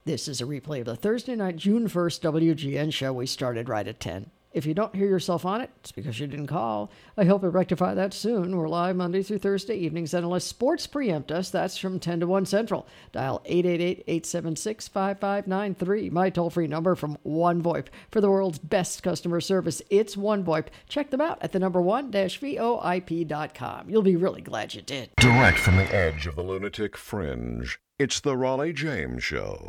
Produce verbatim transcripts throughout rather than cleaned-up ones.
This is a replay of the Thursday night, June first W G N show. We started right at ten. If you don't hear yourself on it, it's because you didn't call. I hope to rectify that soon. We're live Monday through Thursday evenings, and unless sports preempt us, that's from ten to one Central. Dial eight eight eight, eight seven six, five five nine three. My toll-free number from OneVoIP. For the world's best customer service, it's OneVoIP. Check them out at the number one dash V O I P dot com. You'll be really glad you did. Direct from the edge of the lunatic fringe, it's the Raleigh James Show.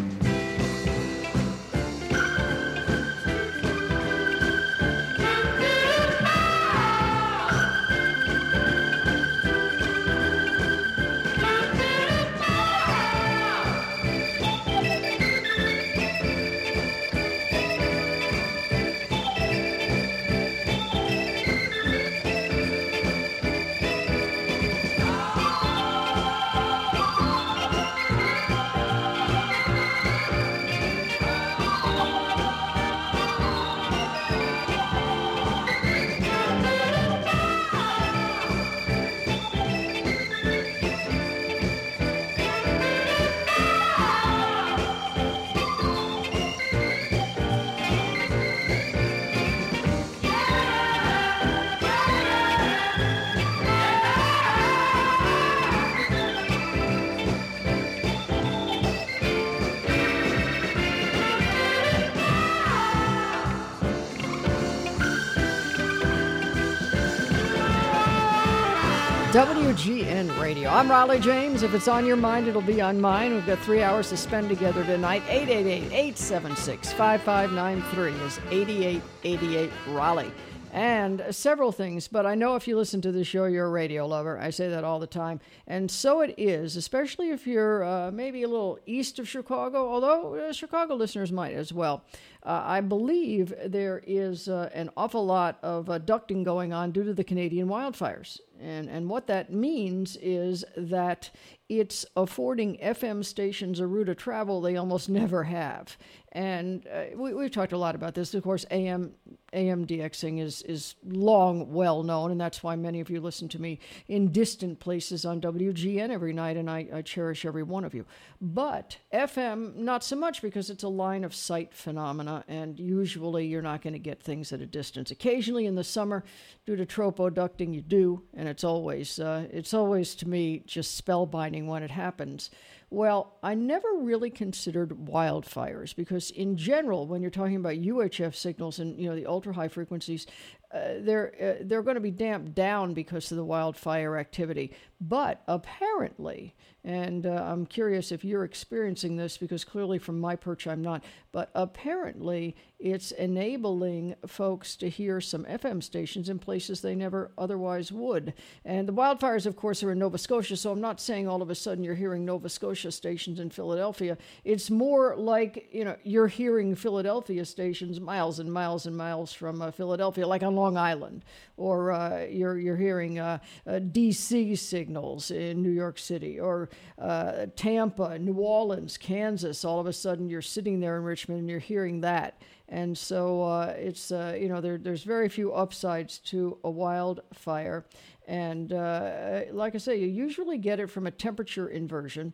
W G N Radio. I'm Raleigh James. If it's on your mind, it'll be on mine. We've got three hours to spend together tonight. eight eight eight, eight seven six, five five nine three is eighty-eight eighty-eight Raleigh. And several things, but I know if you listen to the show, you're a radio lover. I say that all the time. And so it is, especially if you're uh, maybe a little east of Chicago, although uh, Chicago listeners might as well. Uh, I believe there is uh, an awful lot of uh, ducting going on due to the Canadian wildfires. And, and what that means is that it's affording F M stations a route of travel they almost never have. And uh, we, we've talked a lot about this. Of course, A M A M DXing is, is long well known, and that's why many of you listen to me in distant places on W G N every night, and I, I cherish every one of you. But F M, not so much, because it's a line of sight phenomena, and usually you're not going to get things at a distance. Occasionally in the summer, due to tropoducting, you do, and it's always, uh, it's always to me just spellbinding when it happens. Well, I never really considered wildfires because, in general, when you're talking about U H F signals and you know the ultra high frequencies, uh, they're uh, they're going to be damped down because of the wildfire activity. But apparently, and uh, I'm curious if you're experiencing this because clearly from my perch I'm not. But apparently, it's enabling folks to hear some F M stations in places they never otherwise would. And the wildfires, of course, are in Nova Scotia, so I'm not saying all of a sudden you're hearing Nova Scotia stations in Philadelphia. It's more like, you know, you're hearing Philadelphia stations miles and miles and miles from uh, Philadelphia, like on Long Island, or uh, you're you're hearing uh, uh, D C signals in New York City, or uh, Tampa, New Orleans, Kansas. All of a sudden, you're sitting there in Richmond and you're hearing that. And so uh, it's, uh, you know, there, there's very few upsides to a wildfire. And uh, like I say, you usually get it from a temperature inversion,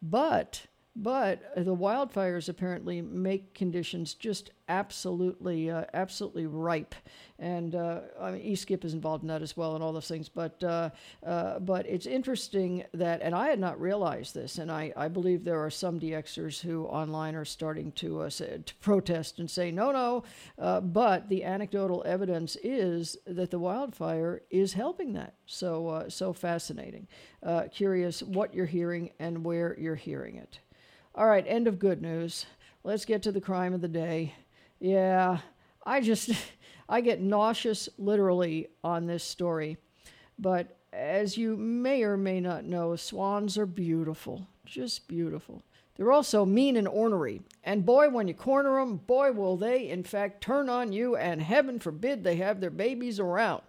but but the wildfires apparently make conditions just absolutely, uh, absolutely ripe. And uh, I mean, E-Skip is involved in that as well and all those things. But uh, uh, but it's interesting that, and I had not realized this, and I, I believe there are some DXers who online are starting to, uh, say, to protest and say, no, no. Uh, but the anecdotal evidence is that the wildfire is helping that. So, uh, so fascinating. Uh, curious what you're hearing and where you're hearing it. All right, end of good news. Let's get to the crime of the day. Yeah, I just, I get nauseous literally on this story. But as you may or may not know, swans are beautiful, just beautiful. They're also mean and ornery. And boy, when you corner them, boy, will they, in fact, turn on you, and heaven forbid they have their babies around.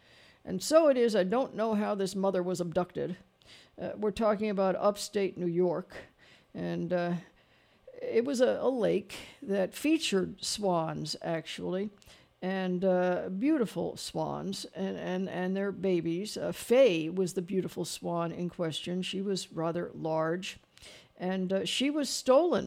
And so it is, I don't know how this mother was abducted. Uh, we're talking about upstate New York. And uh, it was a, a lake that featured swans, actually, and uh, beautiful swans and, and, and their babies. Uh, Faye was the beautiful swan in question. She was rather large, and uh, she was stolen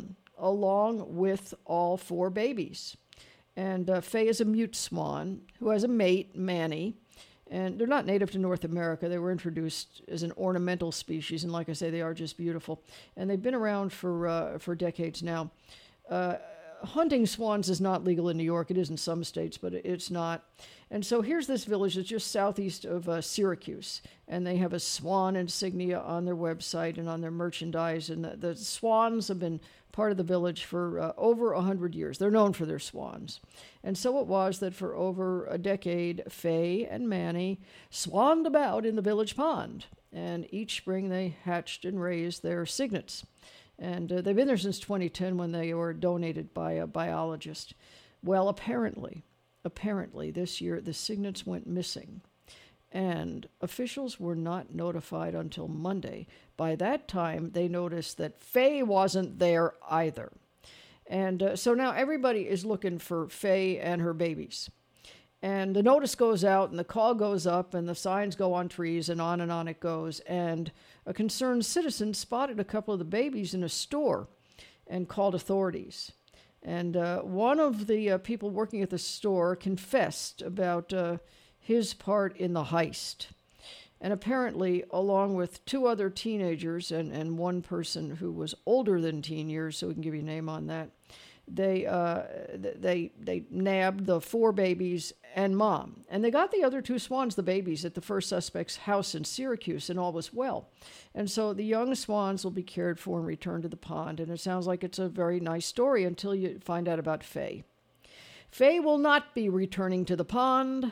along with all four babies. And uh, Faye is a mute swan who has a mate, Manny. And they're not native to North America. They were introduced as an ornamental species. And like I say, they are just beautiful. And they've been around for uh, for decades now. Uh, hunting swans is not legal in New York. It is in some states, but it's not. And so here's this village that's just southeast of uh, Syracuse. And they have a swan insignia on their website and on their merchandise. And the, the swans have been part of the village for uh, over one hundred years. They're known for their swans. And so it was that for over a decade, Faye and Manny swanned about in the village pond. And each spring they hatched and raised their cygnets. And uh, they've been there since twenty ten when they were donated by a biologist. Well, apparently, apparently this year the cygnets went missing. And officials were not notified until Monday. By that time, they noticed that Faye wasn't there either. And uh, so now everybody is looking for Faye and her babies. And the notice goes out, and the call goes up, and the signs go on trees, and on and on it goes. And a concerned citizen spotted a couple of the babies in a store and called authorities. And uh, one of the uh, people working at the store confessed about uh, his part in the heist. And apparently, along with two other teenagers and, and one person who was older than teen years, so we can give you a name on that, they uh, they they nabbed the four babies and mom. And they got the other two swans, the babies, at the first suspect's house in Syracuse, and all was well. And so the young swans will be cared for and returned to the pond. And it sounds like it's a very nice story until you find out about Faye. Faye will not be returning to the pond.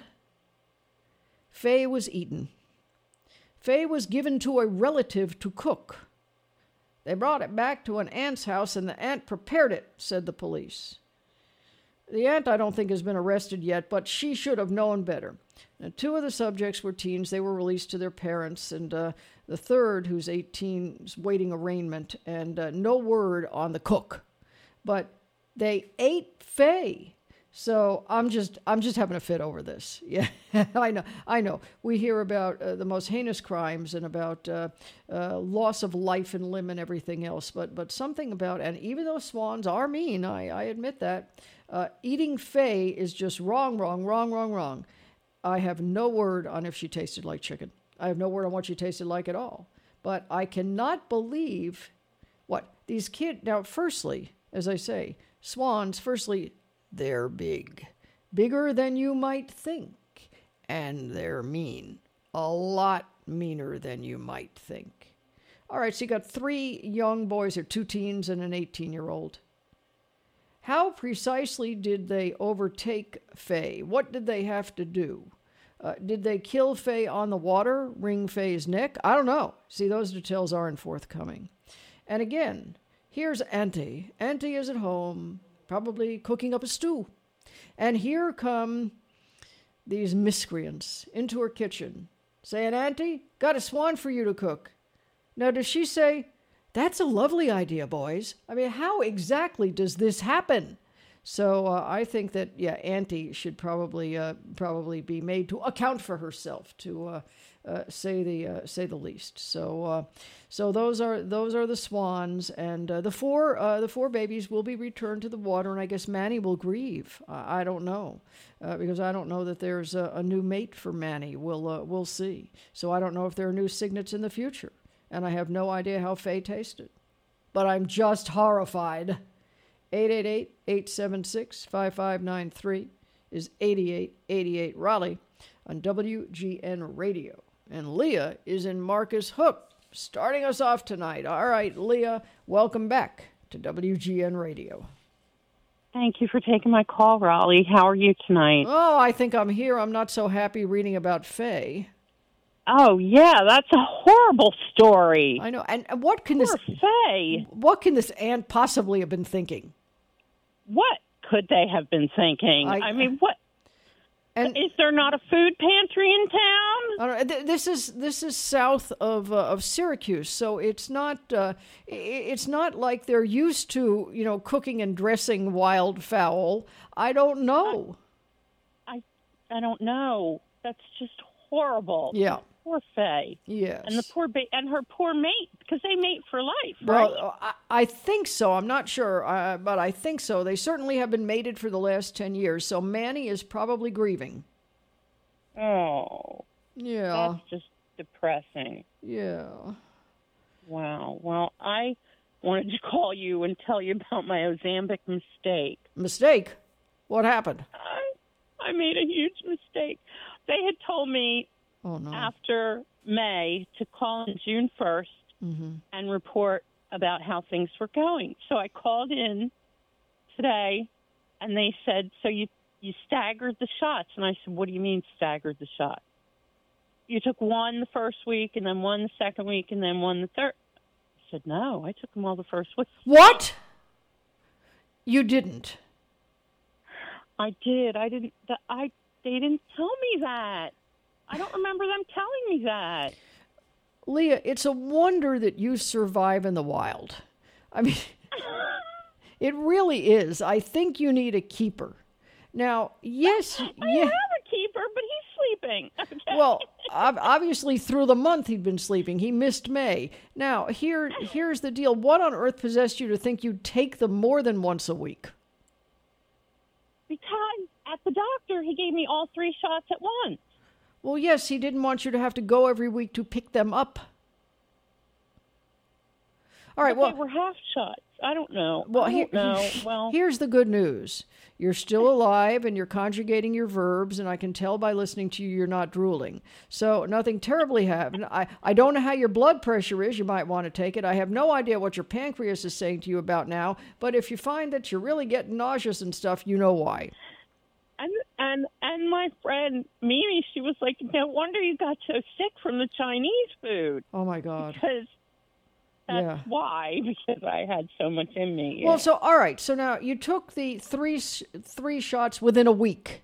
Faye was eaten. Faye was given to a relative to cook. They brought it back to an aunt's house, and the aunt prepared it, said the police. The aunt, I don't think, has been arrested yet, but she should have known better. Now, two of the subjects were teens. They were released to their parents, and uh, the third, who's eighteen, is waiting arraignment, and uh, no word on the cook. But they ate Faye. So I'm just I'm just having a fit over this. Yeah, I know. I know. We hear about uh, the most heinous crimes and about uh, uh, loss of life and limb and everything else. But but something about, and even though swans are mean, I, I admit that, uh, eating Faye is just wrong, wrong, wrong, wrong, wrong. I have no word on if she tasted like chicken. I have no word on what she tasted like at all. But I cannot believe what these kids. Now, firstly, as I say, swans, firstly, they're big, bigger than you might think, and they're mean, a lot meaner than you might think. All right, so you got three young boys, or two teens and an eighteen-year-old. How precisely did they overtake Faye? What did they have to do? Uh, did they kill Faye on the water, wring Faye's neck? I don't know. See, those details aren't forthcoming. And again, here's Auntie. Auntie is at home, probably cooking up a stew. And here come these miscreants into her kitchen, saying, Auntie, got a swan for you to cook. Now, does she say, that's a lovely idea, boys? I mean, how exactly does this happen? So uh, I think that, yeah, Auntie should probably uh, probably be made to account for herself, to uh, uh, say the uh, say the least. So uh, so those are those are the swans, and uh, the four uh, the four babies will be returned to the water, and I guess Manny will grieve. Uh, I don't know uh, because I don't know that there's a, a new mate for Manny. We'll uh, we'll see. So I don't know if there are new cygnets in the future, and I have no idea how Faye tasted. But I'm just horrified. eight eight eight, eight seven six, five five nine three is eighty-eight eighty-eight Raleigh on W G N Radio. And Leah is in Marcus Hook, starting us off tonight. All right, Leah, welcome back to W G N Radio. Thank you for taking my call, Raleigh. How are you tonight? Oh, I think I'm here. I'm not so happy reading about Faye. Oh, yeah, that's a horrible story. I know. And what can Poor this Faye. What can this aunt possibly have been thinking? What could they have been thinking? I, I mean, what? And is there not a food pantry in town? I don't know, this is this is south of uh, of Syracuse, so it's not uh, it's not like they're used to, you know, cooking and dressing wildfowl. I don't know. I I, I don't know. That's just horrible. Yeah, Poor Faye. Yes. And the poor ba- and her poor mate, because they mate for life, well, right? I, I think so. I'm not sure, uh, but I think so. They certainly have been mated for the last ten years, so Manny is probably grieving. Oh. Yeah. That's just depressing. Yeah. Wow. Well, I wanted to call you and tell you about my Ozempic mistake. Mistake? What happened? I, I made a huge mistake. They had told me oh, no. after May to call on June first mm-hmm. and report about how things were going. So I called in today, and they said, so you, you staggered the shots. And I said, what do you mean staggered the shots? You took one the first week, and then one the second week, and then one the third. I said, no, I took them all the first week. What? You didn't? I did. I didn't. I. They didn't tell me that. I don't remember them telling me that. Leah, it's a wonder that you survive in the wild. I mean, it really is. I think you need a keeper. Now, yes, I yeah. have a keeper, but he's sleeping. Okay. Well, obviously through the month he'd been sleeping. He missed May. Now, here, here's the deal. What on earth possessed you to think you'd take them more than once a week? Because at the doctor, he gave me all three shots at once. Well, yes, he didn't want you to have to go every week to pick them up. All right, but well, they were half shots. I don't know. Well, I don't here, know. Well, here's the good news. You're still alive and you're conjugating your verbs, and I can tell by listening to you you're not drooling. So nothing terribly happened. I, I don't know how your blood pressure is. You might want to take it. I have no idea what your pancreas is saying to you about now, but if you find that you're really getting nauseous and stuff, you know why. And and and my friend Mimi, she was like, no wonder you got so sick from the Chinese food. Oh, my God. Because that's yeah. why, because I had so much in me. Well, yeah. so, all right. So now you took the three three shots within a week.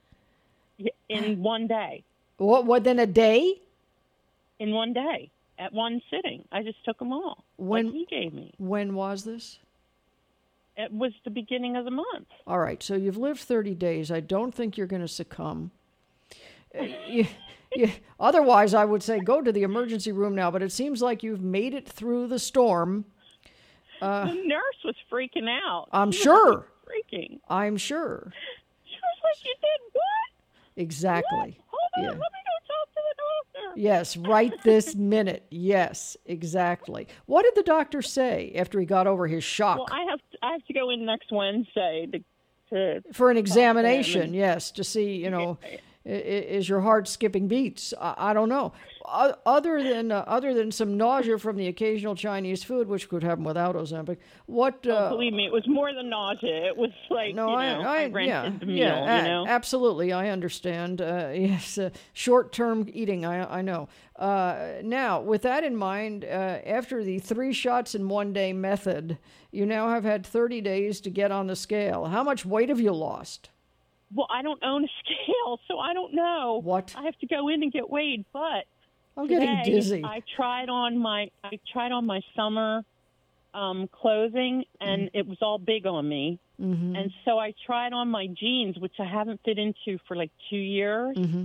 In one day. What, within a day? In one day. At one sitting. I just took them all. When, like he gave me. When was this? It was the beginning of the month. All right. So you've lived thirty days. I don't think you're going to succumb. Uh, you, you, otherwise, I would say go to the emergency room now, but it seems like you've made it through the storm. Uh, the nurse was freaking out. I'm she sure. Was freaking. I'm sure. She was like, you did what? Exactly. What? Hold on, yeah. let me go talk to the doctor. Yes, right this minute. Yes, exactly. What did the doctor say after he got over his shock? Well, I have to, I have to go in next Wednesday to, to for an examination, and, yes, to see, you know, yeah. is your heart skipping beats? I, I don't know. O- other than uh, other than some nausea from the occasional Chinese food, which could happen without Ozempic, what? Uh, oh, believe me, it was more than nausea. It was like no, you know, I, I, I rented yeah, the meal. yeah, you know, absolutely, I understand. Uh, yes, uh, short-term eating, I, I know. Uh, now, with that in mind, uh, after the three shots in one day method, you now have had thirty days to get on the scale. How much weight have you lost? Well, I don't own a scale, so I don't know. What? I have to go in and get weighed, but I'm today, getting dizzy. I tried on my I tried on my summer um, clothing, and mm. it was all big on me. Mm-hmm. And so I tried on my jeans, which I haven't fit into for like two years, mm-hmm.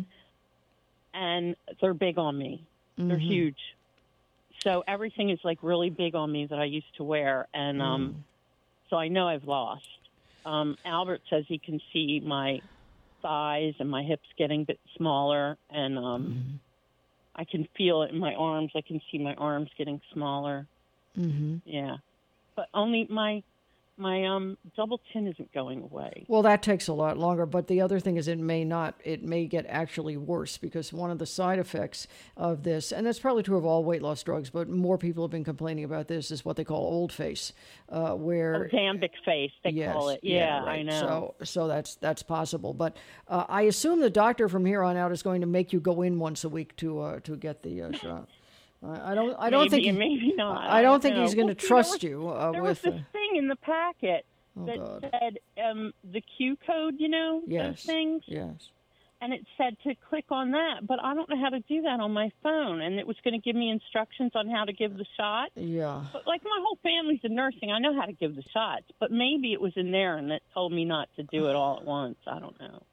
and they're big on me. Mm-hmm. They're huge. So everything is like really big on me that I used to wear, and um, mm. so I know I've lost. Um, Albert says he can see my thighs and my hips getting a bit smaller, and um, mm-hmm. I can feel it in my arms. I can see my arms getting smaller. Mm-hmm. Yeah, but only my my um double chin isn't going away. Well, that takes a lot longer, but the other thing is it may not, it may get actually worse, because one of the side effects of this, and that's probably true of all weight loss drugs, but more people have been complaining about this, is what they call old face, uh, where... Ozempic face, they yes, call it. Yeah, yeah right. I know. So, so that's that's possible. But uh, I assume the doctor from here on out is going to make you go in once a week to uh, to get the uh, shot. I don't. I don't maybe, think. He, maybe not. I don't think know. he's going to well, trust there you was, uh, there with. was this uh, thing in the packet oh that God. said um, the Q code. You know, yes. those things. Yes. And it said to click on that, but I don't know how to do that on my phone. And it was going to give me instructions on how to give the shot. Yeah. But like my whole family's in nursing, I know how to give the shots. But maybe it was in there and it told me not to do it all at once. I don't know.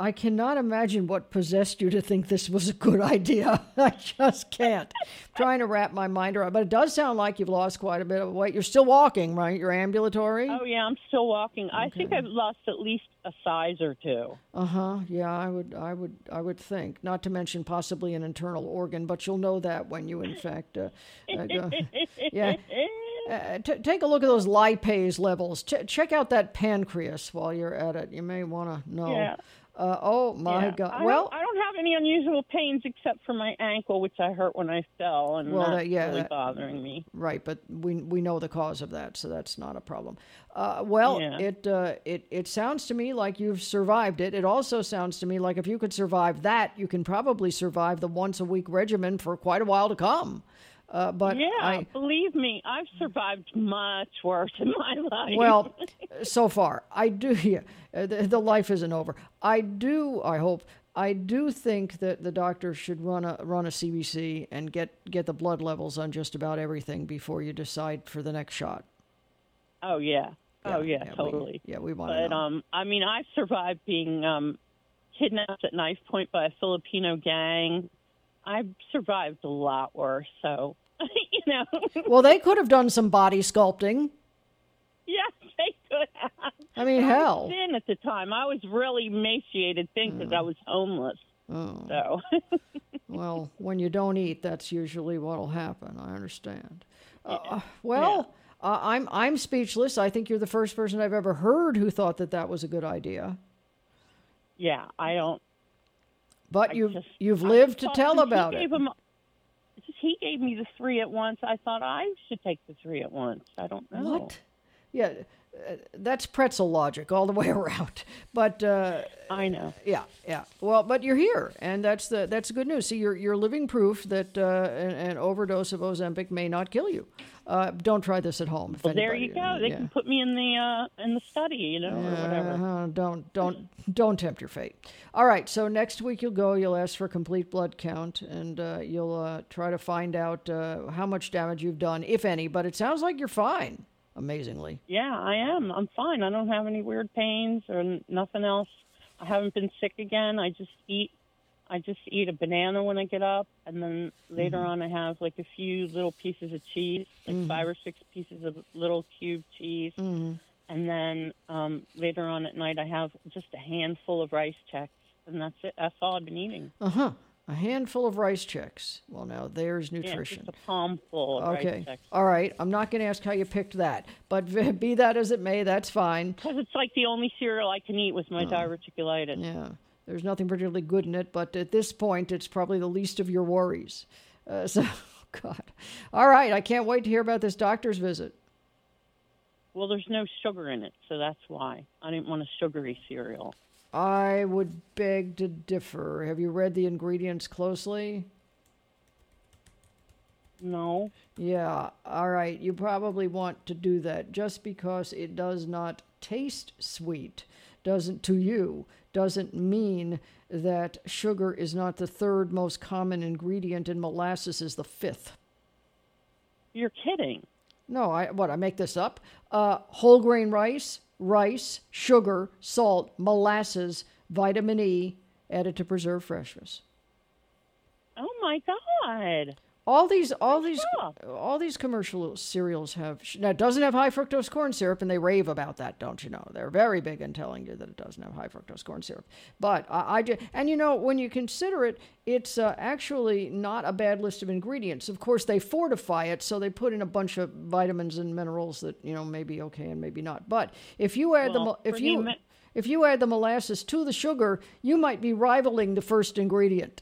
I cannot imagine what possessed you to think this was a good idea. I just can't. I'm trying to wrap my mind around. But it does sound like you've lost quite a bit of weight. You're still walking, right? You're ambulatory? Oh, yeah, I'm still walking. Okay. I think I've lost at least a size or two. Uh-huh. Yeah, I would I would I would think. Not to mention possibly an internal organ, but you'll know that when you in fact uh, uh, go. Yeah. Uh, t- take a look at those lipase levels. Ch- check out that pancreas while you're at it. You may want to know. Yeah. Uh, oh my yeah. God! I well, don't, I don't have any unusual pains except for my ankle, which I hurt when I fell, and well, that's that, yeah, really that, bothering me. Right, but we we know the cause of that, so that's not a problem. Uh, well, yeah. it uh, it it sounds to me like you've survived it. It also sounds to me like if you could survive that, you can probably survive the once a week regimen for quite a while to come. Uh, but yeah, I, believe me, I've survived much worse in my life. Well, so far, I do. Yeah, the, the life isn't over. I do. I hope. I do think that the doctor should run a run a C B C and get get the blood levels on just about everything before you decide for the next shot. Oh yeah. yeah oh yeah, yeah totally. We, yeah, we want to But know. um, I mean, I survived being um, kidnapped at knife point by a Filipino gang. I've survived a lot worse, so, you know. Well, they could have done some body sculpting. Yes, they could have. I mean, I hell. was thin at the time. I was really emaciated thin because I was homeless. Oh. So. Well, when you don't eat, that's usually what'll happen. I understand. Uh, well, yeah. uh, I'm I'm speechless. I think you're the first person I've ever heard who thought that that was a good idea. Yeah, I don't. But I you've just, you've I lived to thought tell since about he it. Gave him, he gave me the three at once. I thought I should take the three at once. I don't know. What? Yeah, uh, that's pretzel logic all the way around. But uh, I know. Yeah, yeah. Well, but you're here, and that's the that's good news. See, you're you're living proof that uh, an, an overdose of Ozempic may not kill you. Uh, don't try this at home. If Well, there anybody, you go. They yeah. can put me in the uh, in the study, you know, or whatever. Uh, don't don't don't tempt your fate. All right. So next week you'll go. You'll ask for a complete blood count, and uh, you'll uh, try to find out uh, how much damage you've done, if any. But it sounds like you're fine. Amazingly. Yeah, I am. I'm fine. I don't have any weird pains or n- nothing else. I haven't been sick again. I just eat. I just eat a banana when I get up, and then later mm-hmm. on I have like a few little pieces of cheese, like mm-hmm. five or six pieces of little cube cheese. Mm-hmm. And then um, later on at night I have just a handful of rice checks, and that's it. That's all I've been eating. Uh-huh. A handful of rice checks. Well, now there's nutrition. Yeah, just a palm full of okay. rice checks. All right. I'm not going to ask how you picked that, but be that as it may, that's fine. Because it's like the only cereal I can eat with my oh. diverticulitis. Yeah. There's nothing particularly good in it, but at this point, it's probably the least of your worries. Uh, so, God. All right. I can't wait to hear about this doctor's visit. Well, there's no sugar in it, so that's why. I didn't want a sugary cereal. I would beg to differ. Have you read the ingredients closely? No. Yeah, all right. You probably want to do that. Just because it does not taste sweet doesn't, to you, doesn't mean that sugar is not the third most common ingredient and molasses is the fifth. You're kidding. No, I what, I make this up? Uh, whole grain rice, rice, sugar, salt, molasses, vitamin E, added to preserve freshness. Oh my God! All these, all these, up? all these commercial cereals have. Now, it doesn't have high fructose corn syrup, and they rave about that, don't you know? They're very big in telling you that it doesn't have high fructose corn syrup. But I, I just, and you know, when you consider it, it's uh, actually not a bad list of ingredients. Of course, they fortify it, so they put in a bunch of vitamins and minerals that you know may be okay and maybe not. But if you add well, the if the you ama- if you add the molasses to the sugar, you might be rivaling the first ingredient.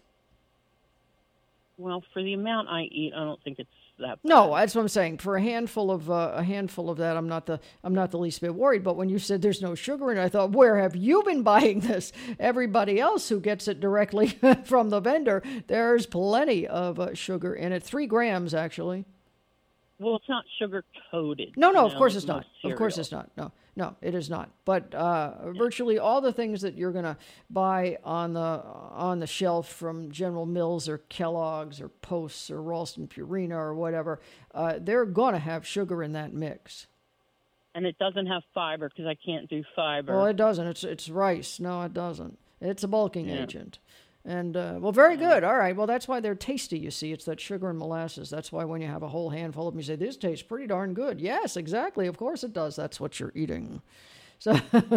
Well, for the amount I eat, I don't think it's that bad. No, that's what I'm saying. For a handful of uh, a handful of that, I'm not the I'm not the least bit worried. But when you said there's no sugar in it, I thought, where have you been buying this? Everybody else who gets it directly from the vendor, there's plenty of uh, sugar in it. Three grams, actually. Well, it's not sugar coated. No, no, you of know, course it's most not. Of course cereals. it's not. No, no, it is not. But uh, virtually all the things that you're going to buy on the on the shelf from General Mills or Kellogg's or Post's or Ralston Purina or whatever, uh, they're going to have sugar in that mix. And it doesn't have fiber because I can't do fiber. Well, it doesn't. It's it's rice. No, it doesn't. It's a bulking Yeah. agent. And, uh, well, very good. All right. Well, that's why they're tasty, you see. It's that sugar and molasses. That's why when you have a whole handful of them, you say, this tastes pretty darn good. Yes, exactly. Of course it does. That's what you're eating. So,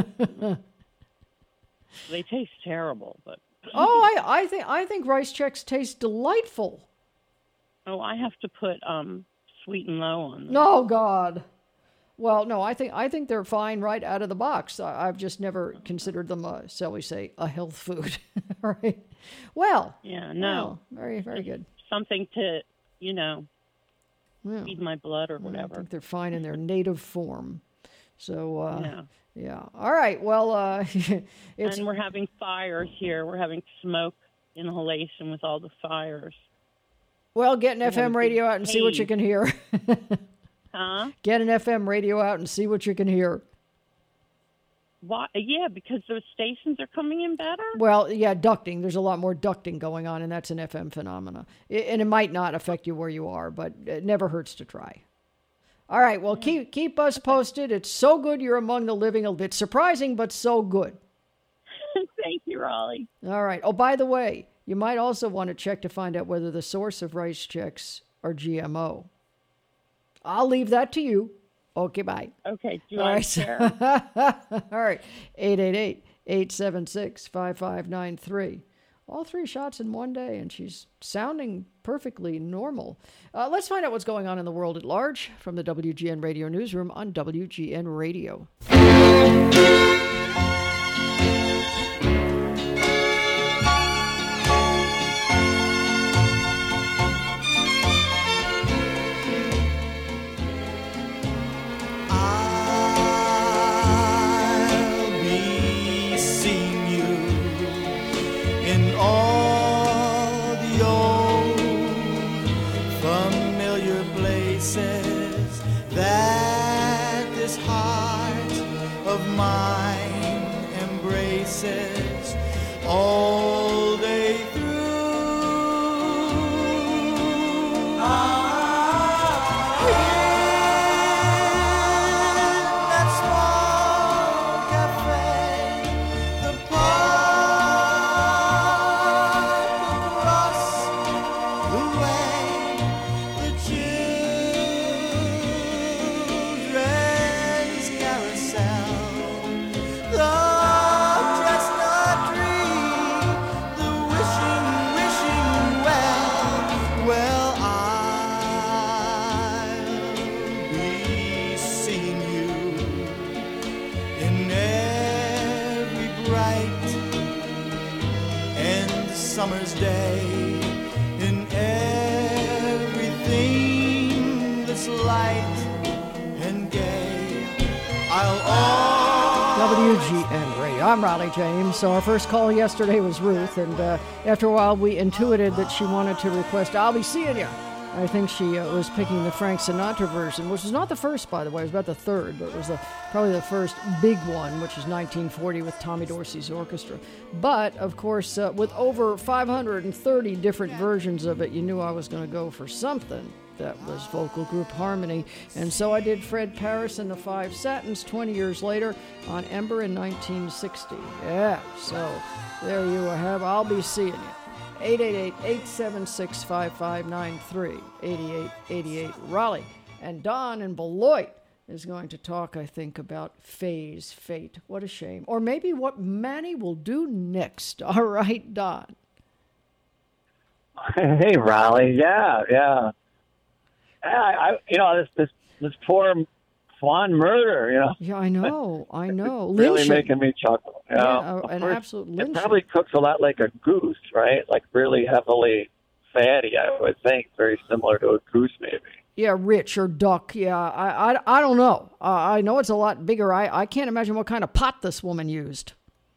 They taste terrible, but oh, I, I think I think Rice Chex taste delightful. oh, I have to put um sweet and low on them. Oh, God. Well, no, I think I think they're fine right out of the box. I, I've just never considered them, a, shall we say, a health food. All right. Well. Yeah, no. Oh, very, very good. Something to, you know, Yeah. feed my blood or I whatever. think they're fine in their native form. So, uh, Yeah. yeah. All right. Well, uh, it's And we're having fires here. We're having smoke inhalation with all the fires. well, get an have F M a radio big out and see what you cave. can hear. Huh? Get an F M radio out and see what you can hear. Why? Yeah, because those stations are coming in better. Well, yeah, ducting. There's a lot more ducting going on, and that's an F M phenomena. I and it might not affect you where you are, but it never hurts to try. All right. Well, keep keep us posted. It's so good you're among the living. It's surprising, but so good. Thank you, Raleigh. All right. Oh, by the way, you might also want to check to find out whether the source of Rice Chex are G M O. I'll leave that to you. Okay, bye. Okay, do All I right. share? All right. eight eight eight, eight seven six, five five nine three. All three shots in one day, and she's sounding perfectly normal. Uh, let's find out what's going on in the world at large from the W G N Radio Newsroom on W G N Radio. I'll be seeing you in all the old familiar places that this heart of mine embraces all day through. That small cafe, the park across the way, the children's carousel, the chestnut tree, the wishing, wishing well, well, I'll be seeing you in every bright and summer's day, in everything that's light and gay. I'll W G N Radio. I'm Raleigh James. So our first call yesterday was Ruth, and uh, after a while we intuited that she wanted to request "I'll Be Seeing You." I think she uh, was picking the Frank Sinatra version, which was not the first, by the way. It was about the third, but it was the, probably the first big one, which is nineteen forty with Tommy Dorsey's orchestra. But, of course, uh, with over five hundred thirty different versions of it, you knew I was going to go for something that was vocal group harmony. And so I did Fred Paris and the Five Satins twenty years later on Ember in nineteen sixty. Yeah, so there you have I'll Be Seeing You. eight eight eight, eight seven six, five five nine three, eighty-eight eighty-eight Raleigh. And Don in Beloit is going to talk, I think, about Faye's fate. What a shame. Or maybe what Manny will do next. All right, Don. Hey, Raleigh. Yeah, yeah. Yeah, I, I you know, this this this poor Swan murder, you know. Yeah, I know. I know. Really Lynching. making me chuckle. You know? Yeah, Of an course, absolute It lynching. probably cooks a lot like a goose, right? Like really heavily fatty, I would think. Very similar to a goose, maybe. Yeah, rich or duck. Yeah, I, I, I don't know. Uh, I know it's a lot bigger. I, I can't imagine what kind of pot this woman used.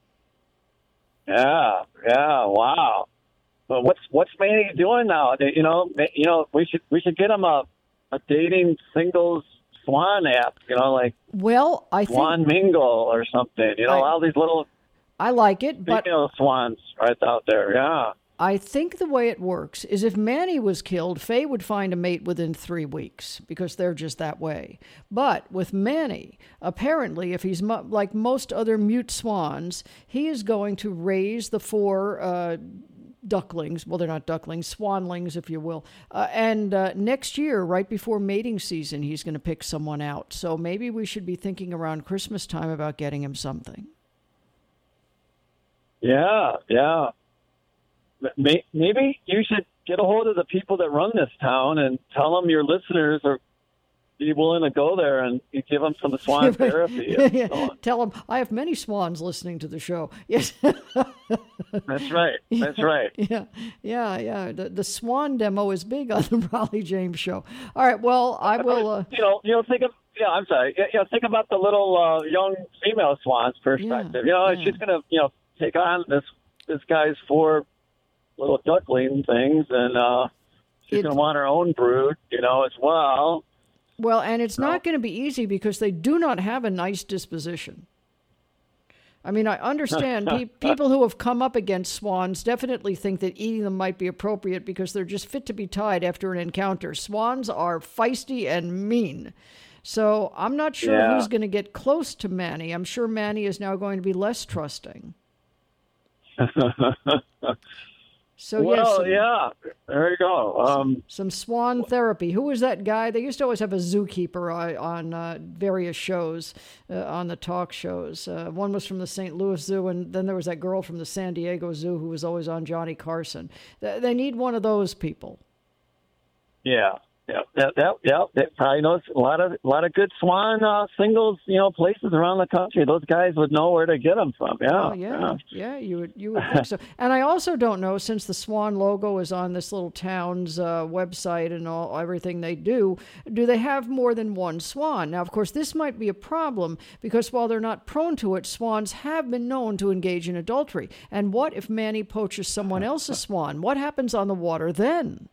Yeah, yeah, wow. But what's what's Manny doing now? They- You know, ma- you know, we should we should get him a a dating singles Swan app. You know, like Well, I think Swan Mingle or something. You know, I- all these little I like it, but female swans right out there. Yeah. I think the way it works is if Manny was killed, Faye would find a mate within three weeks because they're just that way. But with Manny, apparently, if he's mo- like most other mute swans, he is going to raise the four uh, ducklings. Well, they're not ducklings, swanlings, if you will. Uh, and uh, next year, right before mating season, he's going to pick someone out. So maybe we should be thinking around Christmas time about getting him something. Yeah, yeah. Maybe you should get a hold of the people that run this town and tell them your listeners are be willing to go there and you give them some swan therapy. Yeah. So tell them I have many swans listening to the show. Yes, that's right. That's right. Yeah, yeah, yeah. The the swan demo is big on the Raleigh James show. All right. Well, I will. Uh, you know, you know, think of. Yeah, I'm sorry. You know, think about the little uh, young female swan's perspective. Yeah, you know, yeah. she's gonna, you know, take on this this guy's four little duckling things, and uh, she's It- going to want her own brood, you know, as well. Well, and it's not going to be easy because they do not have a nice disposition. I mean, I understand pe- people who have come up against swans definitely think that eating them might be appropriate because they're just fit to be tied after an encounter. Swans are feisty and mean. So I'm not sure Yeah. who's going to get close to Manny. I'm sure Manny is now going to be less trusting. So yes, well, some, yeah, there you go. Um, some swan therapy. Who was that guy? They used to always have a zookeeper uh, on uh, various shows, uh, on the talk shows. Uh, one was from the Saint Louis Zoo, and then there was that girl from the San Diego Zoo who was always on Johnny Carson. They, they need one of those people. yeah. Yeah, that, that, yeah, that probably knows a lot of a lot of good swan uh, singles, you know, places around the country. Those guys would know where to get them from. Yeah, Oh, yeah, yeah, you would you would think so. And I also don't know, since the Swan logo is on this little town's uh, website and all everything they do, do they have more than one swan? Now, of course, this might be a problem because while they're not prone to it, swans have been known to engage in adultery. And what if Manny poaches someone else's swan? What happens on the water then?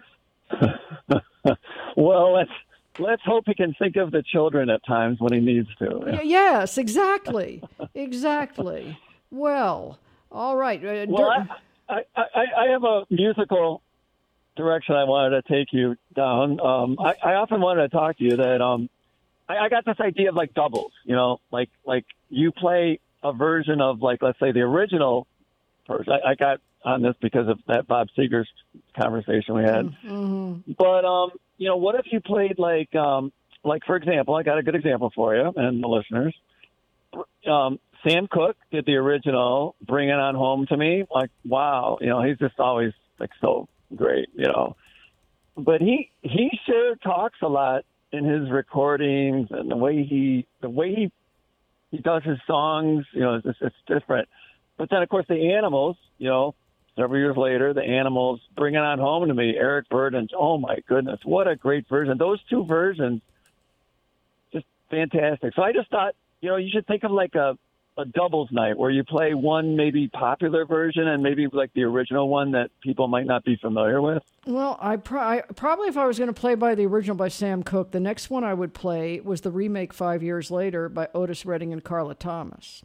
Well, let's let's hope he can think of the children at times when he needs to. Y- yes, exactly, exactly. Well, all right. Uh, Well, Dur- I, I, I I have a musical direction I wanted to take you down. Um, I, I often wanted to talk to you that um, I, I got this idea of like doubles. You know, like like you play a version of like let's say the original version. I, I got on this because of that Bob Seger's conversation we had. mm-hmm. But um, you know, what if you played like um, like for example, I got a good example for you and the listeners. Um, Sam Cooke did the original "Bring It On Home to Me." Like, wow, you know, he's just always like so great, you know. But he he sure talks a lot in his recordings and the way he the way he he does his songs. You know, it's just, it's different. But then, of course, the Animals. You know, several years later, the Animals "Bring It On Home to Me." Eric Burdon. Oh my goodness, what a great version! Those two versions, just fantastic. So I just thought, you know, you should think of like a a doubles night where you play one maybe popular version and maybe like the original one that people might not be familiar with. Well, I, pro- I probably if I was going to play by the original by Sam Cooke, the next one I would play was the remake five years later by Otis Redding and Carla Thomas.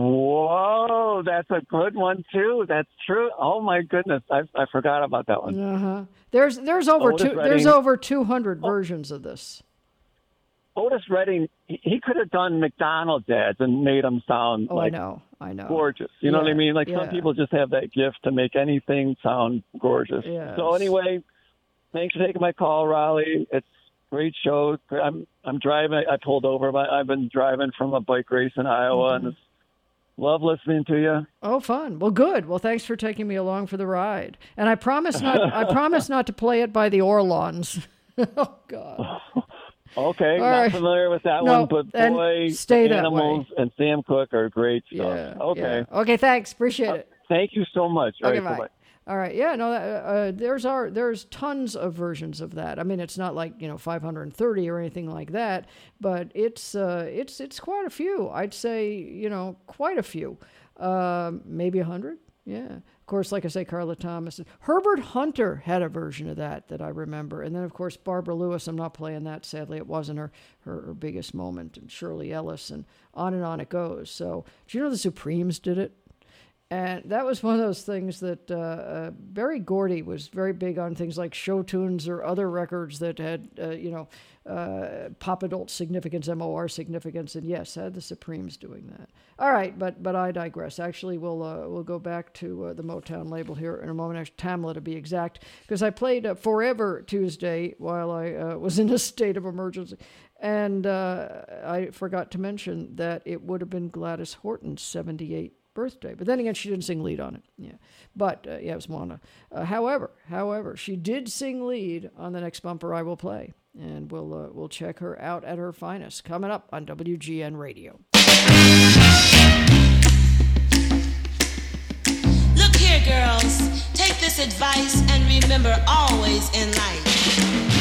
Whoa, that's a good one too. That's true. Oh my goodness, I I forgot about that one. Uh huh. There's there's over Otis two Redding. there's over two hundred versions of this. Otis Redding, he, he could have done McDonald's ads and made them sound Oh, like I know, I know. gorgeous. You know Yeah, what I mean? Like yeah. some people just have that gift to make anything sound gorgeous. Yes. So anyway, thanks for taking my call, Raleigh. It's a great show. I'm I'm driving. I pulled over. But I've been driving from a bike race in Iowa, Mm-hmm. and it's, love listening to you. Oh, fun. Well, good. Well, thanks for taking me along for the ride. And I promise not I promise not to play it by the Orlons. Oh God. Okay, All not right. familiar with that No, one, but then boy, stay that Animals and Sam Cooke are great stuff. Yeah. Okay. yeah. Okay. Thanks. Appreciate it. Thank you so much. All Okay, right, bye. bye-bye. All right, yeah, no, uh, uh, there's our there's tons of versions of that. I mean, it's not like you know five hundred thirty or anything like that, but it's uh, it's it's quite a few. I'd say you know quite a few, uh, maybe a hundred. Yeah, of course, like I say, Carla Thomas, Herbert Hunter had a version of that that I remember, and then of course Barbara Lewis. I'm not playing that, sadly. It wasn't her her, her biggest moment, and Shirley Ellis, and on and on it goes. So, do you know the Supremes did it? And that was one of those things that uh, uh, Berry Gordy was very big on, things like show tunes or other records that had, uh, you know, uh, pop adult significance, M O R significance, and yes, had the Supremes doing that. All right, but but I digress. Actually, we'll uh, we'll go back to uh, the Motown label here in a moment. Actually, Tamla to be exact, because I played uh, Forever Tuesday while I uh, was in a state of emergency. And uh, I forgot to mention that it would have been Gladys Horton's seventy-eighth birthday. But then again, she didn't sing lead on it. Yeah, But, uh, yeah, it was Wanda. Uh, however, however, she did sing lead on the next bumper I will play. And we'll, uh, we'll check her out at her finest. Coming up on W G N Radio. Look here, girls. Take this advice and remember always in life.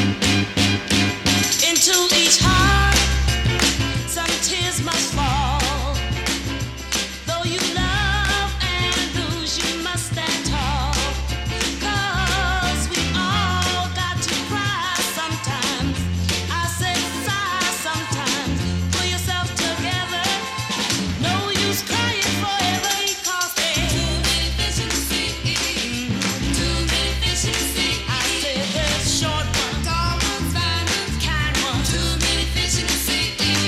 Into each heart, some tears must fall. Though you love and lose, you must stand tall. 'Cause we all got to cry sometimes. I said sigh sometimes. Pull yourself together. No use crying forever. 'Cause there's too many fish in the sea. Too many fish in the sea. I said there's short ones, tall ones, fine ones, kind ones. Too many fish in the sea.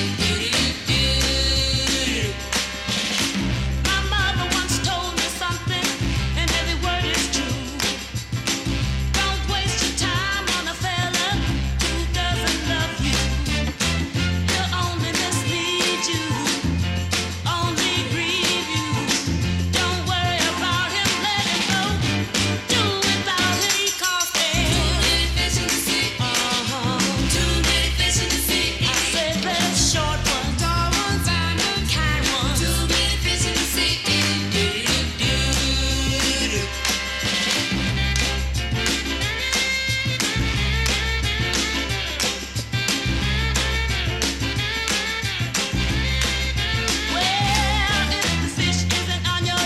My mother once told me something, and every word is true. Don't waste your time on a fella who doesn't love you. He'll only mislead you, only grieve you. Don't worry about him, let him go. Do without him, 'cause there's too many fish in the sea. Uh-huh. Too many fish in the sea. I said there's short ones, tall ones, fine ones, kind ones. Too many fish in the sea. Well, if the fish isn't on your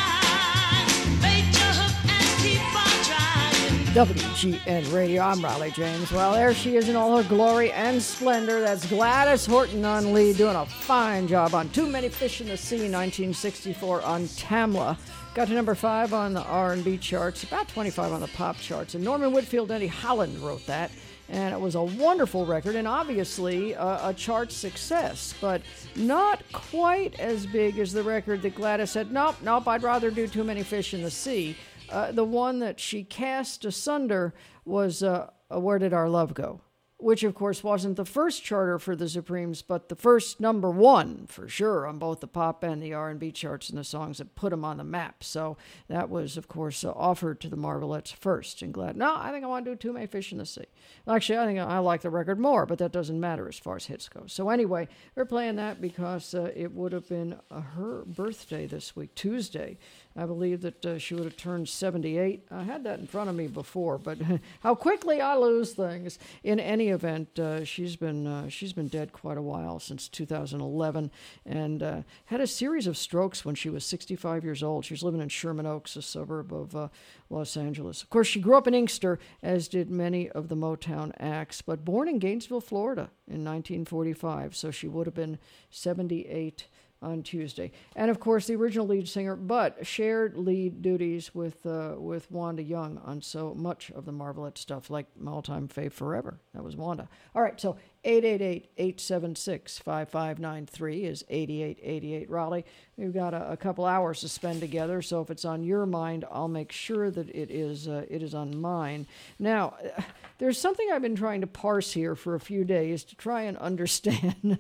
line, bait your hook and keep on trying. W G N Radio. I'm Raleigh James. Well, there she is in all her glory and splendor. That's Gladys Horton on lead, doing a fine job on Too Many Fish in the Sea, nineteen sixty-four on Tamla. Got to number five on the R and B charts, about twenty-five on the pop charts. And Norman Whitfield and Eddie Holland wrote that. And it was a wonderful record and obviously uh, a chart success, but not quite as big as the record that Gladys said, nope, nope, I'd rather do Too Many Fish in the Sea. Uh, the one that she cast asunder was uh, Where Did Our Love Go? Which, of course, wasn't the first charter for the Supremes, but the first number one, for sure, on both the pop and the R and B charts and the songs that put them on the map. So that was, of course, uh, offered to the Marvelettes first. And glad, no, I think I want to do Too Many Fish in the Sea. Actually, I think I like the record more, but that doesn't matter as far as hits go. So anyway, we're playing that because uh, it would have been uh, her birthday this week, Tuesday. I believe that uh, she would have turned seventy-eight. I had that in front of me before, but how quickly I lose things. In any event, uh, she's been uh, she's been dead quite a while, since two thousand eleven, and uh, had a series of strokes when she was sixty-five years old. She was living in Sherman Oaks, a suburb of uh, Los Angeles. Of course, she grew up in Inkster, as did many of the Motown acts, but born in Gainesville, Florida in nineteen forty-five, so she would have been seventy-eight on Tuesday. And of course, the original lead singer, but shared lead duties with uh, with Wanda Young on so much of the Marvelette stuff, like My All-Time Fave Forever. That was Wanda. All right, so eight eight eight, eight seven six, five five nine three is eighty-eight eighty-eight Raleigh. We've got a, a couple hours to spend together, so if it's on your mind, I'll make sure that it is uh, it is on mine. Now, there's something I've been trying to parse here for a few days to try and understand.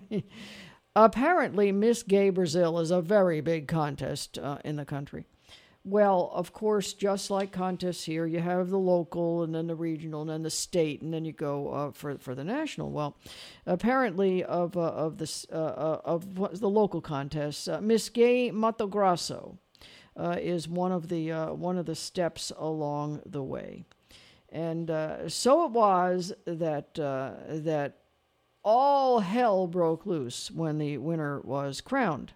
Apparently, Miss Gay Brazil is a very big contest uh, in the country. Well, of course, just like contests here, you have the local and then the regional and then the state, and then you go uh, for for the national. Well, apparently, of uh, of this uh, uh, of the local contests, uh, Miss Gay Mato Grosso uh, is one of the uh, one of the steps along the way, and uh, so it was that uh, that. all hell broke loose when the winner was crowned.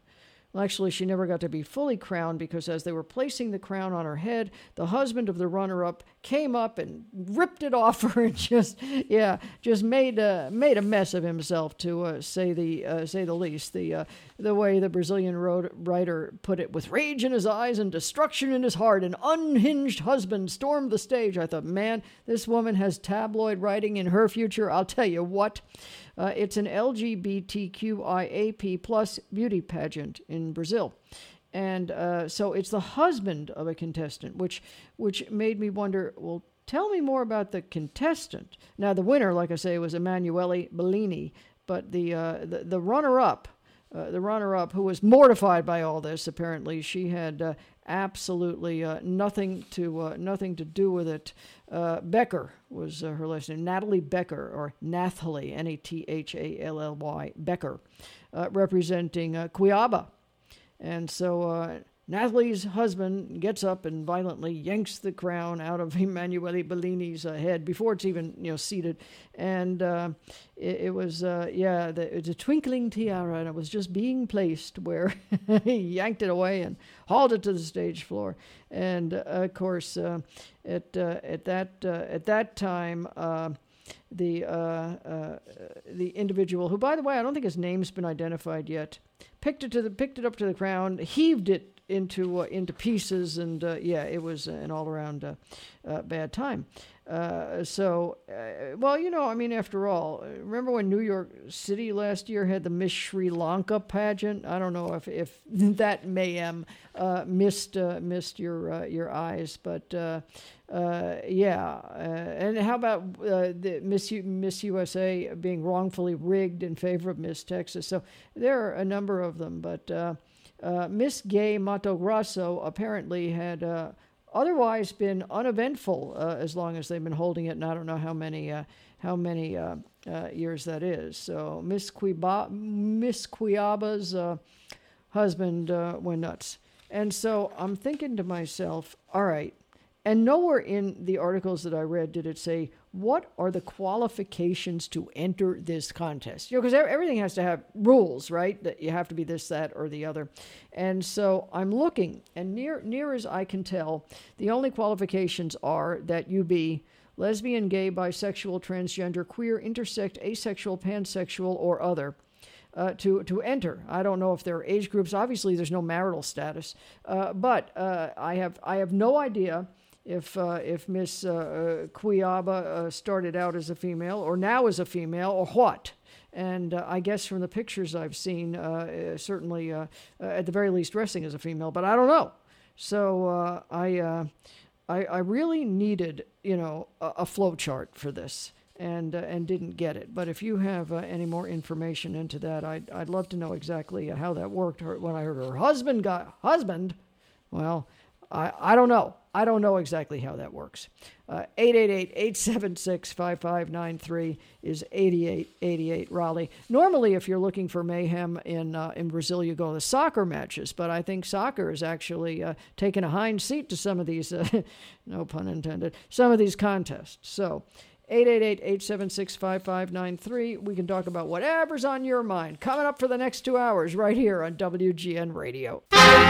Well, actually, she never got to be fully crowned because as they were placing the crown on her head, the husband of the runner-up came up and ripped it off her and just, yeah, just made a, made a mess of himself, to uh, say the uh, say the least. The uh, the way the Brazilian road writer put it, with rage in his eyes and destruction in his heart, an unhinged husband stormed the stage. I thought, man, this woman has tabloid writing in her future. I'll tell you what. Uh, it's an L G B T Q I A P plus beauty pageant in Brazil. And uh, so it's the husband of a contestant, which which made me wonder, well, tell me more about the contestant. Now, the winner, like I say, was Emanuele Bellini, but the uh, the, the runner-up, uh, the runner-up who was mortified by all this, apparently, she had uh, absolutely uh, nothing to uh, nothing to do with it. Uh, Becker was uh, her last name, Natalie Becker, or Nathalie, N A T H A L L Y, Becker, uh, representing uh, Cuiabá. And so uh, Nathalie's husband gets up and violently yanks the crown out of Emanuele Bellini's uh, head before it's even, you know, seated. And uh, it, it was, uh, yeah, the, it's a twinkling tiara, and it was just being placed where he yanked it away and hauled it to the stage floor. And uh, of course, uh, at uh, at that uh, at that time, uh, the uh, uh, the individual, who, by the way, I don't think his name's been identified yet, picked it to the picked it up to the crown, heaved it into uh, into pieces, and uh, yeah, it was an all around uh, uh, bad time. Uh, so, uh, well, you know, I mean, after all, remember when New York City last year had the Miss Sri Lanka pageant? I don't know if, if that mayhem uh, missed uh, missed your uh, your eyes, but uh, uh, yeah. Uh, and how about uh, the Miss U- Miss U S A being wrongfully rigged in favor of Miss Texas? So there are a number of them, but uh, uh, Miss Gay Mato Grosso apparently had. Uh, Otherwise, been uneventful uh, as long as they've been holding it, and I don't know how many uh, how many uh, uh, years that is. So Miss Cuiba, Miss Cuiabá's uh, husband uh, went nuts, and so I'm thinking to myself, all right. And nowhere in the articles that I read did it say, what are the qualifications to enter this contest? You know, because everything has to have rules, right? That you have to be this, that, or the other. And so I'm looking, and near near as I can tell, the only qualifications are that you be lesbian, gay, bisexual, transgender, queer, intersect, asexual, pansexual, or other. Uh, to to enter. I don't know if there are age groups. Obviously, there's no marital status. Uh, but uh, I have I have no idea if uh, if Miss uh, uh, Cuiabá uh, started out as a female or now as a female or what. And uh, I guess from the pictures I've seen, uh, uh, certainly uh, uh, at the very least dressing as a female, but I don't know. So uh, I, uh, I I really needed, you know, a, a flow chart for this. And uh, and didn't get it. But if you have uh, any more information into that, I'd I'd love to know exactly how that worked. Her, when I heard her husband got husband, well, I I don't know. I don't know exactly how that works. Uh, eight eight eight, eight seven six, five five nine three is eighty-eight eighty-eight Raleigh. Normally, if you're looking for mayhem in uh, in Brazil, you go to the soccer matches. But I think soccer is actually uh, taking a hind seat to some of these, uh, no pun intended, some of these contests. So. eight eight eight, eight seven six, five five nine three. We can talk about whatever's on your mind. Coming up for the next two hours right here on W G N Radio.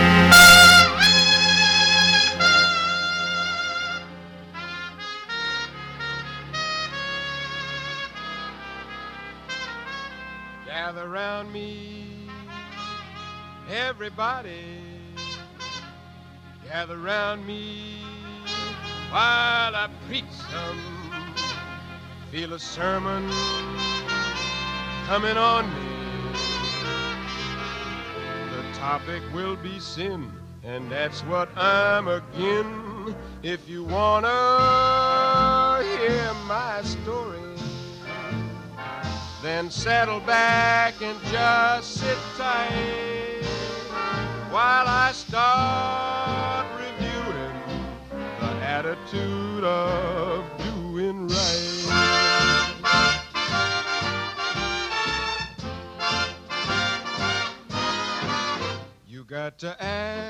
Gather round me, everybody. Gather round me while I preach some. Feel a sermon coming on me. The topic will be sin, and that's what I'm again. If you wanna hear my story, then settle back and just sit tight while I start reviewing the attitude of doing right. You got to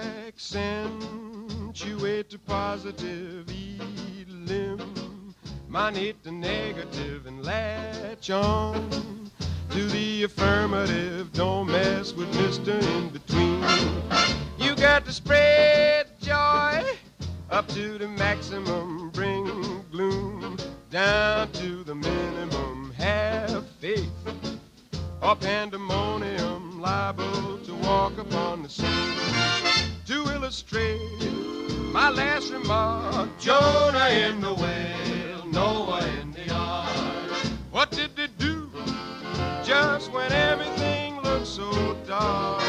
accentuate the positive, eliminate the negative, and latch on to the affirmative. Don't mess with Mister In Between. You got to spread joy up to the maximum. Bring gloom down to the minimum. Have faith or pandemonium, liable to walk upon the scene. To illustrate my last remark, Jonah in the whale, Noah in the ark. What did they do just when everything looked so dark?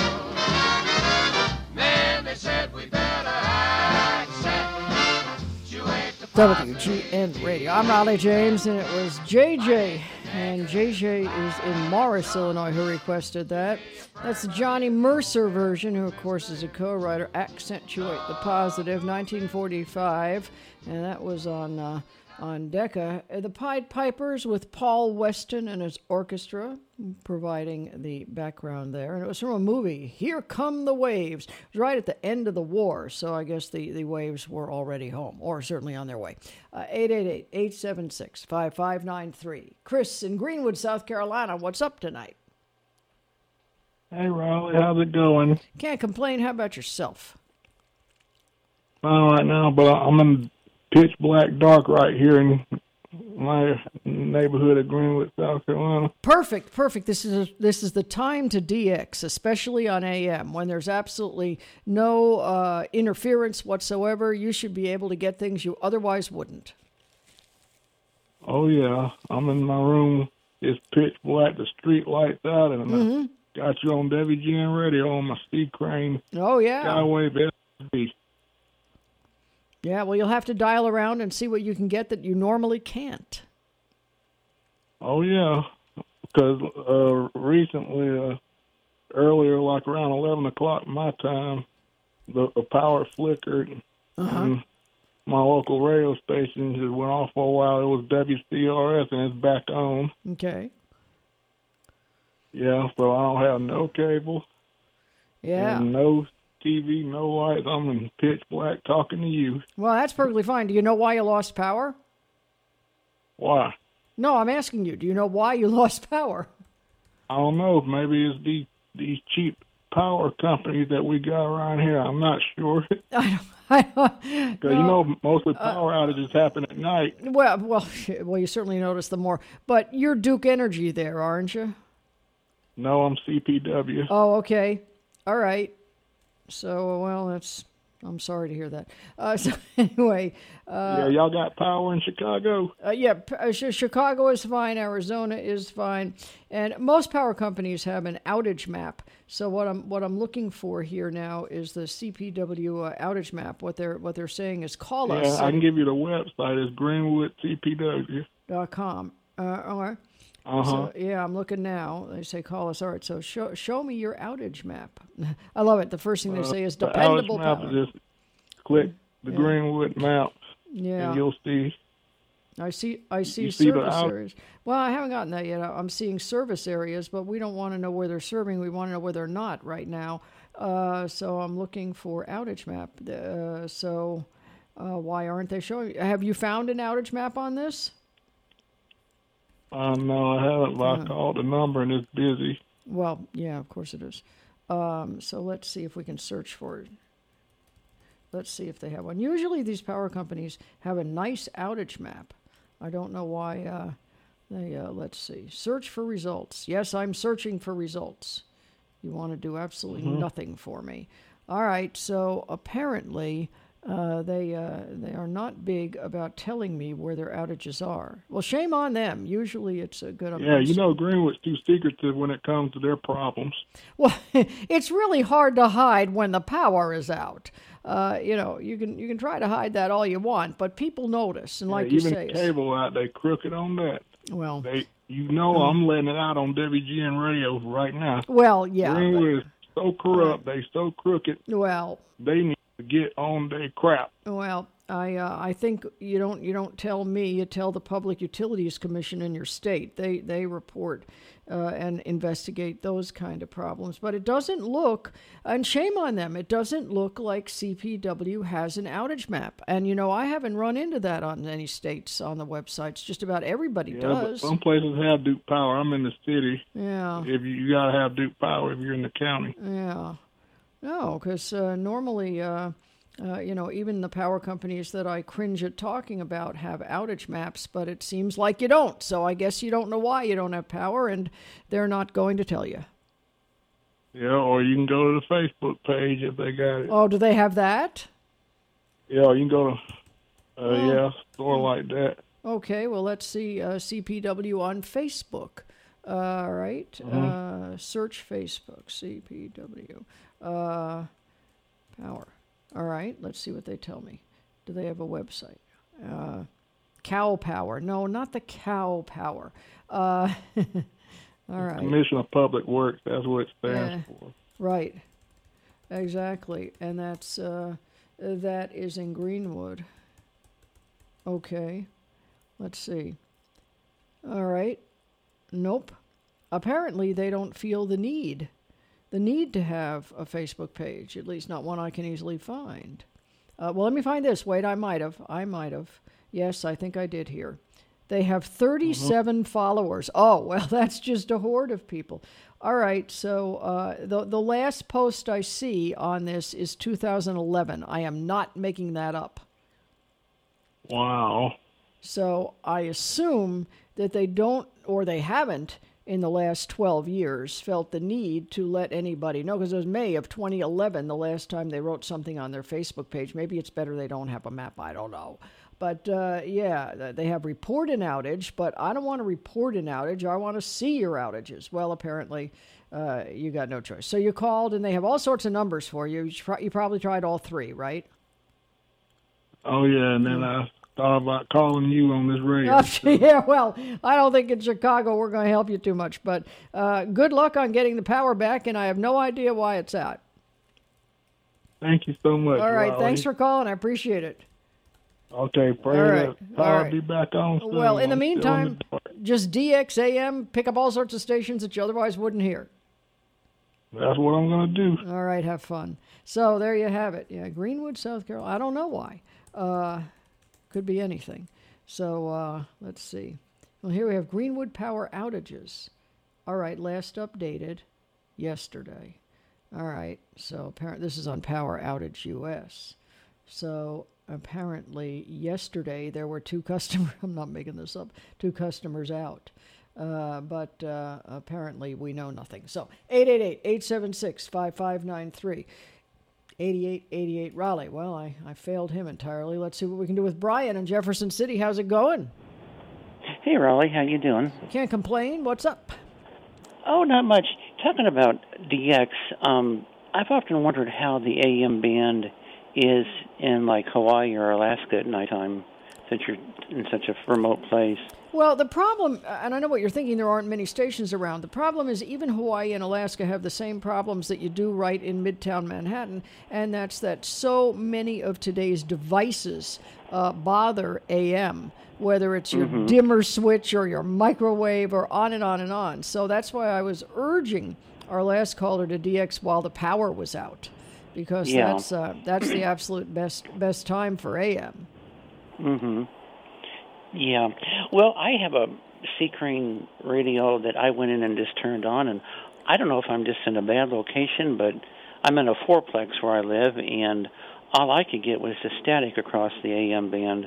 Man, they said we better accept you ain't the W G N Radio. I'm Raleigh James, and it was J J. And J J is in Morris, Illinois, who requested that. That's the Johnny Mercer version, who, of course, is a co-writer. Accentuate the Positive, nineteen forty-five. And that was on uh, on Decca. The Pied Pipers with Paul Weston and his orchestra providing the background there. And it was from a movie, Here Come the Waves. It was right at the end of the war, so I guess the, the waves were already home, or certainly on their way. Uh, eight eight eight, eight seven six, five five nine three. Chris in Greenwood, South Carolina, what's up tonight? Hey, Raleigh, how's it going? Can't complain. How about yourself? Fine right now, but I'm in pitch black dark right here in my neighborhood of Greenwood, South Carolina. Perfect, perfect. This is a, this is the time to D X, especially on A M, when there's absolutely no uh, interference whatsoever. You should be able to get things you otherwise wouldn't. Oh, yeah. I'm in my room. It's pitch black, the street lights out, and Mm-hmm. I got you on W G N Radio on my Steve Crane Oh, yeah. Skywave S B. Yeah, well, you'll have to dial around and see what you can get that you normally can't. Oh, yeah. Because uh, recently, uh, earlier, like around eleven o'clock my time, the, the power flickered. Uh-huh. And my local radio station just went off for a while. It was W C R S, and it's back on. Okay. Yeah, so I don't have no cable. Yeah. And no T V, no lights. I'm in pitch black talking to you. Well, that's perfectly fine. Do you know why you lost power? Why? No, I'm asking you. Do you know why you lost power? I don't know. Maybe it's these, these cheap power companies that we got around here. I'm not sure. I don't. I don't Because, you know, mostly power uh, outages happen at night. Well, well, well, you certainly notice them more. But you're Duke Energy there, aren't you? No, I'm C P W. Oh, okay. All right. So, well, that's, I'm sorry to hear that. Uh, so, anyway. Uh, yeah, y'all got power in Chicago? Uh, yeah, uh, Chicago is fine. Arizona is fine. And most power companies have an outage map. So what I'm what I'm looking for here now is the C P W uh, outage map. What they're what they're saying is call yeah, us. I can give you the website. It's greenwood c p w dot com. Uh, all right. Uh-huh. So, yeah, I'm looking now. They say call us. All right, so show show me your outage map. I love it. The first thing they uh, say is the dependable outage map power. Is just click the Yeah. Greenwood map, Yeah, and you'll see. I see. I see You see the service out- areas. Well, I haven't gotten that yet. I'm seeing service areas, but we don't want to know where they're serving. We want to know where they're not right now. Uh, so I'm looking for outage map. Uh, so uh, why aren't they showing? Have you found an outage map on this? Uh, no, I haven't, but Yeah. I called the number, and it's busy. Well, yeah, of course it is. Um, so let's see if we can search for it. Let's see if they have one. Usually these power companies have a nice outage map. I don't know why uh, they, uh, let's see. Search for results. Yes, I'm searching for results. You want to do absolutely Mhm. nothing for me. All right, so apparently uh, they uh, they are not big about telling me where their outages are. Well, shame on them. Usually it's a good... Yeah, you know Greenwood's too secretive when it comes to their problems. Well, it's really hard to hide when the power is out. Uh, you know, you can you can try to hide that all you want, but people notice. And like yeah, you even say, the cable out, they crooked on that. well, They, you know, I'm letting it out on W G N Radio right now. well, yeah, Greenwood is so corrupt. They so crooked. but- well, They need to get on their crap. Well, I uh, I think you don't you don't tell me. You tell the Public Utilities Commission in your state. They they report uh, and investigate those kind of problems. But it doesn't look, and shame on them, it doesn't look like C P W has an outage map. And you know, I haven't run into that on any states on the websites. Just about everybody Yeah, does. but some places have Duke Power. I'm in the city. Yeah. If you, you gotta have Duke Power if you're in the county. Yeah. No, because uh, normally, uh, uh, you know, even the power companies that I cringe at talking about have outage maps, but it seems like you don't. So I guess you don't know why you don't have power, and they're not going to tell you. Yeah, or you can go to the Facebook page if they got it. Oh, do they have that? Yeah, you can go to, uh, Oh. yeah, store like that. Okay, well, let's see uh, C P W on Facebook. Uh, all right, Mhm. uh, search Facebook, C P W. Uh, power. All right, let's see what they tell me. Do they have a website? Uh, Cow Power. No, not the Cow Power. Uh, all right. Commission of Public Works, that's what it stands Yeah. for. Right. Exactly. And that's uh, that is in Greenwood. Okay. Let's see. All right. Nope. Apparently they don't feel the need. The need to have a Facebook page, at least not one I can easily find. Uh, well, let me find this. Wait, I might have. I might have. Yes, I think I did here. They have thirty-seven followers. Oh, well, that's just a horde of people. All right, so uh, the, the last post I see on this is two thousand eleven. I am not making that up. Wow. So I assume that they don't, or they haven't, in the last twelve years, felt the need to let anybody know, because it was May of twenty eleven, the last time they wrote something on their Facebook page. Maybe it's better they don't have a map. I don't know. But, uh, yeah, they have report an outage, but I don't want to report an outage. I want to see your outages. Well, apparently, uh, you got no choice. So you called, and they have all sorts of numbers for you. You, try, you probably tried all three, right? Oh, yeah, and then I thought about calling you on this radio. Oh, yeah, well, I don't think in Chicago we're going to help you too much, but uh, good luck on getting the power back, and I have no idea why it's out. Thank you so much. All right, Raleigh. thanks for calling. I appreciate it. Okay, pray All right, that power all right. be back on soon. Well, in the I'm still meantime, the dark. just D X A M, pick up all sorts of stations that you otherwise wouldn't hear. That's what I'm going to do. All right, have fun. So there you have it. Yeah, Greenwood, South Carolina. I don't know why. Uh, could be anything. So uh, let's see. Well, here we have Greenwood power outages. All right, last updated yesterday. All right, so apparently this is on Power Outage U S. So apparently yesterday there were two customers, I'm not making this up, two customers out. Uh, but uh, apparently we know nothing. So eight eight eight, eight seven six, five five nine three. eighty-eight eighty-eight Raleigh. Well, I, I failed him entirely. Let's see what we can do with Brian in Jefferson City. How's it going? Hey, Raleigh, how you doing? Can't complain. What's up? Oh, not much. Talking about D X, um, I've often wondered how the A M band is in, like, Hawaii or Alaska at nighttime, since you're in such a remote place. Well, the problem, and I know what you're thinking, there aren't many stations around. The problem is even Hawaii and Alaska have the same problems that you do right in Midtown Manhattan, and that's that so many of today's devices uh, bother A M, whether it's your Mhm. dimmer switch or your microwave or on and on and on. So that's why I was urging our last caller to D X while the power was out, because Yeah. that's uh, that's the absolute best best time for A M. Mm-hmm. Yeah. Well, I have a C-Crane radio that I went in and just turned on, and I don't know if I'm just in a bad location, but I'm in a fourplex where I live, and all I could get was the static across the A M band.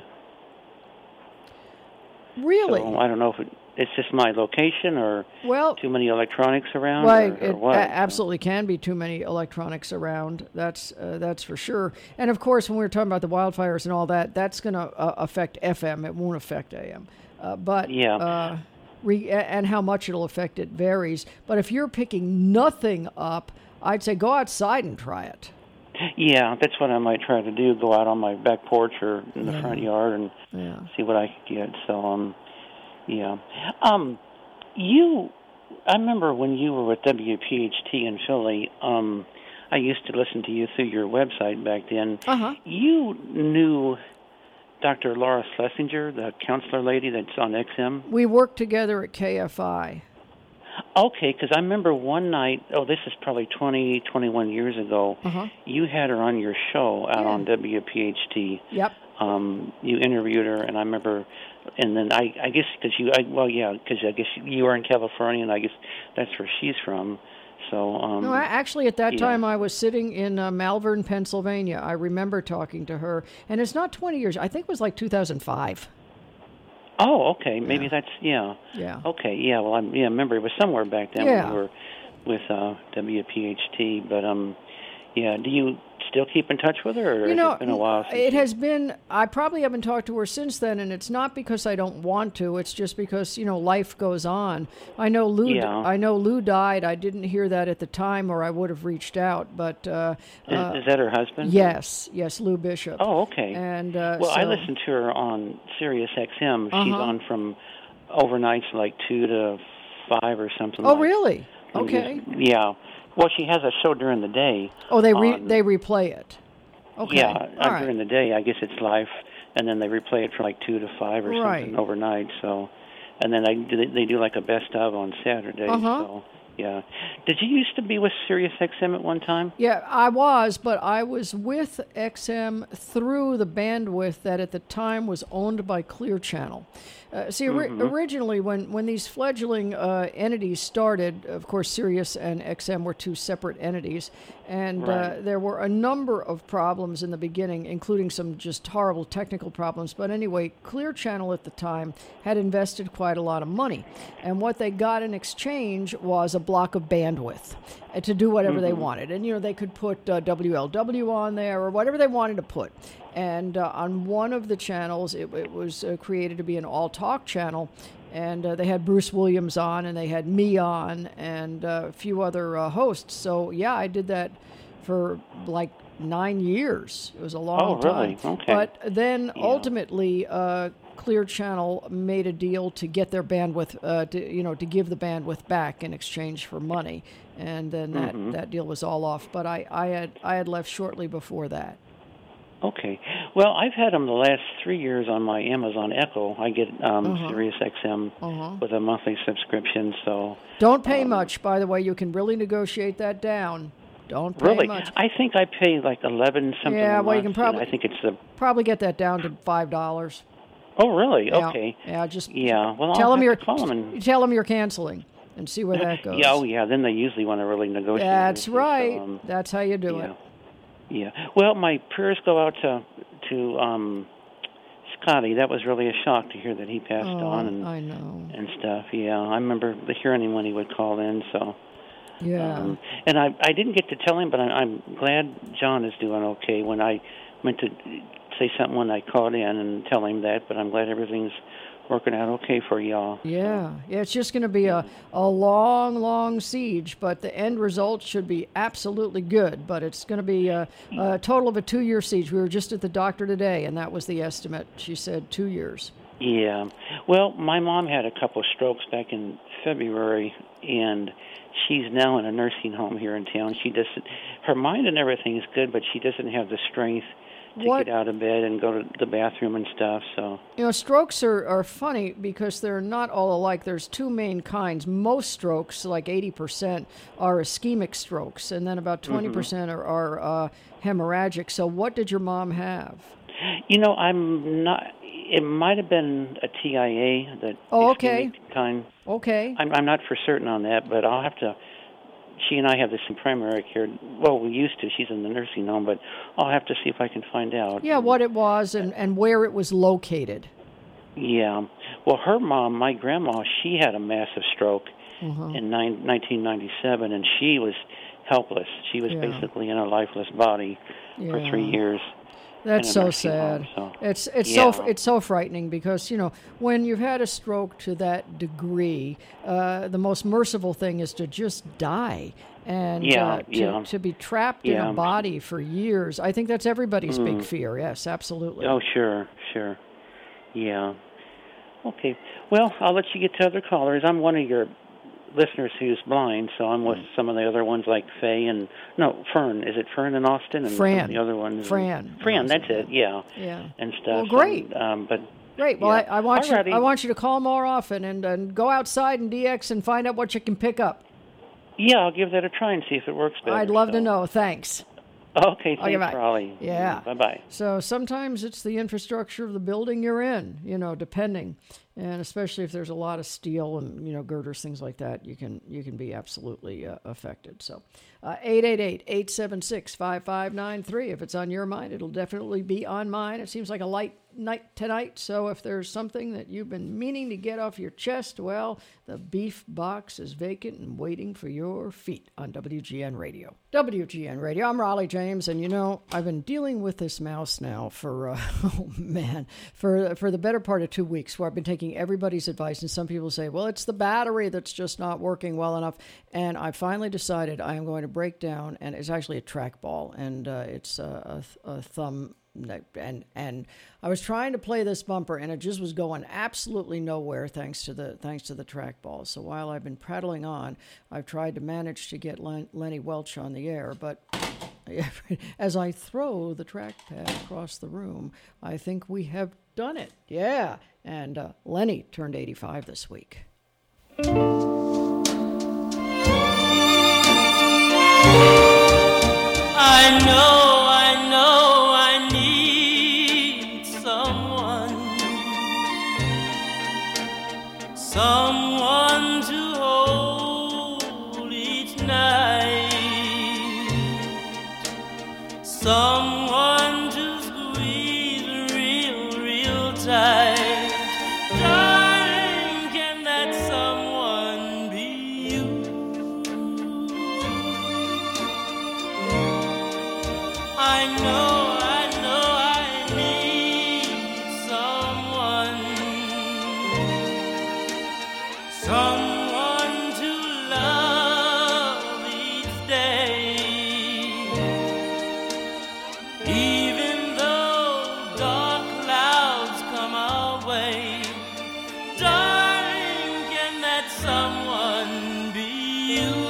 Really? So I don't know if it, it's just my location or Well, too many electronics around, Well, or, or it what. a- absolutely can be too many electronics around. That's uh, that's for sure. And of course, when we were talking about the wildfires and all that, that's going to uh, affect F M. It won't affect A M. Uh, but Yeah. uh, re- a- and how much it'll affect it varies. But if you're picking nothing up, I'd say go outside and try it. Yeah, that's what I might try to do. Go out on my back porch or in the Yeah. front yard and Yeah. see what I could get. So, um, yeah. Um, you, I remember when you were with W P H T in Philly, um, I used to listen to you through your website back then. Uh-huh. You knew Doctor Laura Schlesinger, the counselor lady that's on X M? We worked together at K F I. Okay, because I remember one night, oh, this is probably twenty, twenty-one years ago, Uh-huh. you had her on your show out Yeah. on W P H T. Yep. Um, you interviewed her, and I remember, and then I, I guess because you, I, well, yeah, because I guess you are in California, and I guess that's where she's from. So, um, No, I- actually, at that yeah. time, I was sitting in uh, Malvern, Pennsylvania. I remember talking to her, and it's not twenty years. I think it was like two thousand five. Oh, okay, maybe Yeah. that's yeah. Yeah. Okay, yeah. Well, I'm, yeah, I remember it was somewhere back then Yeah. when we were with uh, W P H T. But um, yeah. Do you still keep in touch with her, or You has know, it been a while? Since it you- has been. I probably haven't talked to her since then, and it's not because I don't want to. It's just because you know life goes on. I know Lou. Yeah. I know Lou died. I didn't hear that at the time, or I would have reached out. But uh, Is, uh, is that her husband? yes, yes, Lou Bishop. Oh, okay. And uh, well, I so- listened to her on Sirius X M. She's Uh-huh. on from overnights like two to five or something. Oh, like. really? And Okay. just- yeah. Well, she has a show during the day. Oh, they re- on- they replay it. Okay. Yeah, All uh, right. during the day, I guess it's live, and then they replay it from like two to five or Right. something overnight. So, and then I do, they do like a best of on Saturday. Uh-huh. So, yeah. Did you used to be with Sirius X M at one time? Yeah, I was, but I was with X M through the bandwidth that at the time was owned by Clear Channel. Uh, see, ori- Mhm. originally, when, when these fledgling uh, entities started, of course, Sirius and X M were two separate entities, and uh, Right. there were a number of problems in the beginning, including some just horrible technical problems. But anyway, Clear Channel at the time had invested quite a lot of money, and what they got in exchange was a block of bandwidth uh, to do whatever they Mhm. wanted. And, you know, they could put uh, W L W on there or whatever they wanted to put. And uh, on one of the channels, it, it was uh, created to be an all-talk channel, and uh, they had Bruce Williams on, and they had me on, and uh, a few other uh, hosts. So, yeah, I did that for like nine years. It was a long Oh, really? time. Okay. But then Yeah. ultimately, uh, Clear Channel made a deal to get their bandwidth, uh, to, you know, to give the bandwidth back in exchange for money, and then that, Mhm. that deal was all off. But I, I had I had left shortly before that. Okay. Well, I've had them the last three years on my Amazon Echo. I get um, Uh-huh. Sirius X M Uh-huh. with a monthly subscription. So Don't pay Um, much, by the way. You can really negotiate that down. Don't pay really, much. I think I pay like eleven something. Yeah, a well, you month, can probably- and I think it's the. Probably get that down to five dollars. Oh, really? Yeah, Okay. Yeah, just Yeah. Well, tell I'll them have you're to call them and. you tell them you're canceling, and see where that goes. Yeah, oh yeah. Then they usually want to really negotiate. That's with you, so, right. um, That's how you do yeah. it. Yeah. Well, my prayers go out to to um, Scotty. That was really a shock to hear that he passed Oh, on and I know. and stuff. Yeah, I remember hearing him when he would call in. So. Yeah. Um, and I I didn't get to tell him, but I, I'm glad John is doing okay. When I meant to say something when I called in and tell him that, but I'm glad everything's working out okay for y'all. Yeah, yeah, it's just going to be a, a long, long siege, but the end result should be absolutely good. But it's going to be a, a total of a two-year siege. We were just at the doctor today, and that was the estimate. She said two years. Yeah. Well, my mom had a couple of strokes back in February, and she's now in a nursing home here in town. She doesn't, her mind and everything is good, but she doesn't have the strength to What- get out of bed and go to the bathroom and stuff. So. You know, strokes are, are funny because they're not all alike. There's two main kinds. Most strokes, like eighty percent, are ischemic strokes, and then about twenty percent are, are uh, hemorrhagic. So what did your mom have? You know, I'm not. It might have been a T I A, that Oh, okay. ischemic kind. Okay. I'm, I'm not for certain on that, but I'll have to. She and I have this in primary care. Well, we used to. She's in the nursing home, but I'll have to see if I can find out. Yeah, what it was and, and where it was located. Yeah. Well, her mom, my grandma, she had a massive stroke Uh-huh. in nine, nineteen ninety-seven, and she was helpless. She was Yeah. basically in a lifeless body for three Yeah. years. That's in a so nursing home, sad. so- It's it's Yeah. so it's so frightening because you know when you've had a stroke to that degree, uh, the most merciful thing is to just die and Yeah, uh, to, yeah. to be trapped in Yeah. a body for years. I think that's everybody's big Mm. fear. Yes, absolutely. Oh, sure, sure. Yeah. Okay. Well, I'll let you get to other callers. I'm one of your listeners who's blind, so I'm with some of the other ones like Faye and no Fern. Is it Fern in Austin? And Fran. some of the other ones. Fran. Fran. That's it. Yeah. Yeah. And stuff. Well, great. And, um, but great. Well, yeah. I, I want Alrighty. you. I want you to call more often and, and go outside and D X and find out what you can pick up. Yeah, I'll give that a try and see if it works better. I'd love so. to know. Thanks. Okay, Okay, bye. thanks, Raleigh. Yeah. Bye-bye. So sometimes it's the infrastructure of the building you're in, you know, depending. And especially if there's a lot of steel and, you know, girders, things like that, you can you can be absolutely uh, affected. So uh, eight eight eight, eight seven six, five five nine three. If it's on your mind, it'll definitely be on mine. It seems like a light night tonight. So if there's something that you've been meaning to get off your chest, well, the beef box is vacant and waiting for your feet on W G N Radio. W G N Radio. I'm Raleigh James, and you know, I've been dealing with this mouse now for, uh, oh man, for, for the better part of two weeks where I've been taking everybody's advice, and some people say, well, it's the battery that's just not working well enough. And I finally decided I am going to break down, and it's actually a trackball, and uh, it's a, a, a thumb. And and I was trying to play this bumper, and it just was going absolutely nowhere thanks to the thanks to the trackball. So while I've been prattling on, I've tried to manage to get Len, Lenny Welch on the air. But as I throw the trackpad across the room, I think we have done it. Yeah, and uh, Lenny turned eighty-five this week. I know, I know, I need someone, someone to hold each night, someone to squeeze real, real tight. Darling, can that someone be you? I know, I know I need someone, someone to love each day, even though dark clouds come our way. Darling, can that someone be you?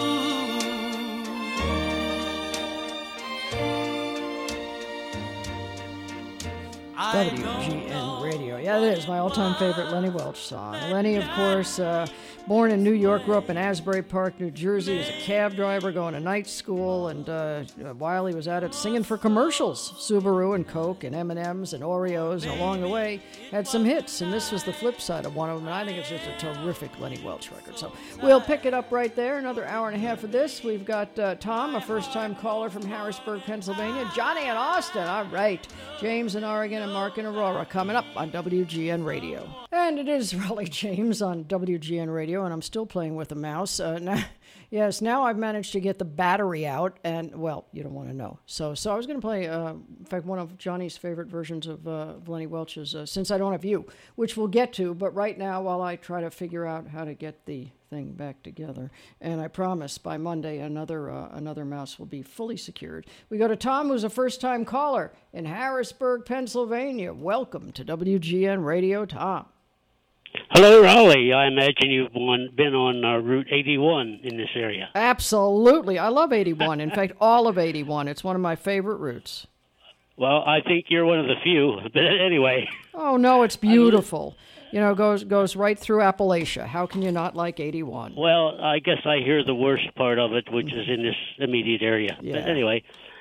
W G N Radio. Yeah, that is my all-time favorite Lenny Welch song. Lenny, of course, uh, born in New York, grew up in Asbury Park, New Jersey. Was a cab driver going to night school, and uh, while he was at it, singing for commercials, Subaru and Coke and M and M's and Oreos, and along the way had some hits. And this was the flip side of one of them, and I think it's just a terrific Lenny Welch record. So we'll pick it up right there. Another hour and a half of this. We've got uh, Tom, a first-time caller from Harrisburg, Pennsylvania. Johnny in Austin. All right. James in Oregon and Mark in Aurora coming up on W G N Radio. And it is Raleigh James on W G N Radio, and I'm still playing with the mouse. Uh, now, yes, now I've managed to get the battery out, and, well, you don't want to know. So so I was going to play, uh, in fact, one of Johnny's favorite versions of, uh, of Lenny Welch's uh, Since I Don't Have You, which we'll get to, but right now, while I try to figure out how to get the thing back together, and I promise by Monday another uh, another mouse will be fully secured. We go to Tom, who's a first-time caller in Harrisburg, Pennsylvania. Welcome to W G N Radio, Tom. Hello, Raleigh. I imagine you've won, been on uh, Route eighty-one in this area. Absolutely. I love eighty-one. In fact, all of eighty-one. It's one of my favorite routes. Well, I think you're one of the few. But anyway. Oh, no, it's beautiful. You know, goes goes right through Appalachia. How can you not like eighty-one? Well, I guess I hear the worst part of it, which is in this immediate area. Yeah. But anyway,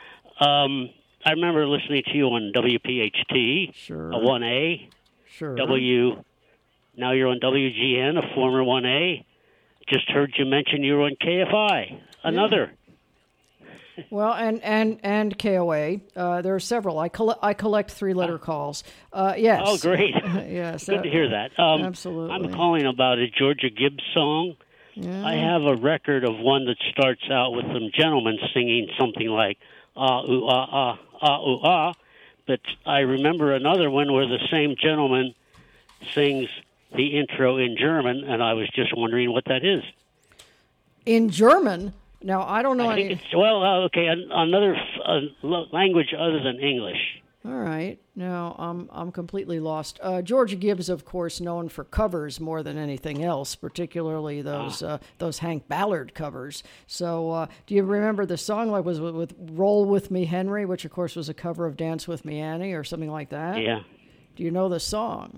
um, I remember listening to you on W P H T, sure. a one A. Sure. W. Now you're on W G N, a former one A. Just heard you mention you were on K F I, another. Yeah. Well, and, and, and K O A. Uh, there are several. I, coll- I collect three-letter calls. Uh, yes. Oh, great. Yes. Good uh, to hear that. Um, absolutely. I'm calling about a Georgia Gibbs song. Yeah. I have a record of one that starts out with some gentlemen singing something like, ah, ooh, ah, ah, ah, ooh, ah. But I remember another one where the same gentleman sings the intro in German, and I was just wondering what that is. In German? Now, I don't know I any... think it's, well, uh, okay, an, another uh, language other than English. All right. Now, I'm I'm completely lost. Uh, Georgia Gibbs, of course, known for covers more than anything else, particularly those uh, those Hank Ballard covers. So, uh, do you remember the song like was with, with "Roll With Me, Henry," which of course was a cover of "Dance with Me, Annie" or something like that? Yeah. Do you know the song?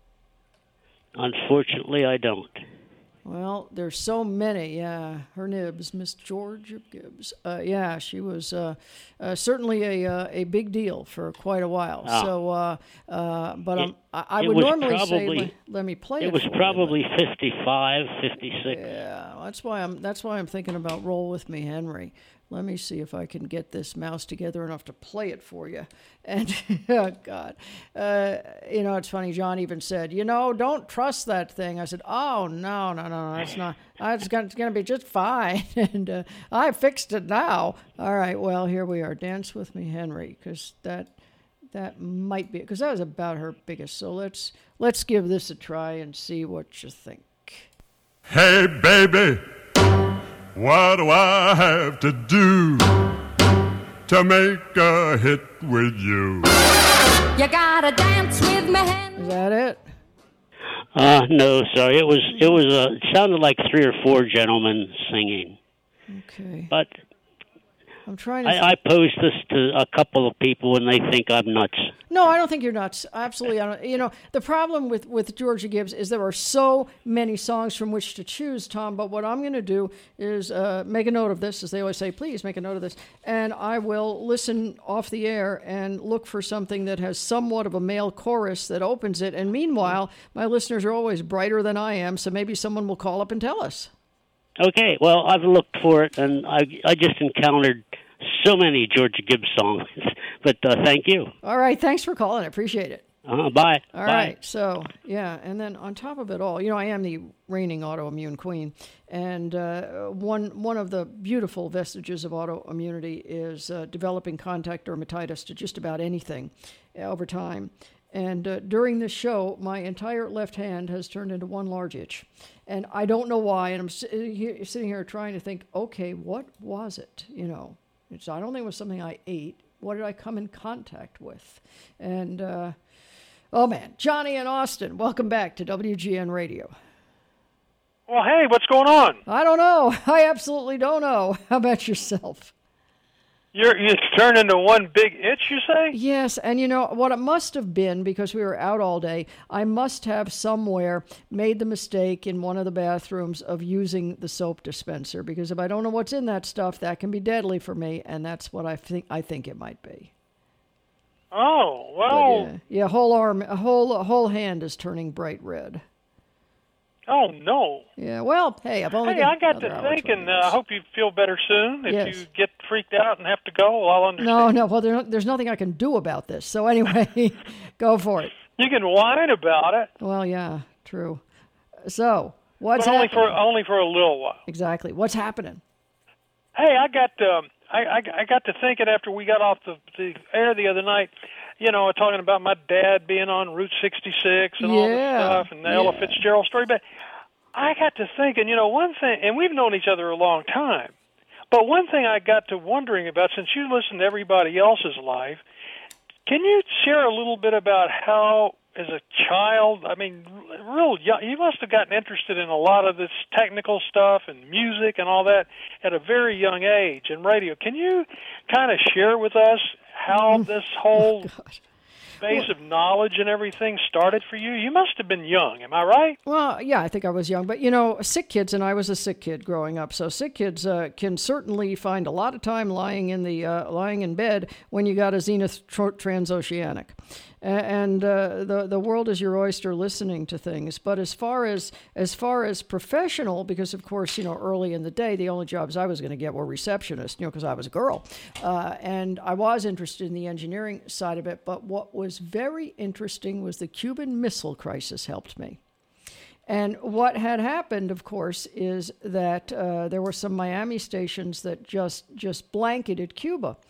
Unfortunately, I don't. Well, there's so many. Yeah, her nibs, Miss Georgia Gibbs. Uh, yeah, she was uh, uh, certainly a uh, a big deal for quite a while. Ah. So, uh, uh, but It- I'm, I, I it would was normally say probably- let, let me play it. It was for you, probably fifty-five, fifty-six. Yeah, that's why I'm that's why I'm thinking about "Roll With Me, Henry." Let me see if I can get this mouse together enough to play it for you. And oh God, uh, you know, it's funny. John even said, "You know, don't trust that thing." I said, "Oh no, no, no, no that's not. It's going to be just fine." And uh, I fixed it now. All right. Well, here we are. "Dance with Me, Henry," because that that might be because that was about her biggest. So let's let's give this a try and see what you think. Hey, baby, what do I have to do to make a hit with you? You gotta dance with me, Henry. Is that it? Uh, no, sorry. It was, it was, uh, it sounded like three or four gentlemen singing. Okay. But I'm trying to. I, I posed this to a couple of people and they think I'm nuts. No, I don't think you're nuts. Absolutely, I don't. You know, the problem with, with Georgia Gibbs is there are so many songs from which to choose, Tom. But what I'm going to do is uh, make a note of this, as they always say. Please make a note of this, and I will listen off the air and look for something that has somewhat of a male chorus that opens it. And meanwhile, my listeners are always brighter than I am, so maybe someone will call up and tell us. Okay, well, I've looked for it and I, I just encountered so many Georgia Gibbs songs. But uh, thank you. All right, thanks for calling. I appreciate it. Uh, bye. All bye. right, so, yeah, and then on top of it all, you know, I am the reigning autoimmune queen, and uh, one one of the beautiful vestiges of autoimmunity is uh, developing contact dermatitis to just about anything over time. And uh, during this show, my entire left hand has turned into one large itch. And I don't know why, and I'm si- here, sitting here trying to think, okay, what was it, you know? It's, I don't think it was something I ate. What did I come in contact with? And, uh, oh, man, Johnny in Austin, welcome back to W G N Radio. Well, hey, what's going on? I don't know. I absolutely don't know. How about yourself? You're you turned into one big itch, you say? Yes, and you know what it must have been, because we were out all day, I must have somewhere made the mistake in one of the bathrooms of using the soap dispenser, because if I don't know what's in that stuff, that can be deadly for me, and that's what I think I think it might be. Oh, well. But, yeah, yeah, whole arm, a whole a whole hand is turning bright red. Oh, no. Yeah, well, hey, I've only Hey, got I got another to hour, thinking, twenty uh, I hope you feel better soon. If Yes. you get freaked out and have to go, I'll understand. No, no, well, there, there's nothing I can do about this. So anyway, go for it. You can whine about it, Well, yeah, true. So, what's but only happening? for only for a little while. Exactly. What's happening? Hey, I got um, I, I I got to thinking after we got off the, the air the other night, you know, talking about my dad being on Route sixty-six and all this Yeah, stuff, and the Ella yeah. Fitzgerald story. But I got to thinking, you know, one thing, and we've known each other a long time, but one thing I got to wondering about, since you listen to everybody else's life, can you share a little bit about how, as a child, I mean, real young, you must have gotten interested in a lot of this technical stuff and music and all that at a very young age and radio. Can you kind of share with us how this whole base of knowledge and everything started for you? You must have been young, am I right? Well, yeah, I think I was young, but you know, sick kids, and I was a sick kid growing up. So sick kids uh, can certainly find a lot of time lying in the uh, lying in bed when you got a Zenith tr- Transoceanic, A- and uh, the the world is your oyster, listening to things. But as far as as far as professional, because of course, you know, early in the day, the only jobs I was going to get were receptionist, you know, because I was a girl, uh, and I was interested in the engineering side of it. But what was very interesting was the Cuban Missile Crisis helped me. And what had happened, of course, is that uh, there were some Miami stations that just just blanketed Cuba.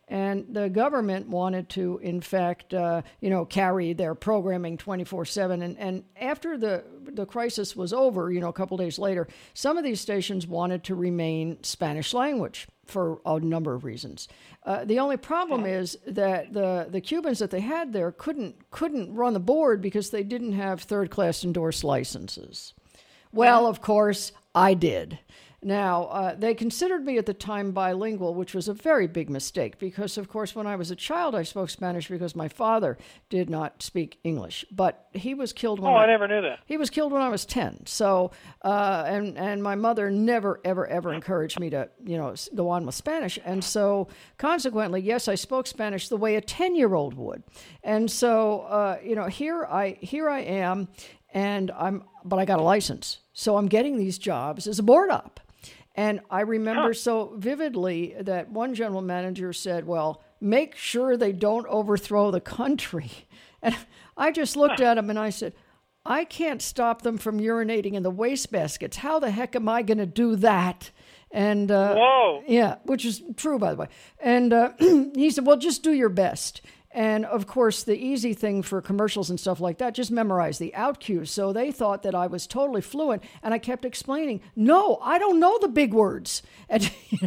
And the government wanted to, in fact, uh, you know, carry their programming twenty-four seven. And, and after the, the crisis was over, you know, a couple days later, some of these stations wanted to remain Spanish language for a number of reasons. Uh, the only problem is that the, the Cubans that they had there couldn't couldn't run the board because they didn't have third-class endorsed licenses. Well, of course, I did. Now, uh, they considered me at the time bilingual, which was a very big mistake because, of course, when I was a child, I spoke Spanish because my father did not speak English. But he was killed when Oh, I, I never knew that. He was killed when I was ten. So, uh, and and my mother never, ever, ever encouraged me to, you know, go on with Spanish. And so, consequently, yes, I spoke Spanish the way a ten-year-old would. And so, uh, you know, here I here I am, and I'm, but I got a license, so I'm getting these jobs as a board op. And I remember huh. so vividly that one general manager said, well, make sure they don't overthrow the country. And I just looked huh. at him and I said, I can't stop them from urinating in the wastebaskets. How the heck am I going to do that? And uh, Whoa. Yeah, which is true, by the way. And uh, he said, well, just do your best. And, of course, the easy thing for commercials and stuff like that, just memorize the out cues. So they thought that I was totally fluent, and I kept explaining, no, I don't know the big words. And,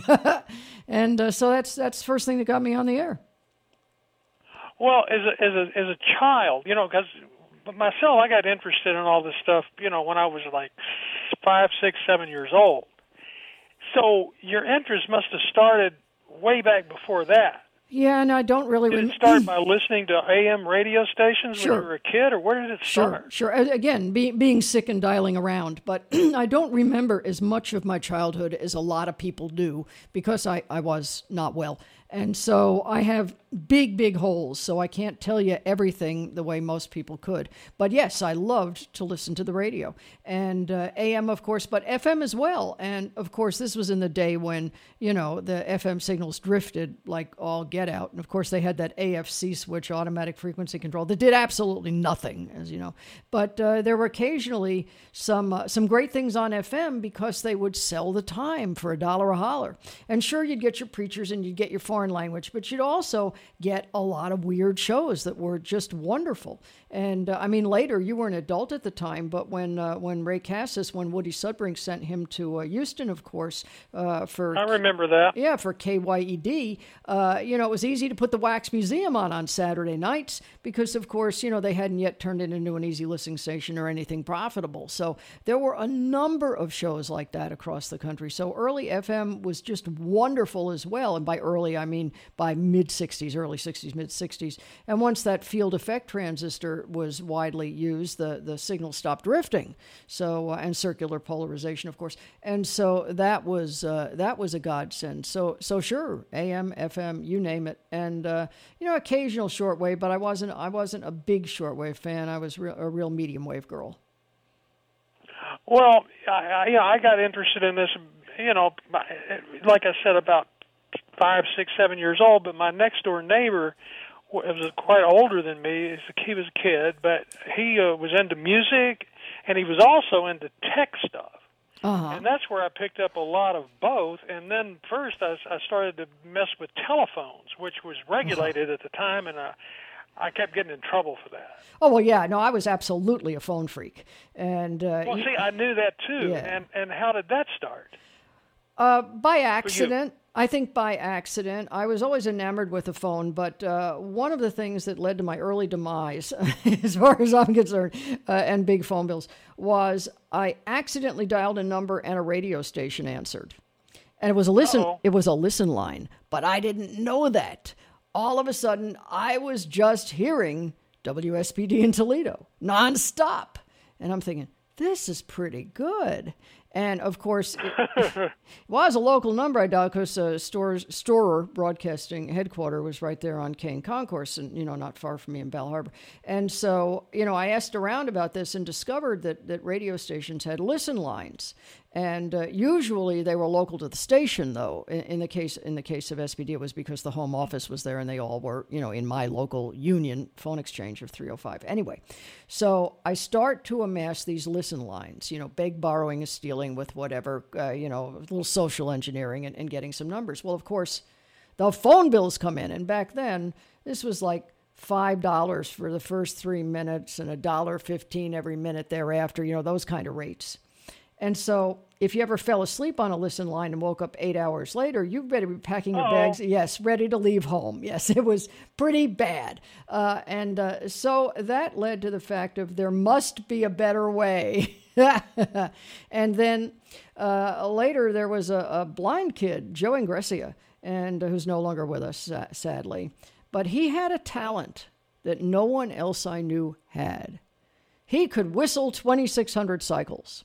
and uh, so that's that's the first thing that got me on the air. Well, as a, as a, as a child, you know, because myself, I got interested in all this stuff, you know, when I was like five, six, seven years old. So your interest must have started way back before that. Yeah, and I don't really... Did it start by listening to A M radio stations sure. when you were a kid, or where did it start? Sure, sure. Again, be, being sick and dialing around, but I don't remember as much of my childhood as a lot of people do because I, I was not well. And so I have big, big holes, so I can't tell you everything the way most people could. But yes, I loved to listen to the radio. And uh, A M, of course, but F M as well. And, of course, this was in the day when, you know, the F M signals drifted like all get out. And, of course, they had that A F C switch, automatic frequency control, that did absolutely nothing, as you know. But uh, there were occasionally some uh, some great things on F M because they would sell the time for a dollar a holler. And sure, you'd get your preachers and you'd get your foreign language, but you'd also get a lot of weird shows that were just wonderful. And uh, I mean, later, you were an adult at the time, but when uh, when Ray Cassis, when Woody Sudbrink sent him to uh, Houston, of course, uh, for... I remember that. Yeah, for K Y E D, uh, you know, it was easy to put the Wax Museum on on Saturday nights because, of course, you know, they hadn't yet turned it into an easy listening station or anything profitable. So there were a number of shows like that across the country. So early F M was just wonderful as well. And by early, I mean by mid-sixties, early sixties, mid-sixties. And once that field effect transistor was widely used, the, the signal stopped drifting. So, uh, and circular polarization, of course. And so that was uh, that was a godsend. So, so sure, A M, F M, you name it. And, uh, you know, occasional shortwave, but I wasn't I wasn't a big shortwave fan. I was re- a real medium wave girl. Well, I, I, you know, I got interested in this, you know, like I said, about five, six, seven years old, but my next door neighbor was quite older than me. He was a kid, but he uh, was into music, and he was also into tech stuff. Uh-huh. And that's where I picked up a lot of both. And then first I, I started to mess with telephones, which was regulated at the time, and I, I kept getting in trouble for that. Oh, well, yeah. No, I was absolutely a phone freak. And uh, Well, see, I knew that too. Yeah. And, and how did that start? Uh, by accident. I think by accident. I was always enamored with the phone, but uh, one of the things that led to my early demise, as far as I'm concerned, uh, and big phone bills, was I accidentally dialed a number and a radio station answered. And it was a listen Uh-oh. it was a listen line, but I didn't know that. All of a sudden, I was just hearing W S P D in Toledo, nonstop. And I'm thinking, this is pretty good. And, of course, it was a local number I dialed because uh, Storer, Storer Broadcasting headquarters was right there on Kane Concourse and, you know, not far from me in Bal Harbor. And so, you know, I asked around about this and discovered that, that radio stations had listen lines. And uh, usually they were local to the station, though. In, in the case in the case of S P D, it was because the home office was there and they all were, you know, in my local union phone exchange of three oh five. Anyway, so I start to amass these listen lines, you know, beg, borrowing, and stealing with whatever, uh, you know, a little social engineering and, and getting some numbers. Well, of course, the phone bills come in. And back then, this was like five dollars for the first three minutes and a dollar fifteen every minute thereafter, you know, those kind of rates. And so if you ever fell asleep on a listen line and woke up eight hours later, you better be packing your Uh-oh. bags. Yes, ready to leave home. Yes, it was pretty bad. Uh, and uh, so that led to the fact of there must be a better way. And then uh, later there was a, a blind kid, Joe Ingressia, and uh, who's no longer with us, uh, sadly. But he had a talent that no one else I knew had. He could whistle twenty-six hundred cycles.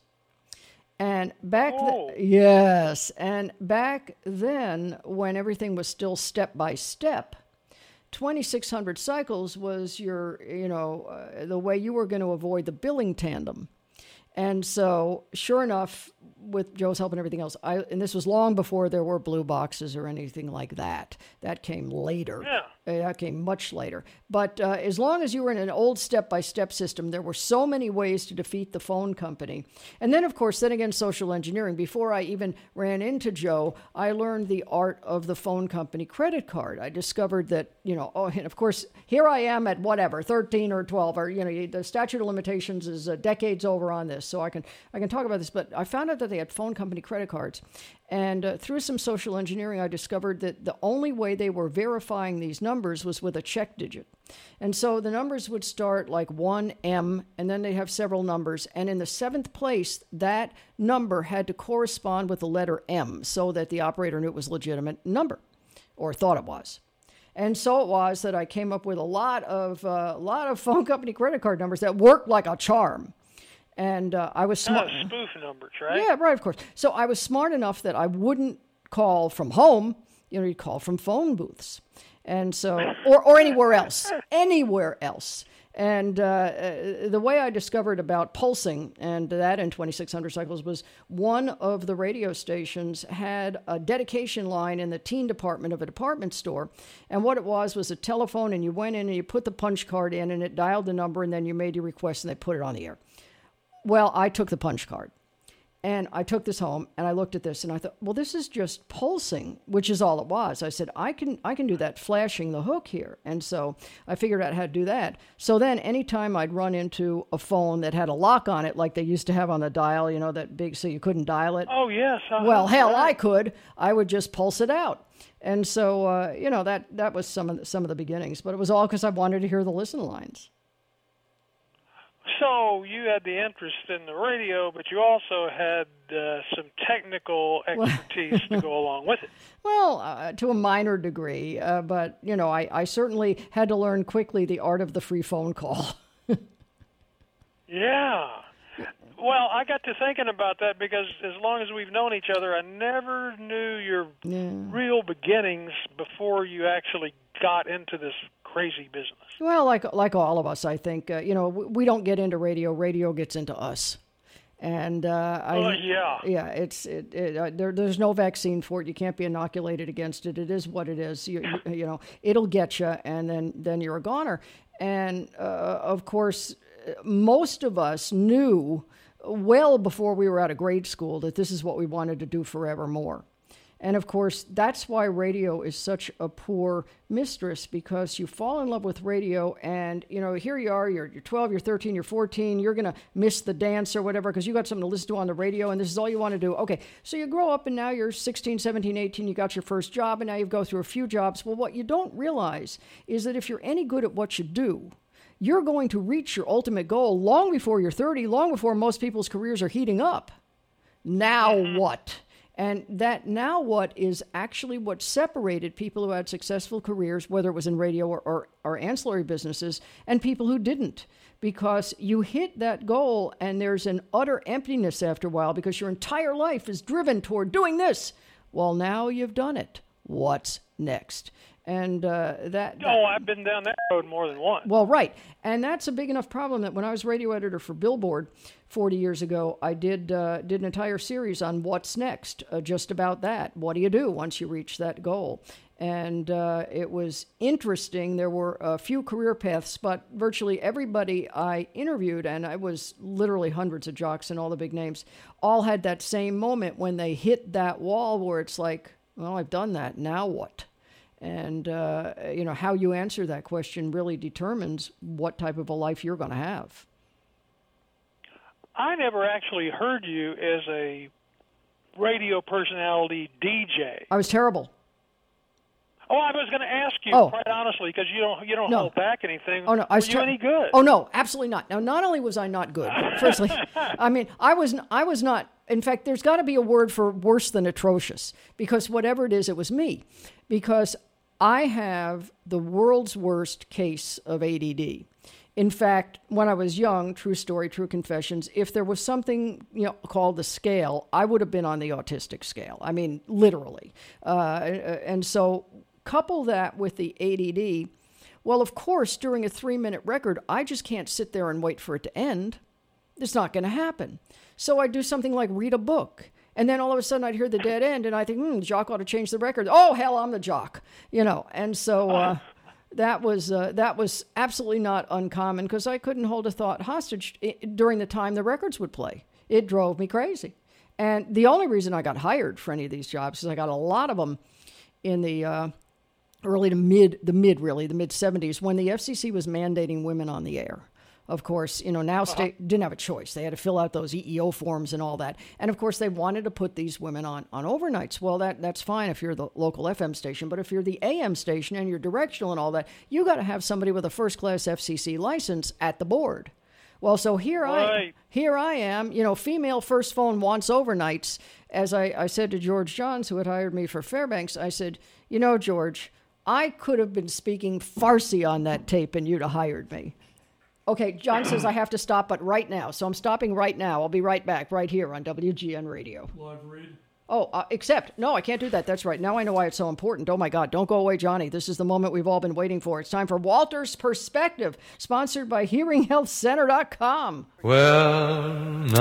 And back Oh. th- yes, and back then when everything was still step by step, twenty-six hundred cycles was your, you know, uh, the way you were going to avoid the billing tandem. And so, sure enough, with Joe's help and everything else, I and this was long before there were blue boxes or anything like that. That came later. Yeah. Uh, That came much later. But uh, as long as you were in an old step-by-step system, there were so many ways to defeat the phone company. And then, of course, then again, social engineering. Before I even ran into Joe, I learned the art of the phone company credit card. I discovered that, you know, oh, and of course, here I am at whatever, thirteen or twelve, or, you know, the statute of limitations is uh, decades over on this, so I can I can talk about this. But I found out that they had phone company credit cards. And uh, through some social engineering, I discovered that the only way they were verifying these numbers was with a check digit. And so the numbers would start like one M, and then they have several numbers. And in the seventh place, that number had to correspond with the letter M so that the operator knew it was a legitimate number, or thought it was. And so it was that I came up with a lot of uh, lot of phone company credit card numbers that worked like a charm. And uh, I was smart. Kind of spoof numbers, right? Yeah, right, of course. So I was smart enough that I wouldn't call from home. You know, you'd call from phone booths. And so, or, or anywhere else, anywhere else. And uh, uh, the way I discovered about pulsing, and that in twenty-six hundred cycles, was one of the radio stations had a dedication line in the teen department of a department store. And what it was was a telephone, and you went in and you put the punch card in, and it dialed the number, and then you made your request, and they put it on the air. Well, I took the punch card, and I took this home, and I looked at this, and I thought, well, this is just pulsing, which is all it was. I said, I can I can do that flashing the hook here. And so I figured out how to do that. So then anytime I'd run into a phone that had a lock on it, like they used to have on the dial, you know, that big, so you couldn't dial it. Oh, yes. Uh-huh. Well, hell, I could. I would just pulse it out. And so, uh, you know, that, that was some of the, some of the beginnings. But it was all because I wanted to hear the listen lines. So you had the interest in the radio, but you also had uh, some technical expertise to go along with it. Well, uh, to a minor degree, uh, but, you know, I, I certainly had to learn quickly the art of the free phone call. Yeah. Well, I got to thinking about that because as long as we've known each other, I never knew your Yeah. real beginnings before you actually got into this crazy business. Well, like like all of us, I think, uh, you know, we, we don't get into radio. Radio gets into us. And uh, I, Uh, yeah. yeah, it's it, it, uh, there. There's no vaccine for it. You can't be inoculated against it. It is what it is. You, you, you know, it'll get you, and then then you're a goner. And uh, of course, most of us knew well before we were out of grade school that this is what we wanted to do forevermore. And of course, that's why radio is such a poor mistress, because you fall in love with radio and, you know, here you are, you're, you're twelve, you're thirteen, you're fourteen, you're going to miss the dance or whatever because you got something to listen to on the radio and this is all you want to do. Okay, so you grow up and now you're sixteen, seventeen, eighteen, you got your first job and now you go through a few jobs. Well, what you don't realize is that if you're any good at what you do, you're going to reach your ultimate goal long before you're thirty, long before most people's careers are heating up. Now what? And that now what is actually what separated people who had successful careers, whether it was in radio or, or, or ancillary businesses, and people who didn't. Because you hit that goal and there's an utter emptiness after a while because your entire life is driven toward doing this. Well, now you've done it. What's next? And uh, that, that... Oh, I've been down that road more than once. Well, right. And that's a big enough problem that when I was radio editor for Billboard forty years ago, I did uh, did an entire series on what's next, uh, just about that. What do you do once you reach that goal? And uh, it was interesting. There were a few career paths, but virtually everybody I interviewed, and I was literally hundreds of jocks and all the big names, all had that same moment when they hit that wall where it's like, well, I've done that. Now what? And, uh, you know, how you answer that question really determines what type of a life you're going to have. I never actually heard you as a radio personality D J. I was terrible. Oh, I was going to ask you, Oh. quite honestly, because you don't you don't No. hold back anything. Oh no, I was Were you ter- any good? Oh no, absolutely not. Now, not only was I not good, firstly, I mean, I was I was not. In fact, there's got to be a word for worse than atrocious, because whatever it is, it was me, because I have the world's worst case of A D D. In fact, when I was young, true story, true confessions, if there was something, you know, called the scale, I would have been on the autistic scale. I mean, literally. Uh, and so couple that with the A D D, well, of course, during a three-minute record, I just can't sit there and wait for it to end. It's not going to happen. So I do something like read a book. And then all of a sudden I'd hear the dead end, and I think, hmm, Jock ought to change the record. Oh, hell, I'm the Jock. You know, and so uh, that was uh, that was absolutely not uncommon, because I couldn't hold a thought hostage during the time the records would play. It drove me crazy. And the only reason I got hired for any of these jobs is I got a lot of them in the uh, early to mid, the mid really, the mid seventies, when the F C C was mandating women on the air. Of course, you know, now state didn't have a choice. They had to fill out those E E O forms and all that. And of course, they wanted to put these women on, on overnights. Well, that that's fine if you're the local F M station. But if you're the A M station and you're directional and all that, you got to have somebody with a first-class F C C license at the board. Well, so here I Right. here I am, you know, female first phone wants overnights. As I, I said to George Johns, who had hired me for Fairbanks, I said, you know, George, I could have been speaking Farsi on that tape and you'd have hired me. Okay, John says I have to stop, but right now. So I'm stopping right now. I'll be right back, right here on W G N Radio. Live read. Oh, uh, except, no, I can't do that. That's right. Now I know why it's so important. Oh, my God. Don't go away, Johnny. This is the moment we've all been waiting for. It's time for Walter's Perspective, sponsored by hearing health center dot com. Well,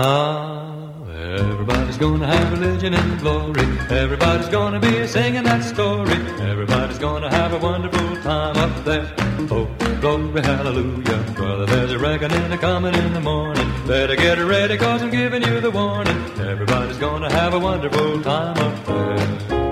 now everybody's gonna have religion and glory. Everybody's gonna be singing that story. Everybody's gonna have a wonderful time up there. Oh, glory, hallelujah. Brother, there's a reckoning coming in the morning. Better get ready, cause I'm giving you the warning. Everybody's gonna have a wonderful time up there.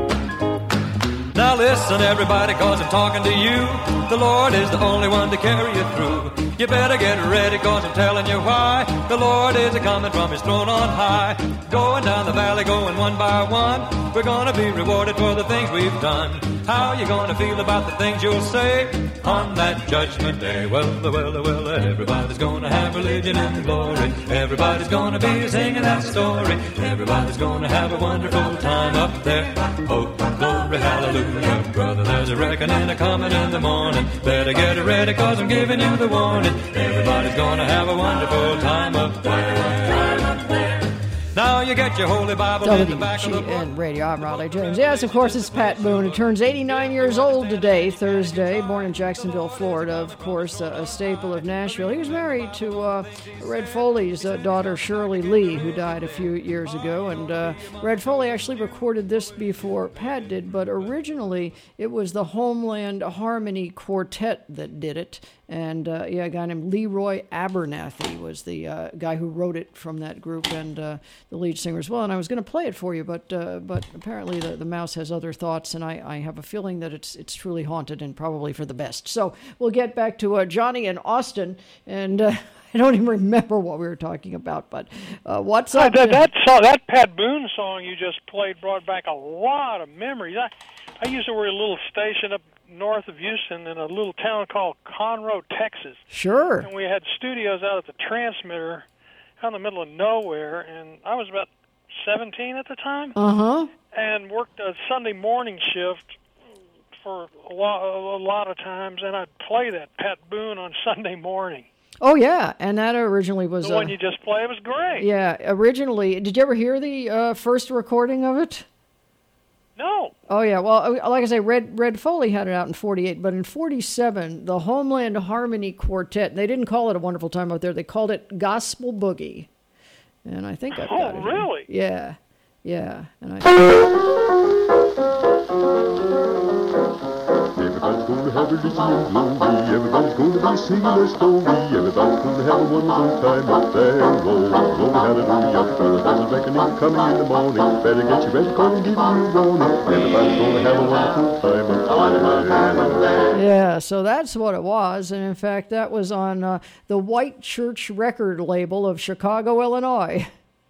Now listen, everybody, cause I'm talking to you. The Lord is the only one to carry you through. You better get ready, cause I'm telling you why. The Lord is a-coming from his throne on high. Going down the valley, going one by one. We're gonna be rewarded for the things we've done. How you gonna feel about the things you'll say on that judgment day? Well, well, well, everybody's gonna have religion and glory. Everybody's gonna be singing that story. Everybody's gonna have a wonderful time up there. Oh, glory, hallelujah. Brother, there's a reckoning a-coming in the morning. Better get ready, cause I'm giving you the warning. Everybody's gonna have a wonderful time up there. Now you get your holy Bible in the back of the W G N Radio, I'm Raleigh James. Yes, of course, it's Pat Boone, who turns eighty-nine years old today, Thursday, born in Jacksonville, Florida, of course, a, a staple of Nashville. He was married to uh, Red Foley's uh, daughter, Shirley Lee, who died a few years ago, and uh, Red Foley actually recorded this before Pat did, but originally it was the Homeland Harmony Quartet that did it. And, uh, yeah, a guy named Leroy Abernathy was the uh, guy who wrote it from that group, and uh, the lead singer as well. And I was going to play it for you, but uh, but apparently the, the mouse has other thoughts, and I, I have a feeling that it's it's truly haunted and probably for the best. So we'll get back to uh, Johnny and Austin, and uh, I don't even remember what we were talking about, but uh, what's up? That, that, song, that Pat Boone song you just played brought back a lot of memories. I, I used to work at a little station up north of Houston in a little town called Conroe, Texas. Sure. And we had studios out at the transmitter out in the middle of nowhere, and I was about seventeen at the time. Uh-huh. And worked a Sunday morning shift for a lot, a lot of times, and I'd play that Pat Boone on Sunday morning. Oh, yeah, and that originally was... The uh, one you just played was great. Yeah, originally... Did you ever hear the uh, first recording of it? No. Oh, yeah. Well, like I say, Red Red Foley had it out in forty-eight, but in forty-seven, the Homeland Harmony Quartet, they didn't call it A Wonderful Time Out There, they called it Gospel Boogie. And I think I've got oh, it. Oh, really? Yeah. Yeah. And I... Everybody's gonna have religion and glory. Everybody's gonna be singing their story. Everybody's gonna have a wonderful time up there. Oh, glory, hallelujah. Brother, there's a reckoning coming in the morning. Better get your red coat and give you a warning. Everybody's gonna have a wonderful time up there. Yeah, so that's what it was. And in fact, that was on uh, the White Church record label of Chicago, Illinois.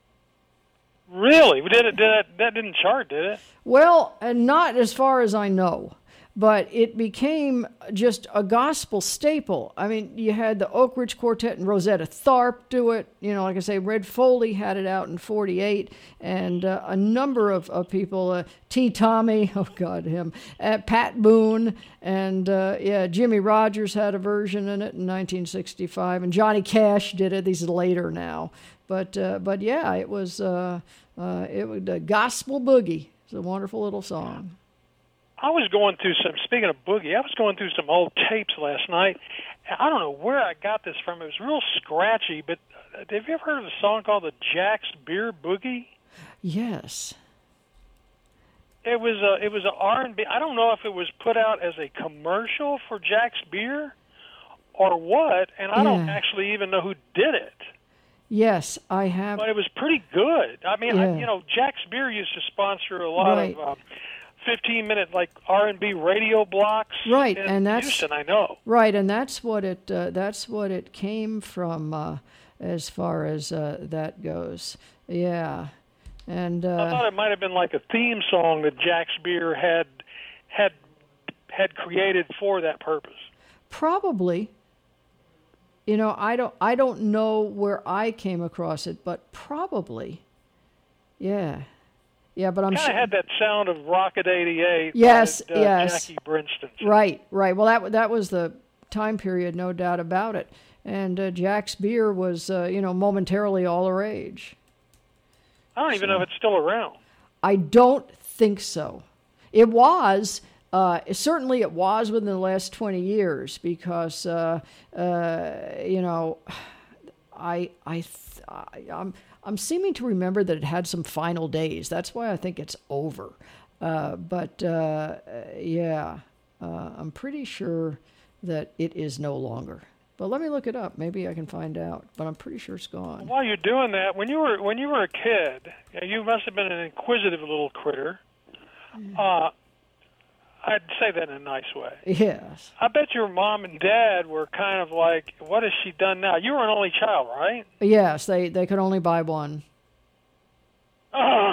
Really? Did it, did it, that didn't chart, did it? Well, uh, not as far as I know, but it became just a gospel staple. I mean, you had the Oak Ridge Quartet and Rosetta Tharpe do it. You know, like I say, Red Foley had it out in forty-eight, and uh, a number of, of people, uh, T. Tommy, oh God, him, uh, Pat Boone, and uh, yeah, Jimmy Rogers had a version in it in nineteen sixty-five, and Johnny Cash did it. These are later now. But uh, but yeah, it was uh, uh, it was a gospel boogie. It's a wonderful little song. I was going through some, speaking of boogie, I was going through some old tapes last night. I don't know where I got this from. It was real scratchy, but have you ever heard of a song called the Jack's Beer Boogie? Yes. It was a, it was an R and B. I don't know if it was put out as a commercial for Jack's Beer or what, and I don't Yeah. actually even know who did it. Yes, I have. But it was pretty good. I mean, Yeah. I, you know, Jack's Beer used to sponsor a lot Right. of um, fifteen-minute like R and B radio blocks. Right, in and that's Houston, I know. Right, and that's what it uh, that's what it came from uh, as far as uh, that goes. Yeah, and I uh, thought it might have been like a theme song that Jack's Beer had had had created for that purpose. probably. You know, I don't I don't know where I came across it, but probably. Yeah. Yeah, but I'm Kind sure. of had that sound of Rocket eighty-eight. Yes, by, uh, yes. Jackie Brinston. Right, right. Well, that that was the time period, no doubt about it. And uh, Jack's Beer was, uh, you know, momentarily all the rage. I don't even know if it's still around. I don't think so. It was. Uh, certainly, it was within the last twenty years because, uh, uh, you know, I I, th- I I'm I'm seeming to remember that it had some final days. That's why I think it's over. Uh, but uh, yeah, uh, I'm pretty sure that it is no longer. But let me look it up. Maybe I can find out. But I'm pretty sure it's gone. While you're doing that, when you were when you were a kid, you must have been an inquisitive little critter. Uh, I'd say that in a nice way. Yes. I bet your mom and dad were kind of like, "What has she done now?" You were an only child, right? Yes, they, they could only buy one. Uh,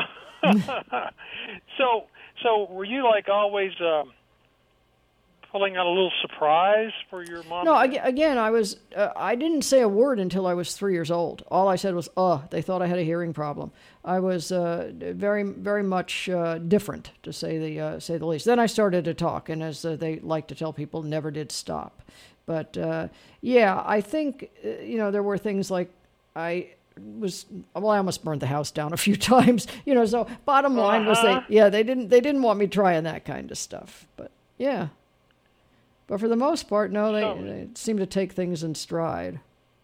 so, so were you like always um, pulling out a little surprise for your mom? No, ag- again, I was uh, I didn't say a word until I was three years old. All I said was, "Uh." They thought I had a hearing problem. I was uh, very, very much uh, different, to say the uh, say the least. Then I started to talk, and as uh, they like to tell people, never did stop. But uh, yeah, I think uh, you know there were things like I was well, I almost burned the house down a few times. You know, so bottom line was Uh-huh. they yeah they didn't they didn't want me trying that kind of stuff. But yeah. But for the most part, no, they, So- they seem to take things in stride.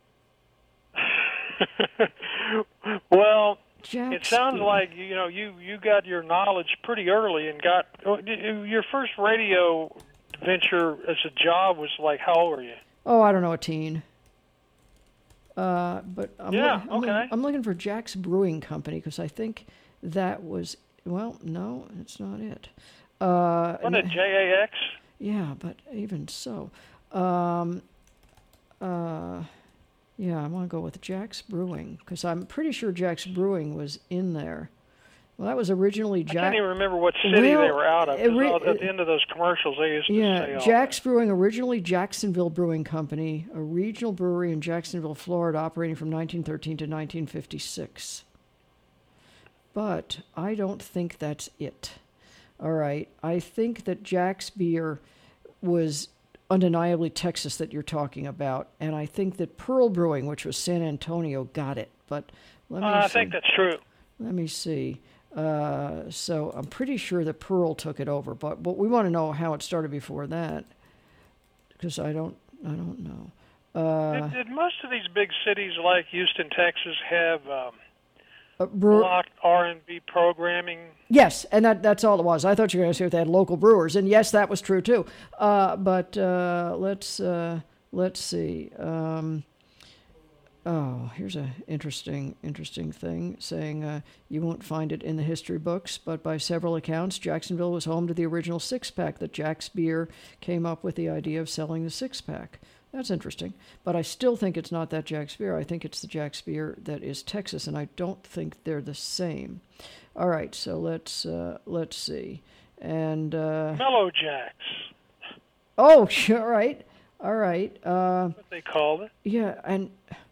Well, it Jack's sounds Beer. like you know you you got your knowledge pretty early and got your first radio venture as a job was like how old were you? Oh, I don't know, a teen. Uh, but I'm, Yeah, look- I'm, look- okay. I'm looking for Jack's Brewing Company because I think that was, well, no, it's not it. Uh, Wasn't it J A X? Yeah, but even so. Um, uh, yeah, I want to go with Jack's Brewing because I'm pretty sure Jack's Brewing was in there. Well, that was originally I Jack. can't even remember what city they Well, were out of. 'cause it re- all- at the end of those commercials, they used to say Yeah, all Jack's Brewing, originally Jacksonville Brewing Company, a regional brewery in Jacksonville, Florida, operating from nineteen thirteen to nineteen fifty-six. But I don't think that's it. All right, I think that Jack's Beer was undeniably Texas that you're talking about, and I think that Pearl Brewing, which was San Antonio, got it. But let me Uh, I see. think that's true. Let me see. Uh, so I'm pretty sure that Pearl took it over, but but we want to know how it started before that, because I don't I don't know. Uh, Did, did most of these big cities like Houston, Texas, have um, Uh, brewer- blocked R and B programming. Yes, and that, that's all it was. I thought you were going to say if they had local brewers, and yes, that was true too. Uh, but uh, let's uh, let's see. Um, oh, here's an interesting interesting thing saying uh, you won't find it in the history books, but by several accounts, Jacksonville was home to the original six-pack that Jack's Beer came up with the idea of selling the six-pack. That's interesting, but I still think it's not that Jack's Beer. I think it's the Jack's Beer that is Texas, and I don't think they're the same. All right, so let's uh, let's see, and uh, Mellow Jacks. Oh, sure, right, all right. Uh, That's what they called it. Yeah, and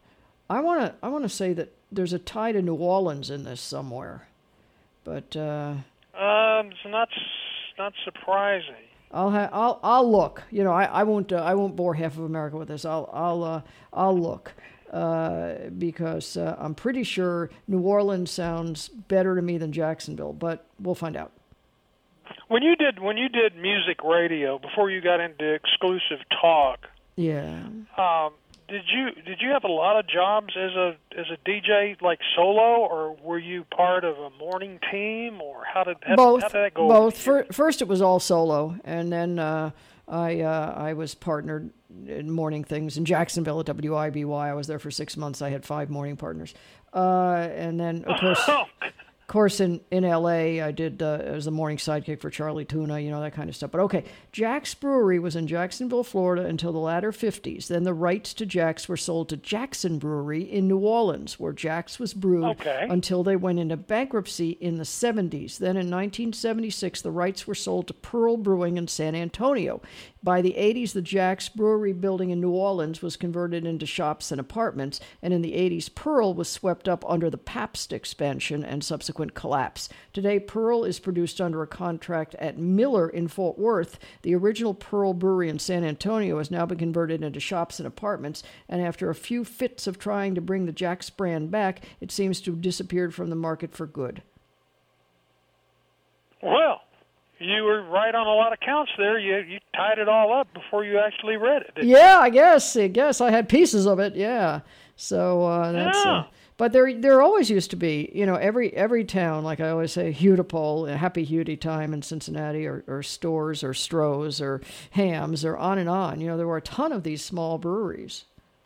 I want to I want to say that there's a tie to New Orleans in this somewhere, but uh, Um, it's not not surprising. I'll ha- I'll I'll look. You know, I I won't uh, I won't bore half of America with this. I'll I'll uh, I'll look uh, because uh, I'm pretty sure New Orleans sounds better to me than Jacksonville, but we'll find out. When you did when you did music radio before you got into exclusive talk, Yeah. um, did you did you have a lot of jobs as a as a D J like solo, or were you part of a morning team, or how did how, both how did that go? both Fir- first it was all solo, and then uh, I uh, I was partnered in morning things in Jacksonville at W I B Y. I was there for six months. I had five morning partners, uh, and then of course. Of course, in, in L A, I did uh, as a morning sidekick for Charlie Tuna, you know, that kind of stuff. But okay, Jack's Brewery was in Jacksonville, Florida until the latter fifties. Then the rights to Jack's were sold to Jackson Brewery in New Orleans, where Jack's was brewed Okay. until they went into bankruptcy in the seventies. Then in nineteen seventy-six, the rights were sold to Pearl Brewing in San Antonio. By the eighties, the Jack's Brewery building in New Orleans was converted into shops and apartments, and in the eighties, Pearl was swept up under the Pabst expansion and subsequent collapse. Today, Pearl is produced under a contract at Miller in Fort Worth. The original Pearl Brewery in San Antonio has now been converted into shops and apartments, and after a few fits of trying to bring the Jack's brand back, it seems to have disappeared from the market for good. Well, you were right on a lot of counts there. You you tied it all up before you actually read it. didn't you? Yeah, I guess. I guess I had pieces of it. Yeah. So uh, that's. Yeah. Uh, but there, there always used to be, you know, every every town, like I always say, Hudipole, Happy Hudi time in Cincinnati, or, or Stores, or Stroh's, or Hams, or on and on. You know, there were a ton of these small breweries.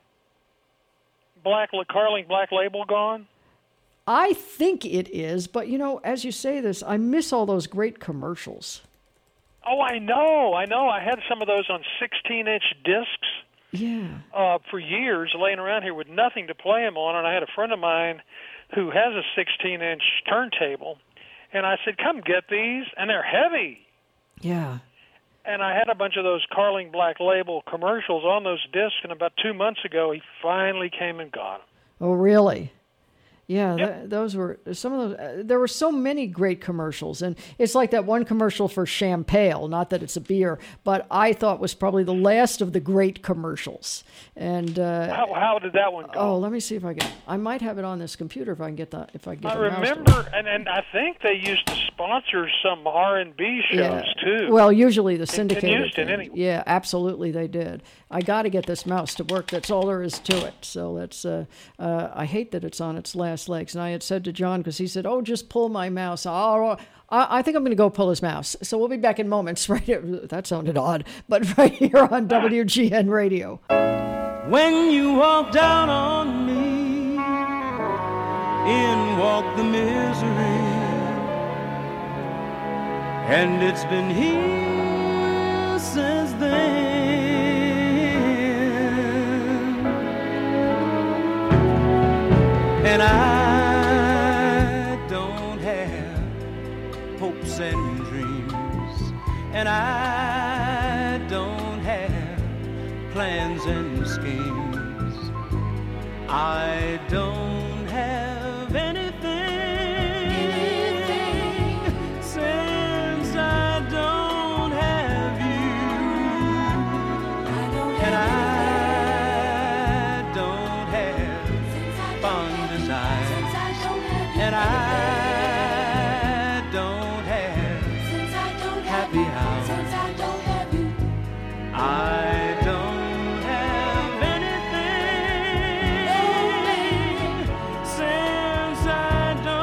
Black Carling Black Label gone? I think it is, but you know, as you say this, I miss all those great commercials. Oh, I know, I know. I had some of those on sixteen-inch discs. Yeah. Uh, for years, laying around here with nothing to play them on, and I had a friend of mine who has a sixteen-inch turntable, and I said, "Come get these," and they're heavy. Yeah. And I had a bunch of those Carling Black Label commercials on those discs, and about two months ago, he finally came and got them. Oh, really? Yeah, th- those were some of those. Uh, there were so many great commercials, and it's like that one commercial for Champagne. Not that it's a beer, but I thought was probably the last of the great commercials. And uh, How, how did that one go? oh, let me see if I can. I might have it on this computer if I can get that. If I can get I the mouse to- remember, and, and I think they used to sponsor some R and B shows Yeah. too. Well, usually the In- syndicated. in Houston, thing. anyway. Yeah, absolutely, they did. I got to get this mouse to work. That's all there is to it. So let's. Uh, uh, I hate that it's on its last legs. And I had said to John, because he said, "Oh, just pull my mouse." Oh, I, I think I'm going to go pull his mouse. So we'll be back in moments. Right here. That sounded odd, but right here on W G N Radio. When you walk down on me, in walk the misery, and it's been here since then. And I don't have hopes and dreams, and I don't have plans and schemes. I don't have anything, anything. Since I don't have you, I don't and have I don't have fond desire, and I don't have happy hours. I don't have anything since I don't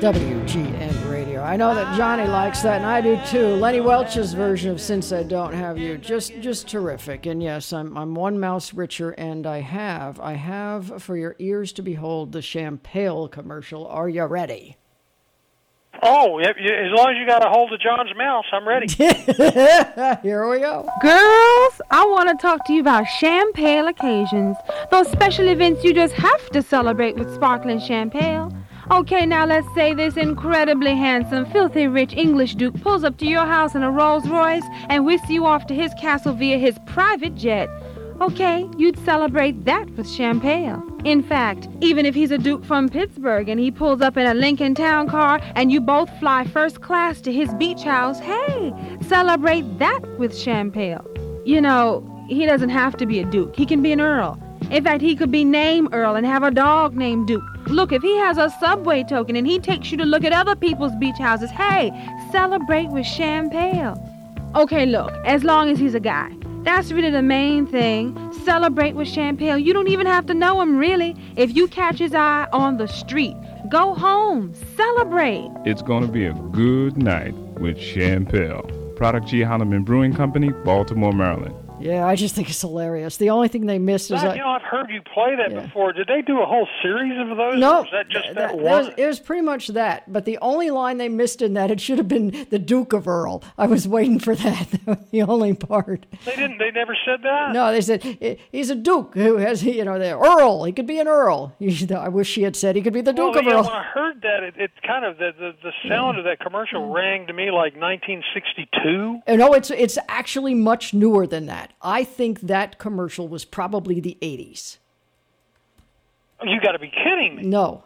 W G N Radio. I know that Johnny likes that, and I do too. Lenny Welch's version of Since I Don't Have You, just just terrific. And yes, I'm I'm one mouse richer, and I have, I have for your ears to behold the Champale commercial. Are you ready? Oh, as long as you got a hold of John's mouse, I'm ready. Here we go. Girls, I want to talk to you about Champale occasions. Those special events you just have to celebrate with sparkling Champale. Okay, now let's say this incredibly handsome, filthy rich English Duke pulls up to your house in a Rolls Royce and whisks you off to his castle via his private jet. Okay, you'd celebrate that with Champale. In fact, even if he's a Duke from Pittsburgh and he pulls up in a Lincoln Town car and you both fly first class to his beach house, hey, celebrate that with Champale. You know, he doesn't have to be a Duke. He can be an Earl. In fact, he could be named Earl and have a dog named Duke. Look, if he has a subway token and he takes you to look at other people's beach houses, hey, celebrate with Champale. Okay, look, as long as he's a guy. That's really the main thing. Celebrate with Champale. You don't even have to know him, really. If you catch his eye on the street, go home. Celebrate. It's going to be a good night with Champale. Product G. Holloman Brewing Company, Baltimore, Maryland. Yeah, I just think it's hilarious. The only thing they missed is... That, I, you know, I've heard you play that yeah. before. Did they do a whole series of those? No, or was that just that, that, one? that was, it was pretty much that. But the only line they missed in that, it should have been the Duke of Earl. I was waiting for that. That was the only part. They didn't. They never said that. No, they said he's a Duke who has, you know, the Earl. He could be an Earl. I wish she had said he could be the Duke well, of yeah, Earl. When I heard that, it, it kind of the the, the sound yeah. of that commercial rang to me like nineteen sixty-two. No, it's it's actually much newer than that. I think that commercial was probably the eighties. You got to be kidding me. No.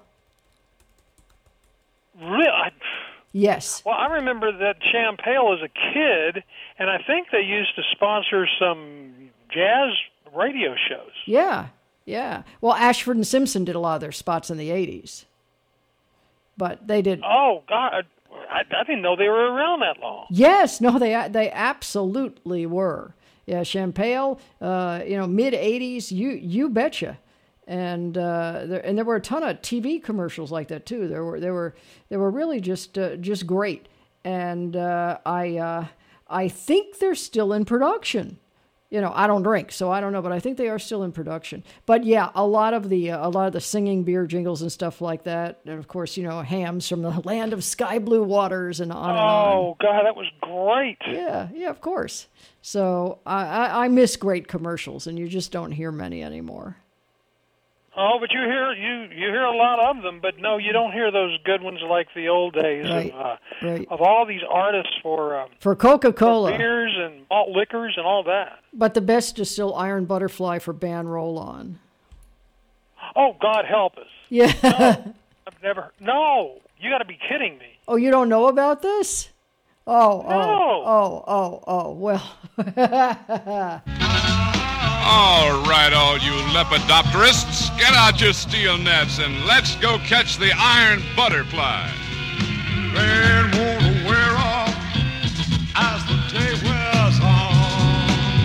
Really? I, yes. Well, I remember that Champale as a kid, and I think they used to sponsor some jazz radio shows. Yeah, yeah. Well, Ashford and Simpson did a lot of their spots in the eighties. But they did... Oh, God. I, I didn't know they were around that long. Yes. No, they they absolutely were. Yeah, Champale, uh, you know, mid-eighties, you you betcha. And uh, there and there were a ton of T V commercials like that too. There were there were they were really just uh, just great. And uh, I uh, I think they're still in production. You know, I don't drink, so I don't know, but I think they are still in production. But yeah, a lot of the uh, a lot of the singing beer jingles and stuff like that, and of course, you know, hams from the land of sky blue waters and on and on. Oh God, that was great. Yeah, yeah, of course. So I, I, I miss great commercials, and you just don't hear many anymore. Oh, but you hear you you hear a lot of them, but no, you don't hear those good ones like the old days right, of, uh, right. of all these artists for um, for Coca-Cola, for beers and malt liquors and all that. But the best is still Iron Butterfly for band Roll-On. Oh, God help us! Yeah, no, I've never. No, you got to be kidding me. Oh, you don't know about this? Oh, no. oh, oh, oh, oh. Well. All right, all you lepidopterists, get out your steel nets and let's go catch the iron butterfly. Man won't wear off as the day wears on.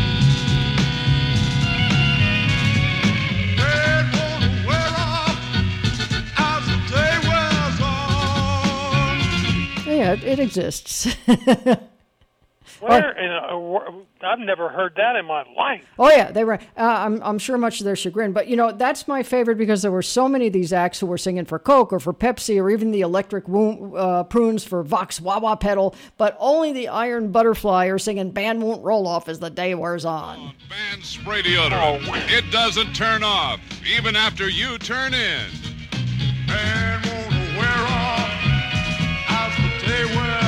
Man won't wear off as the day wears on. Yeah, it, it exists. Where in a, I've never heard that in my life. Oh yeah, they were. Uh, I'm I'm sure much to their chagrin, but you know that's my favorite because there were so many of these acts who were singing for Coke or for Pepsi or even the Electric Wo- uh, Prunes for Vox Wah Wah Pedal, but only the Iron Butterfly are singing "Band Won't Roll Off" as the day wears on. Band spray deodorant. Oh. It doesn't turn off even after you turn in. Man won't wear off as the day wears on.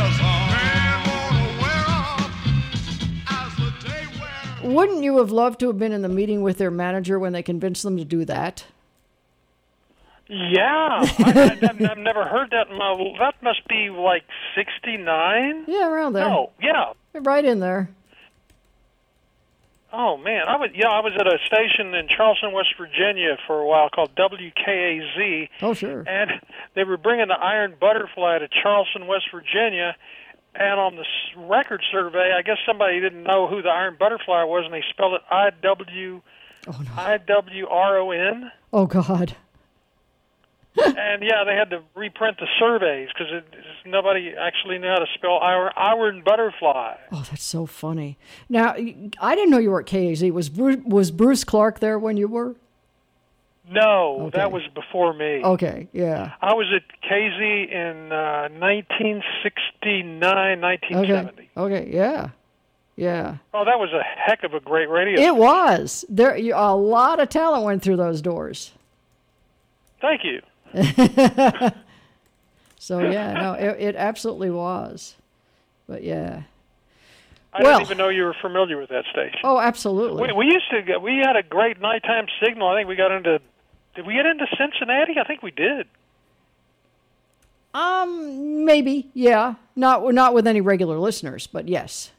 Wouldn't you have loved to have been in the meeting with their manager when they convinced them to do that? Yeah, I, I, I've never heard that. In my, that must be like sixty-nine. Yeah, around there. No, yeah, right in there. Oh man, I was yeah, I was at a station in Charleston, West Virginia for a while called W K A Z. Oh sure. And they were bringing the Iron Butterfly to Charleston, West Virginia. And on the record survey, I guess somebody didn't know who the Iron Butterfly was, and they spelled it I W I W R O N. Oh, God. And yeah, they had to reprint the surveys because nobody actually knew how to spell iron, iron butterfly. Oh, that's so funny. Now, I didn't know you were at K A Z. Was Bruce, was Bruce Clark there when you were? No, Okay. that was before me. Okay, yeah. I was at K Z in uh, nineteen sixty-nine, nineteen seventy. Okay, okay, yeah, yeah. Oh, that was a heck of a great radio. It was. There, you, a lot of talent went through those doors. Thank you. So yeah, no, it, it absolutely was. But yeah. I well, didn't even know you were familiar with that station. Oh, absolutely. We, we used to get, we had a great nighttime signal. I think we got into, did we get into Cincinnati? I think we did. Um, maybe, yeah. Not not with any regular listeners, but yes.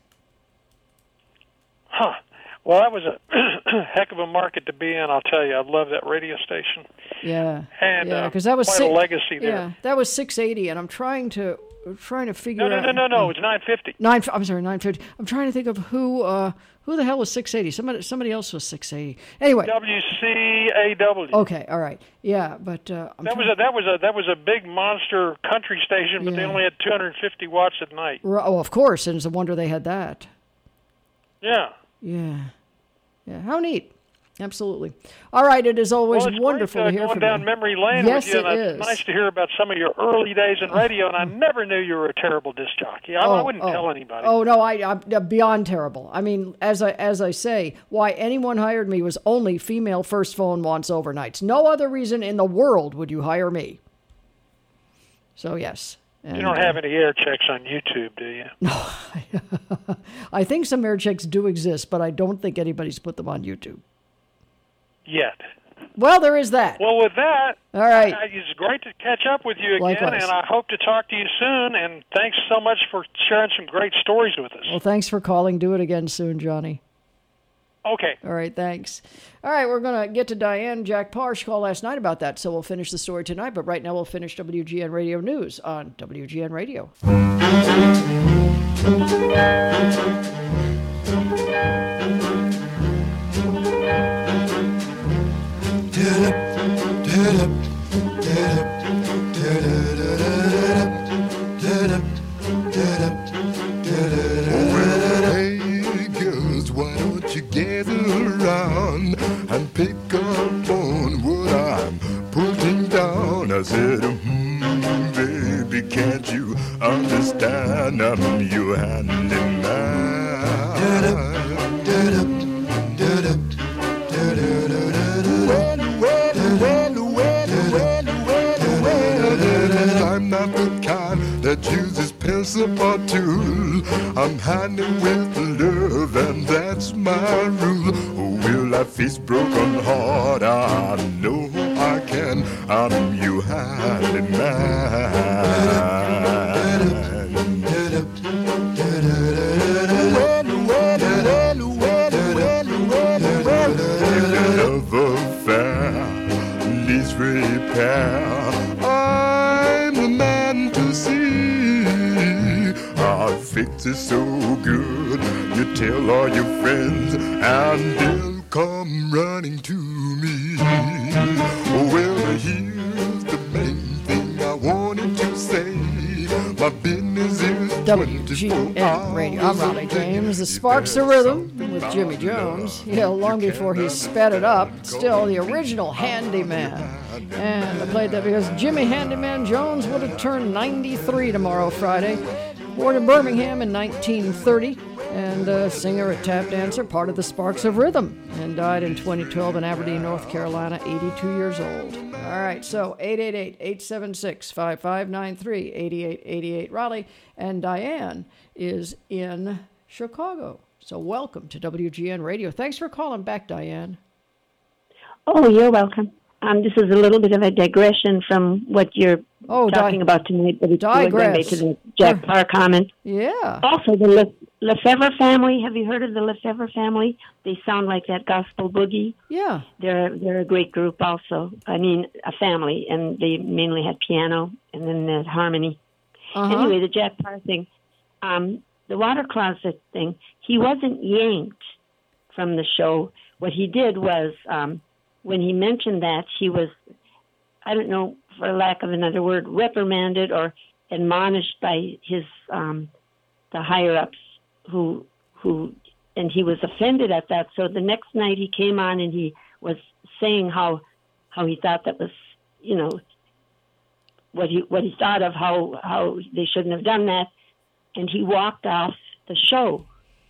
Huh. Well, that was a heck of a market to be in, I'll tell you. I love that radio station. Yeah. And yeah, uh, because that was quite six, a legacy there. Yeah, that was six eighty, and I'm trying to trying to figure No, no, out. no, no, no. It's nine fifty. Nine. I'm sorry, nine fifty. I'm trying to think of who uh, who the hell was six eighty. Somebody somebody else was six eighty. Anyway. W C A W. Okay, all right. Yeah, but uh, I'm that trying- was a that was a that was a big monster country station, but they Yeah. only had two hundred fifty watts at night. Oh, of course, and it's a wonder they had that. Yeah. Yeah. Yeah, how neat. Absolutely. All right, it is always well, it's wonderful great, uh, to hear going from down you. memory lane Yes, with you, it and is. it's nice to hear about some of your early days in radio. And I never knew you were a terrible disc jockey. I, I wouldn't oh. tell anybody. Oh no, I, I'm beyond terrible. I mean, as I as I say, why anyone hired me was only female first phone wants overnights. No other reason in the world would you hire me. So yes. You And, don't uh, have any air checks on YouTube, do you? No. I think some air checks do exist, but I don't think anybody's put them on YouTube. Yet. Well, there is that. Well, with that, All right. I, it's great to catch up with you again, Likewise. and I hope to talk to you soon. And thanks so much for sharing some great stories with us. Well, thanks for calling. Do it again soon, Johnny. Okay. All right, thanks. All right, we're going to get to Diane. Jack Parsh called last night about that, so we'll finish the story tonight. But right now, we'll finish W G N Radio News on W G N Radio. Hey, girls, why don't you gather around and pick up on what I'm putting down? I said, hmm, baby, can't you understand? I'm your handyman. I'm not the kind that uses pencil or tool. I'm handy with love, and that's my rule. Oh, will I face broken heart? I know I can. I'm your handyman. Love affair needs repair. I'm the man to see. Our fix is so good, you tell all your friends, and they'll come running to me. Well, here's the main thing I wanted to say. My business is W G N Radio. I'm Raleigh James. The Sparks of Rhythm with Jimmy Jones. Yeah, long before he sped it up. Still the original Handyman. And I played that because Jimmy Handyman Jones would have turned ninety-three tomorrow, Friday. Born in Birmingham in nineteen thirty. And a singer, a tap dancer, part of the Sparks of Rhythm. And died in twenty twelve in Aberdeen, North Carolina, eighty-two years old. All right, so eight eight eight, eight seven six, five five nine three, eight eight eight eight Raleigh. And Diane is in Chicago. So welcome to W G N Radio. Thanks for calling back, Diane. Oh, you're welcome. Um, this is a little bit of a digression from what you're oh, talking di- about tonight, but it's going back digress. to the Jack Parr comment. Yeah. Also, the Le- Lefevre family. Have you heard of the Lefevre family? They sound like that gospel boogie. Yeah. They're they're a great group also. I mean, a family, and they mainly had piano and then they had harmony. Uh-huh. Anyway, the Jack Parr thing, um, the water closet thing, he wasn't yanked from the show. What he did was, um, when he mentioned that, he was I don't know, for lack of another word, reprimanded or admonished by his um, the higher ups who who and he was offended at that. So the next night he came on and he was saying how how he thought that was, you know, what he what he thought of how how they shouldn't have done that, and he walked off the show.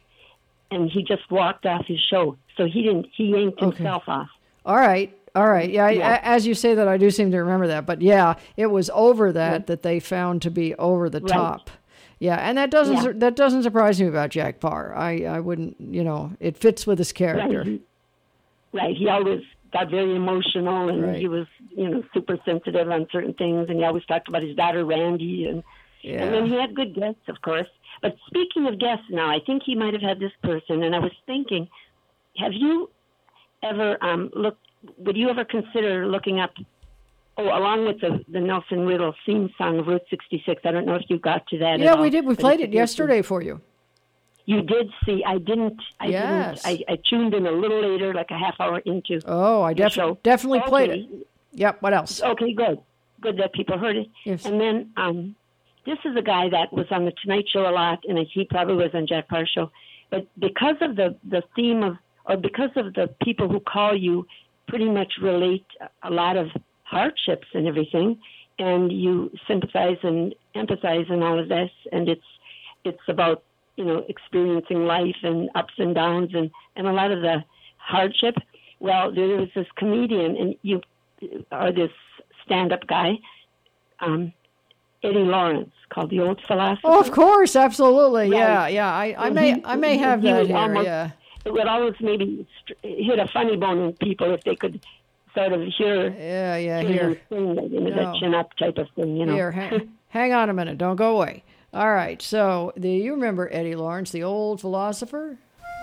And he just walked off his show, so he didn't. He yanked Okay. himself off. All right. All right. Yeah, Yeah. I, as you say that, I do seem to remember that. But yeah, it was over that Right. that they found to be over the Right. top. Yeah, and that doesn't Yeah. sur- that doesn't surprise me about Jack Parr. I, I wouldn't, you know, it fits with his character. Right. He, right. He always got very emotional, and Right. he was, you know, super sensitive on certain things. And he always talked about his daughter Randy, and Yeah. and then he had good guests, of course. But speaking of guests, now I think he might have had this person, and I was thinking, have you ever um, looked? Would you ever consider looking up? Oh, along with the, the Nelson Riddle theme song of Route sixty-six. I don't know if you got to that. Yeah, at we all, did. We but played it's- it yesterday for you. You did see. I didn't. I Yes. didn't. I, I tuned in a little later, like a half hour into. Oh, I your def- show. definitely played Okay. it. Yep. What else? Okay, good. Good that people heard it. Yes. And then um, this is a guy that was on the Tonight Show a lot, and he probably was on Jack Parr's show. But because of the, the theme of, or because of the people who call you pretty much relate a lot of hardships and everything, and you sympathize and empathize and all of this, and it's it's about, you know, experiencing life and ups and downs and, and a lot of the hardship. Well, there was this comedian, and you are this stand-up guy, um, Eddie Lawrence, called The Old Philosopher. Oh, of course, absolutely. Right. Yeah, yeah. I, I And may, he- I may have he that was here. almost- Yeah. It would always maybe st- hit a funny bone in people if they could sort of hear. Yeah, yeah. hear Here. him sing that, you know, No. that chin up type of thing, you know. Here, hang, hang on a minute. Don't go away. All right. So, do you remember Eddie Lawrence, the old philosopher?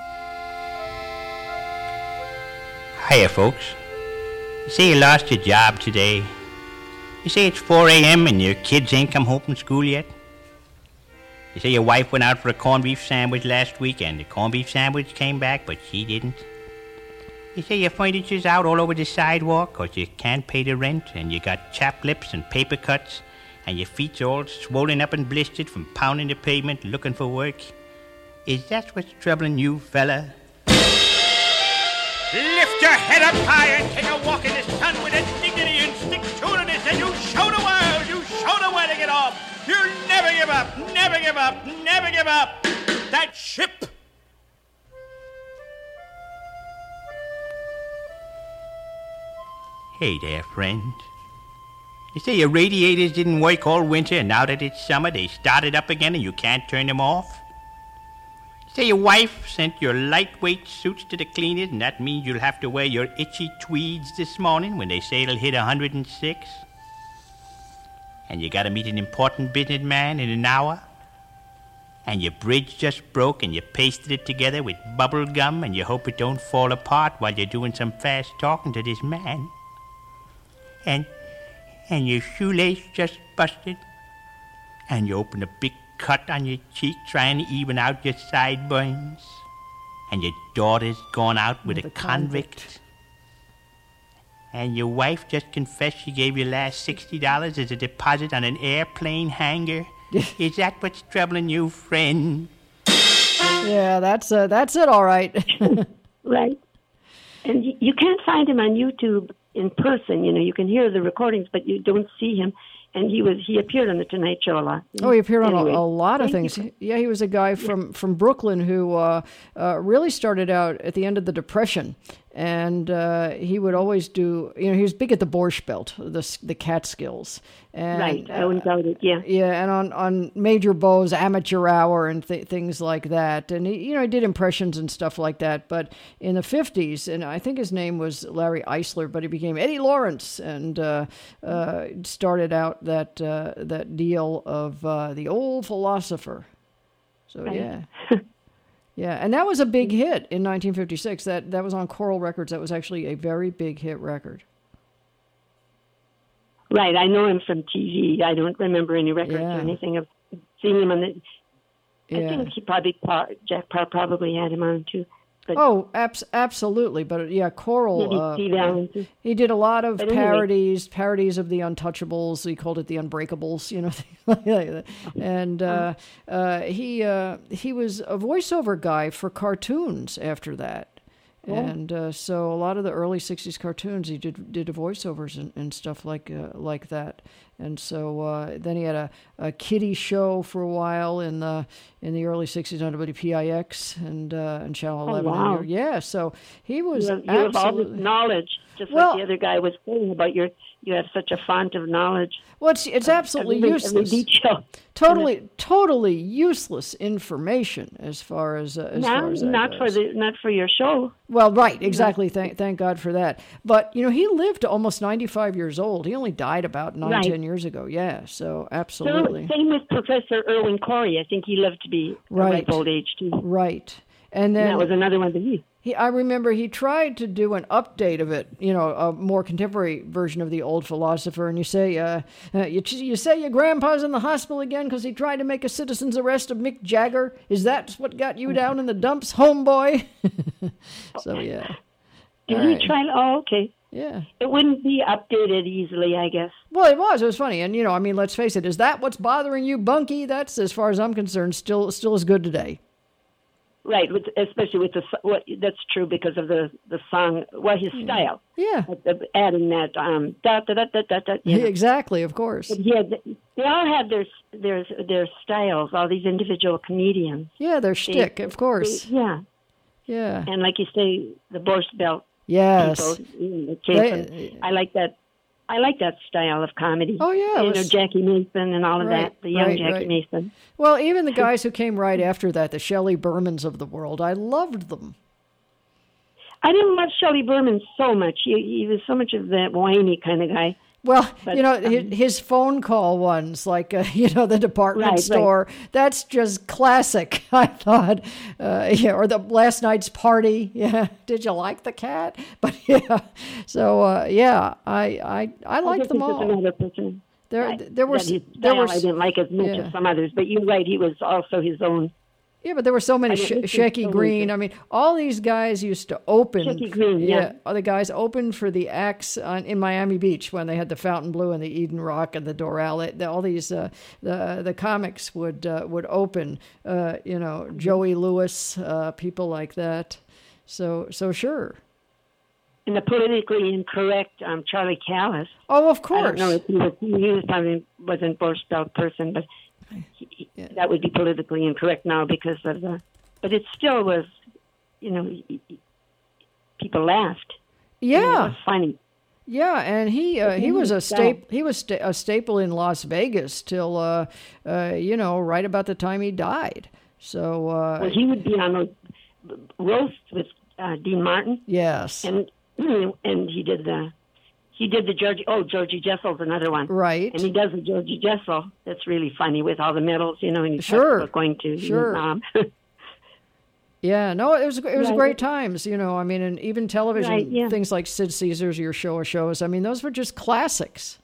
Hiya, folks. You say you lost your job today. You say it's four a.m. and your kids ain't come home from school yet. You say your wife went out for a corned beef sandwich last week and the corned beef sandwich came back, but she didn't. You say your furniture's out all over the sidewalk 'cause you can't pay the rent and you got chapped lips and paper cuts and your feet's all swollen up and blistered from pounding the pavement looking for work. Is that what's troubling you, fella? Lift your head up high and take a walk in the sun with a dignity and stick to it, and you show the world, you show the way to get off. You'll never give up, never give up, never give up. That ship. Hey there, friend. You say your radiators didn't work all winter, and now that it's summer, they started up again and you can't turn them off? Say your wife sent your lightweight suits to the cleaners, and that means you'll have to wear your itchy tweeds this morning when they say it'll hit one hundred six. And you gotta meet an important businessman in an hour. And your bridge just broke and you pasted it together with bubble gum and you hope it don't fall apart while you're doing some fast talking to this man. And and your shoelace just busted. And you open a big cut on your cheek trying to even out your sideburns. And your daughter's gone out with, with a convict. convict. And your wife just confessed she gave you last sixty dollars as a deposit on an airplane hangar. Is that what's troubling you, friend? Yeah, that's uh, that's it. All right. Right. And you, you can't find him on YouTube in person. You know, you can hear the recordings, but you don't see him. And he was he appeared on the Tonight Show a lot. Oh, he appeared Anyway, on a, a lot of thank things. you. Yeah, he was a guy from, from Brooklyn who uh, uh, really started out at the end of the Depression. And uh, he would always do, you know, he was big at the Borscht Belt, the, the Catskills. And, Right, I wouldn't doubt it, yeah. Yeah, and on, on Major Bow's Amateur Hour and th- things like that. And, he, you know, he did impressions and stuff like that. But in the fifties, and I think his name was Larry Eisler, but he became Eddie Lawrence and uh, uh, started out that uh, that deal of uh, the old philosopher. So, Right. yeah. Yeah, and that was a big hit in nineteen fifty-six. That that was on Coral Records. That was actually a very big hit record. Right, I know him from T V. I don't remember any records Yeah. or anything of seeing him on the. I Yeah. think he probably Jack Parr probably had him on too. But oh, abs- absolutely. But yeah, Coral. maybe Uh, Steve Allen. he did a lot of But anyway. parodies, parodies of the Untouchables. He called it the Unbreakables, you know, like that. And uh, uh, he uh, he was a voiceover guy for cartoons after that. Oh. And uh, so a lot of the early sixties cartoons, he did did voiceovers and, and stuff like uh, like that. And so uh, then he had a, a kiddie show for a while in the in the early sixties on W P I X and uh, and Channel Oh, eleven. wow. And yeah, so he was You have, you have all this absolutely. knowledge, just Well- like the other guy was saying about your. You have such a font of knowledge. Well, it's, it's absolutely every, useless. Every detail. Totally, totally useless information as far as uh, as No, far as that not goes. for the not for your show. Well, right, exactly. Thank, thank God for that. But you know, he lived to almost ninety-five years old. He only died about nine, Right. ten years ago. Yeah, so So, absolutely. same with Professor Irwin Corey. I think he lived to be Right. a ripe old age too. Right. And then that was another one that he. He, I remember he tried to do an update of it, you know, a more contemporary version of the old philosopher. And you say, uh, uh, you, you say your grandpa's in the hospital again because he tried to make a citizen's arrest of Mick Jagger. Is that what got you down in the dumps, homeboy? So yeah. Did All he right. try? Oh, okay. Yeah. It wouldn't be updated easily, I guess. Well, it was. It was funny, and you know, I mean, let's face it. Is that what's bothering you, Bunky? That's, as far as I'm concerned, still still as good today. Right, with, especially with the s- what that's true because of the the song. Well, his style. Yeah. Uh, Adding that um da da da da da da. you know. Exactly. Of course. But yeah, th- they all have their their their styles. All these individual comedians. Yeah, their They- shtick, of course. they- yeah, Yeah. and like you say, the Borscht Belt. Yes. People, you know, came They- from- I like that. I like that style of comedy. Oh, yeah, it you know was- Jackie Mason and all of Right, that. The young right, Jackie right. Mason. Well, even the guys who came right after that, the Shelley Bermans of the world, I loved them. I didn't love Shelley Berman so much. He, he was so much of that whiny kind of guy. Well, But, you know, um, his, his phone call ones, like, uh, you know, the department Right, right. store, that's just classic, I thought. Uh, yeah, or the last night's party. Yeah. Did you like the cat? But yeah. So, uh, yeah, I I, I liked guess them he's just all. another person. There, I- there were, that his there style were, I didn't like as much yeah. as some others, but you're right. He was also his own. Yeah, but there were so many. I Sh- didn't listen Shaky so Green. much. I mean, all these guys used to open. Shaky Green, yeah. the guys opened for the acts on, in Miami Beach when they had the Fountain Blue and the Eden Rock and the Doral. It, all these uh, the the comics would uh, would open. Uh, you know, Joey Lewis, uh, people like that. So so sure. And the politically incorrect um, Charlie Callis. Oh, of I course. don't know if he was. He was probably wasn't Borscht Belt person, but he, he- that would be politically incorrect now because of the. But it still was, you know, he- he- people laughed. Yeah. I mean, it was funny. Yeah, and he uh, he he was a was staple. He was sta- a staple in Las Vegas till uh, uh, you know, right about the time he died. So uh, Well, he would be on those roasts with uh, Dean Martin. yes, And and he did the he did the Georgie oh Georgie Jessel's another one. Right. And he does the Georgie Jessel. That's really funny with all the medals, you know, and he talks Sure. about going to Sure. Vietnam. yeah, no, it was it was Right. great times. You know, I mean, and even television Right, yeah. things like Sid Caesar's Your Show of Shows. I mean, those were just classics.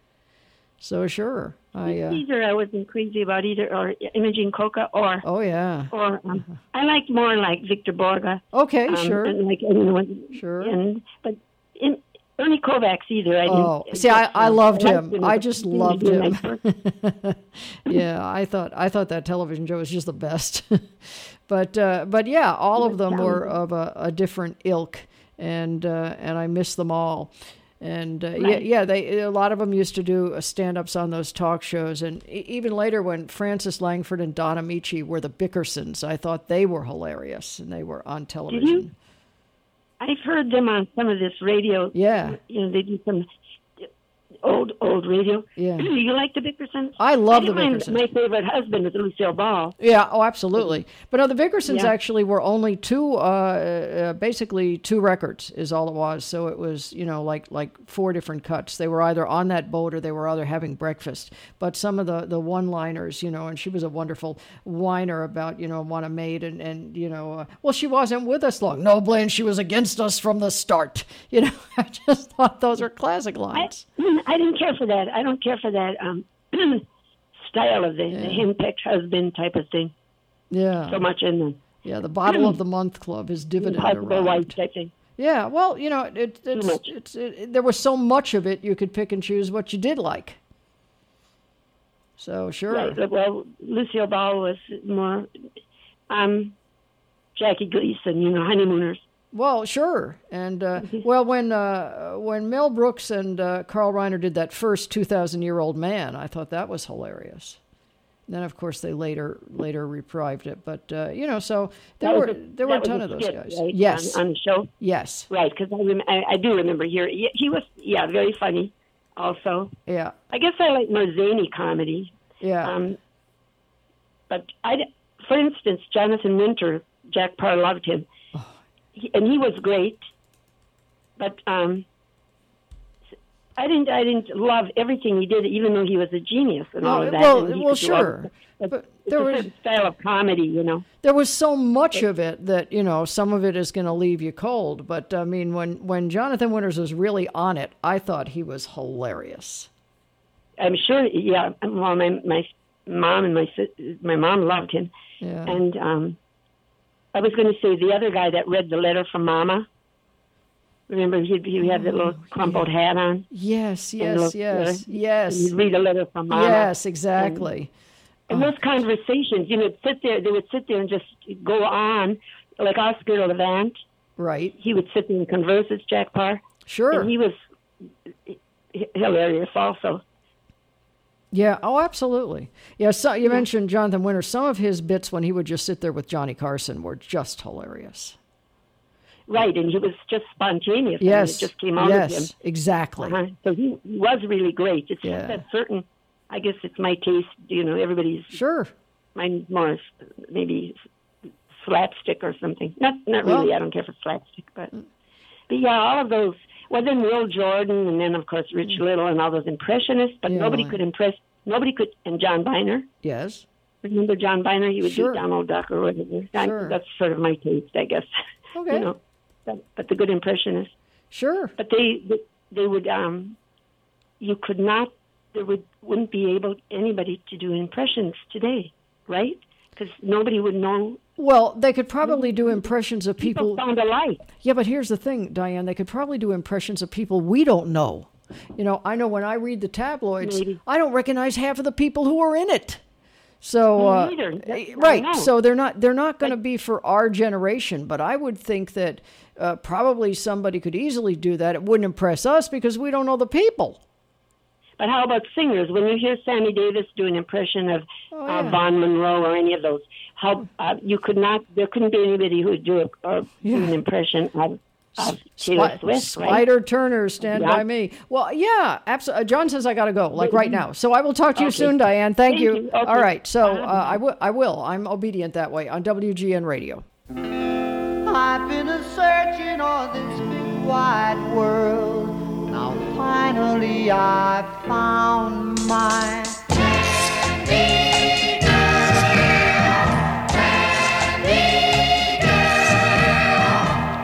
So sure, I uh, Either I wasn't crazy about either or Imogene Coca or oh yeah, or um, I liked more like Victor Borga. okay, um, sure, And like anyone. Sure. And but in, Ernie Kovacs either. I Oh, didn't. see, I, I loved liked him. as I a- just he was loved a him. nice person. Yeah, I thought I thought that television show was just the best. but uh, but yeah, all of them were of a, a different ilk, and uh, and I miss them all. And uh, yeah, Right. yeah, they a lot of them used to do uh, stand-ups on those talk shows, and e- even later when Francis Langford and Don Amici were the Bickersons, I thought they were hilarious, and they were on television. Did you? I've heard them on some of this radio. Yeah. You know, they do some old old radio. Yeah. You like the Bickersons? I love I the didn't mind- Bickersons. My favorite husband is Lucille Ball. Yeah, oh, absolutely. But no, the Bickersons Yeah. actually were only two, uh, uh, basically two records is all it was. So it was, you know, like like four different cuts. They were either on that boat or they were either having breakfast. But some of the, the one-liners, you know, and she was a wonderful whiner about, you know, want a maid and, and you know, uh, well, she wasn't with us long. No, Blaine, she was against us from the start. You know, I just thought those were classic lines. I didn't care for that. I don't care for that um, style of the, the henpecked husband type of thing. Yeah. So much in them. Yeah, the Bottle of the Month Club, his dividend Impossible arrived. White, I think. Yeah, well, you know, it, it's, much. it's it, there was so much of it, you could pick and choose what you did like. So, sure. Right. Well, Lucille Ball was more um, Jackie Gleason, you know, honeymooners. Well, sure. And, uh, well, when uh, when Mel Brooks and uh, Carl Reiner did that first two thousand year old man, I thought that was hilarious. Then, of course, they later later reprived it. But, uh, you know, so there That were was a- there were a that ton was of a those skit, guys. right, Yes. On, on the show? Yes. Right, because I, rem- I, I do remember hearing. He, he was, yeah, very funny also. Yeah. I guess I like more zany comedy. Yeah. Um, but, I, for instance, Jonathan Winter, Jack Parr loved him. He, and he was great. But um, I didn't I didn't love everything he did, even though he was a genius and all of that. Well, and he well, could do all- sure. But, But it's there a was- certain style of comedy, you know. There was so much of it that, you know, some of it is going to leave you cold. But, I mean, when, when Jonathan Winters was really on it, I thought he was hilarious. I'm sure, yeah. Well, my my mom and my sis- my mom loved him, Yeah. and um, I was going to say the other guy that read the letter from Mama. Remember, he he had that little crumpled hat on. Yes, And yes, look, yes, uh, yes. and he'd read a letter from Mama. Yes, exactly. And those conversations, you know, sit there. They would sit there and just go on, like Oscar Levant. Right. He would sit there and converse with Jack Parr. Sure. And he was h- hilarious, also. Yeah, oh, absolutely. Yeah, so you mentioned Jonathan Winters. Some of his bits when he would just sit there with Johnny Carson were just hilarious. Right, and he was just spontaneous. I mean, Yes, it just came out yes, of him. exactly. Uh-huh. So he, he was really great. It's Yeah. just that certain, I guess it's my taste, you know, everybody's. Sure. Mine's more maybe slapstick or something. Not not Well- really, I don't care for slapstick, but. But yeah, all of those. Well, then Will Jordan, and then, of course, Rich Little and all those impressionists, but Yeah. nobody could impress, nobody could, and John Biner. Yes. Remember John Biner? He would Sure. do Donald Duck or whatever. That- Sure. That's sort of my taste, I guess. Okay. You know, but, but the good impressionists. Sure. But they they, they would um, you could not there would wouldn't be able anybody to do impressions today, right? Because nobody would know. Well, they could probably do impressions of people. People sound alike. Yeah, but here's the thing, Diane. They could probably do impressions of people we don't know. You know, I know when I read the tabloids, Maybe. I don't recognize half of the people who are in it. So, uh, Me neither. That's- I right. know. So they're not they're not going to be for our generation. But I would think that uh, probably somebody could easily do that. It wouldn't impress us because we don't know the people. But how about singers? When you hear Sammy Davis do an impression of Oh, uh, yeah. Vaughn Monroe or any of those, how uh, you could not? There couldn't be anybody who would do a, or do an impression of, of Taylor Spi- Swift, right? Spider Turner, Stand Yeah. By Me. Well, yeah, absolutely. Uh, John says I got to go, like right now. So I will talk to you Okay. soon, Diane. Thank, Thank you. you. Okay. All right. So uh, Bye. I will. I will. I'm obedient that way on W G N Radio. I've been a searching on this big wide world. Now finally I found my Candy girl, Candy girl.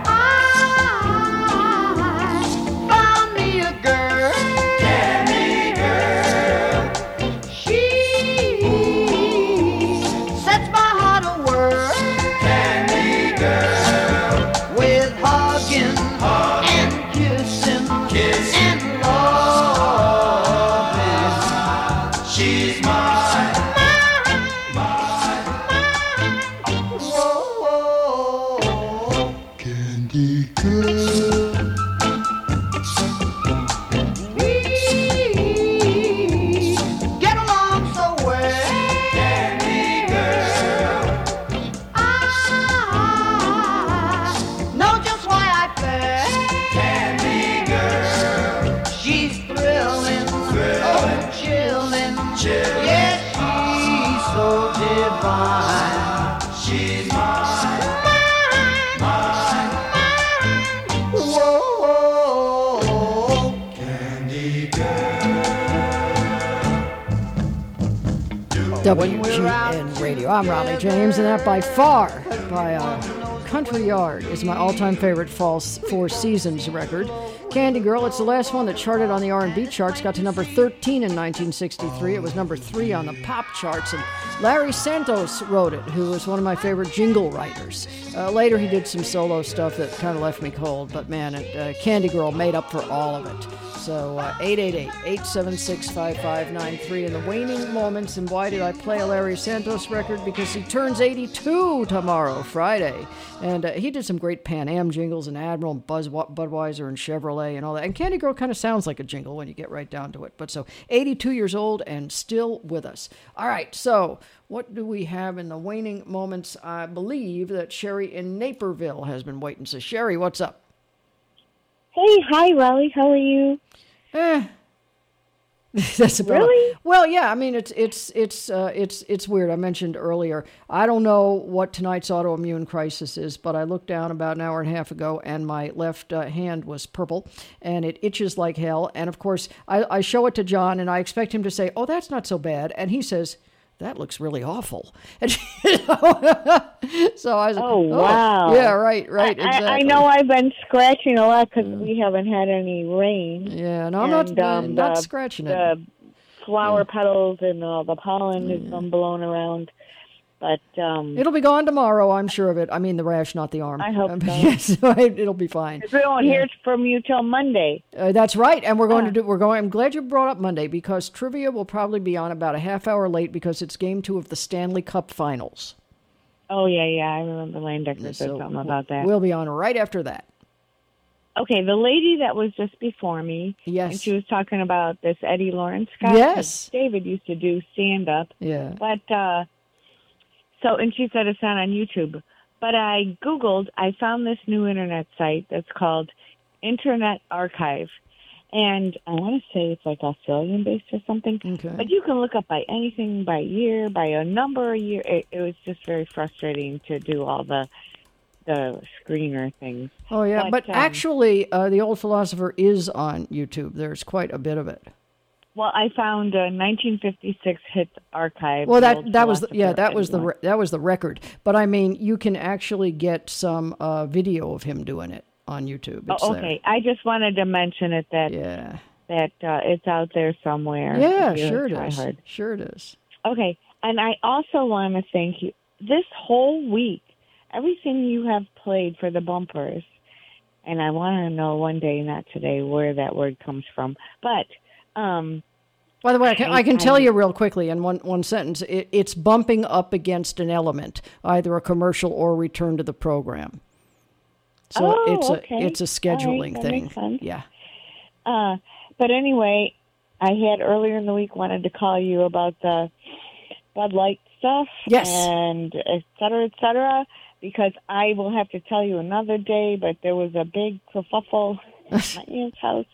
I found me a girl, Candy girl. She sets my heart a whirl, Candy girl. With hugging, and kissing, and loving. She's mine, mine, mine. Whoa, Candy girl. we get along so well, Candy girl. I know just why I fell, Candy girl. She's thrilling, oh chilling, yes, she's so divine. She's mine, mine, mine. Whoa, Candy W G N Radio. I'm Raleigh James, and that by far, by a Country Yard is my all-time favorite fall Four Seasons record. Candy Girl, it's the last one that charted on the R and B charts, got to number thirteen in nineteen sixty-three. It was number three on the pop charts, and Larry Santos wrote it, who was one of my favorite jingle writers. Uh, later, he did some solo stuff that kind of left me cold, but man, it, uh, Candy Girl made up for all of it. So uh, eight eight eight, eight seven six, five five nine three in the waning moments. And why did I play a Larry Santos record? Because he turns eighty-two tomorrow, Friday. And uh, he did some great Pan Am jingles and Admiral and Buzz, Budweiser and Chevrolet and all that. And Candy Girl kind of sounds like a jingle when you get right down to it. But so eighty-two years old and still with us. All right, so what do we have in the waning moments? I believe that Sherry in Naperville has been waiting. So Sherry, what's up? Hey, hi, Raleigh. How are you? Eh. That's about really? Well, yeah. I mean, it's it's it's uh, it's it's weird. I mentioned earlier. I don't know what tonight's autoimmune crisis is, but I looked down about an hour and a half ago, and my left uh, hand was purple, and it itches like hell. And of course, I, I show it to John, and I expect him to say, "Oh, that's not so bad," and he says, "That looks really awful." And, you know, so I was like, oh, wow. Yeah, right, right, I, exactly. I know I've been scratching a lot because we haven't had any rain. Yeah, no, I'm and, not, um, not the, scratching the it. The flower yeah. petals and uh, the pollen has been blown around. But um, it'll be gone tomorrow, I'm sure of it. I mean, the rash, not the arm. I hope um, so. Yes, it'll be fine. We won't yeah. hear from you till Monday. Uh, that's right, and we're going uh. to do. We're going. I'm glad you brought up Monday because trivia will probably be on about a half hour late because it's game two of the Stanley Cup Finals. Oh yeah, yeah, I remember Lane Decker said so something about that. We'll be on right after that. Okay, the lady that was just before me, yes, and she was talking about this Eddie Lawrence guy. Yes, David used to do stand up. Yeah, but uh, so and she said it's not on YouTube. But I Googled, I found this new internet site that's called Internet Archive, and I want to say it's like Australian based or something. Okay, but you can look up by anything, by year, by a number of year. It, it was just very frustrating to do all the. the screener things. Oh, yeah, but, but um, actually, uh, The Old Philosopher is on YouTube. There's quite a bit of it. Well, I found a nineteen fifty-six hit archive. Well, that that was the, yeah, that was the re- that was the record. But I mean, you can actually get some uh, video of him doing it on YouTube. It's oh, okay, there. I just wanted to mention it that yeah. that uh, it's out there somewhere. Yeah, sure it is. Hard. Sure it is. Okay, and I also want to thank you. This whole week, everything you have played for the bumpers, and I want to know one day, not today, where that word comes from. But, um, by the way, I can, I, I can I, tell you real quickly in one, one sentence, it, it's bumping up against an element, either a commercial or return to the program. So oh, it's a okay. it's a scheduling right, thing. Makes sense. Yeah. Uh, but anyway, I had earlier in the week wanted to call you about the Bud Light stuff. Yes. And et cetera, et cetera. Because I will have to tell you another day, but there was a big kerfuffle at my aunt's house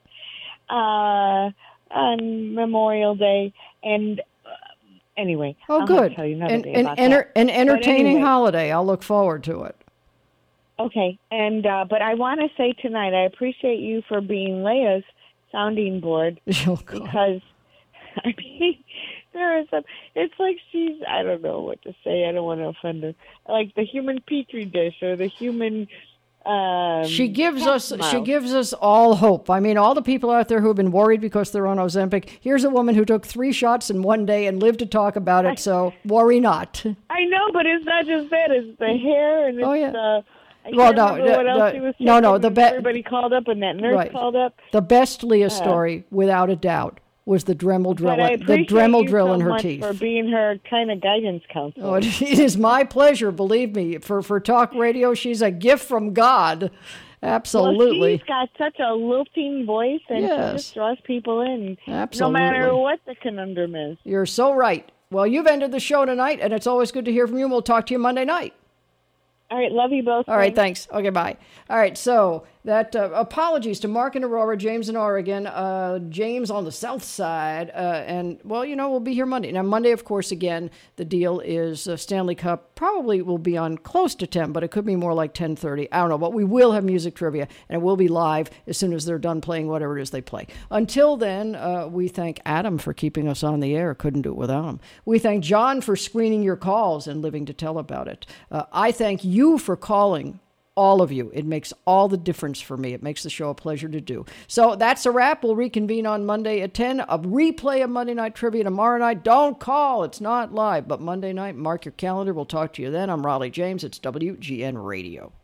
uh, on Memorial Day, and uh, anyway, oh, I'll good. Have to tell you another an, day an, about enter, that. an entertaining anyway. holiday. I'll look forward to it. Okay, and uh, but I want to say tonight, I appreciate you for being Leia's sounding board oh, because I mean. There is a, it's like she's, I don't know what to say. I don't want to offend her. Like the human petri dish or the human. Um, she gives us, mouth. she gives us all hope. I mean, all the people out there who have been worried because they're on Ozempic. Here's a woman who took three shots in one day and lived to talk about it. So worry not. I know, but it's not just that. It's the hair and it's oh, yeah. the. I well, can't no, remember the, what else the, she was no, no. The be- be- everybody called up and that nurse right. called up. The best Leah Uh, story, without a doubt, was the Dremel drill, But I the appreciate Dremel you drill so in her much teeth. for being her kind of guidance counselor. Oh, it is my pleasure, believe me. For for talk radio, she's a gift from God. Absolutely. Well, she's got such a lilting voice, and Yes. she just draws people in. Absolutely. No matter what the conundrum is. You're so right. Well, you've ended the show tonight, and it's always good to hear from you. We'll talk to you Monday night. All right, love you both. All right, thanks. Okay, bye. All right, so that uh, apologies to Mark and Aurora, James in Oregon, uh, James on the south side, uh, and, well, you know, we'll be here Monday. Now, Monday, of course, again, the deal is uh, Stanley Cup probably will be on close to ten, but it could be more like ten thirty. I don't know, but we will have music trivia, and it will be live as soon as they're done playing whatever it is they play. Until then, uh, we thank Adam for keeping us on the air. Couldn't do it without him. We thank John for screening your calls and living to tell about it. Uh, I thank you. you for calling. All of you. It makes all the difference for me. It makes the show a pleasure to do. So that's a wrap. We'll reconvene on Monday at ten. A replay of Monday Night Trivia tomorrow night. Don't call. It's not live. But Monday night, mark your calendar. We'll talk to you then. I'm Raleigh James. It's W G N Radio.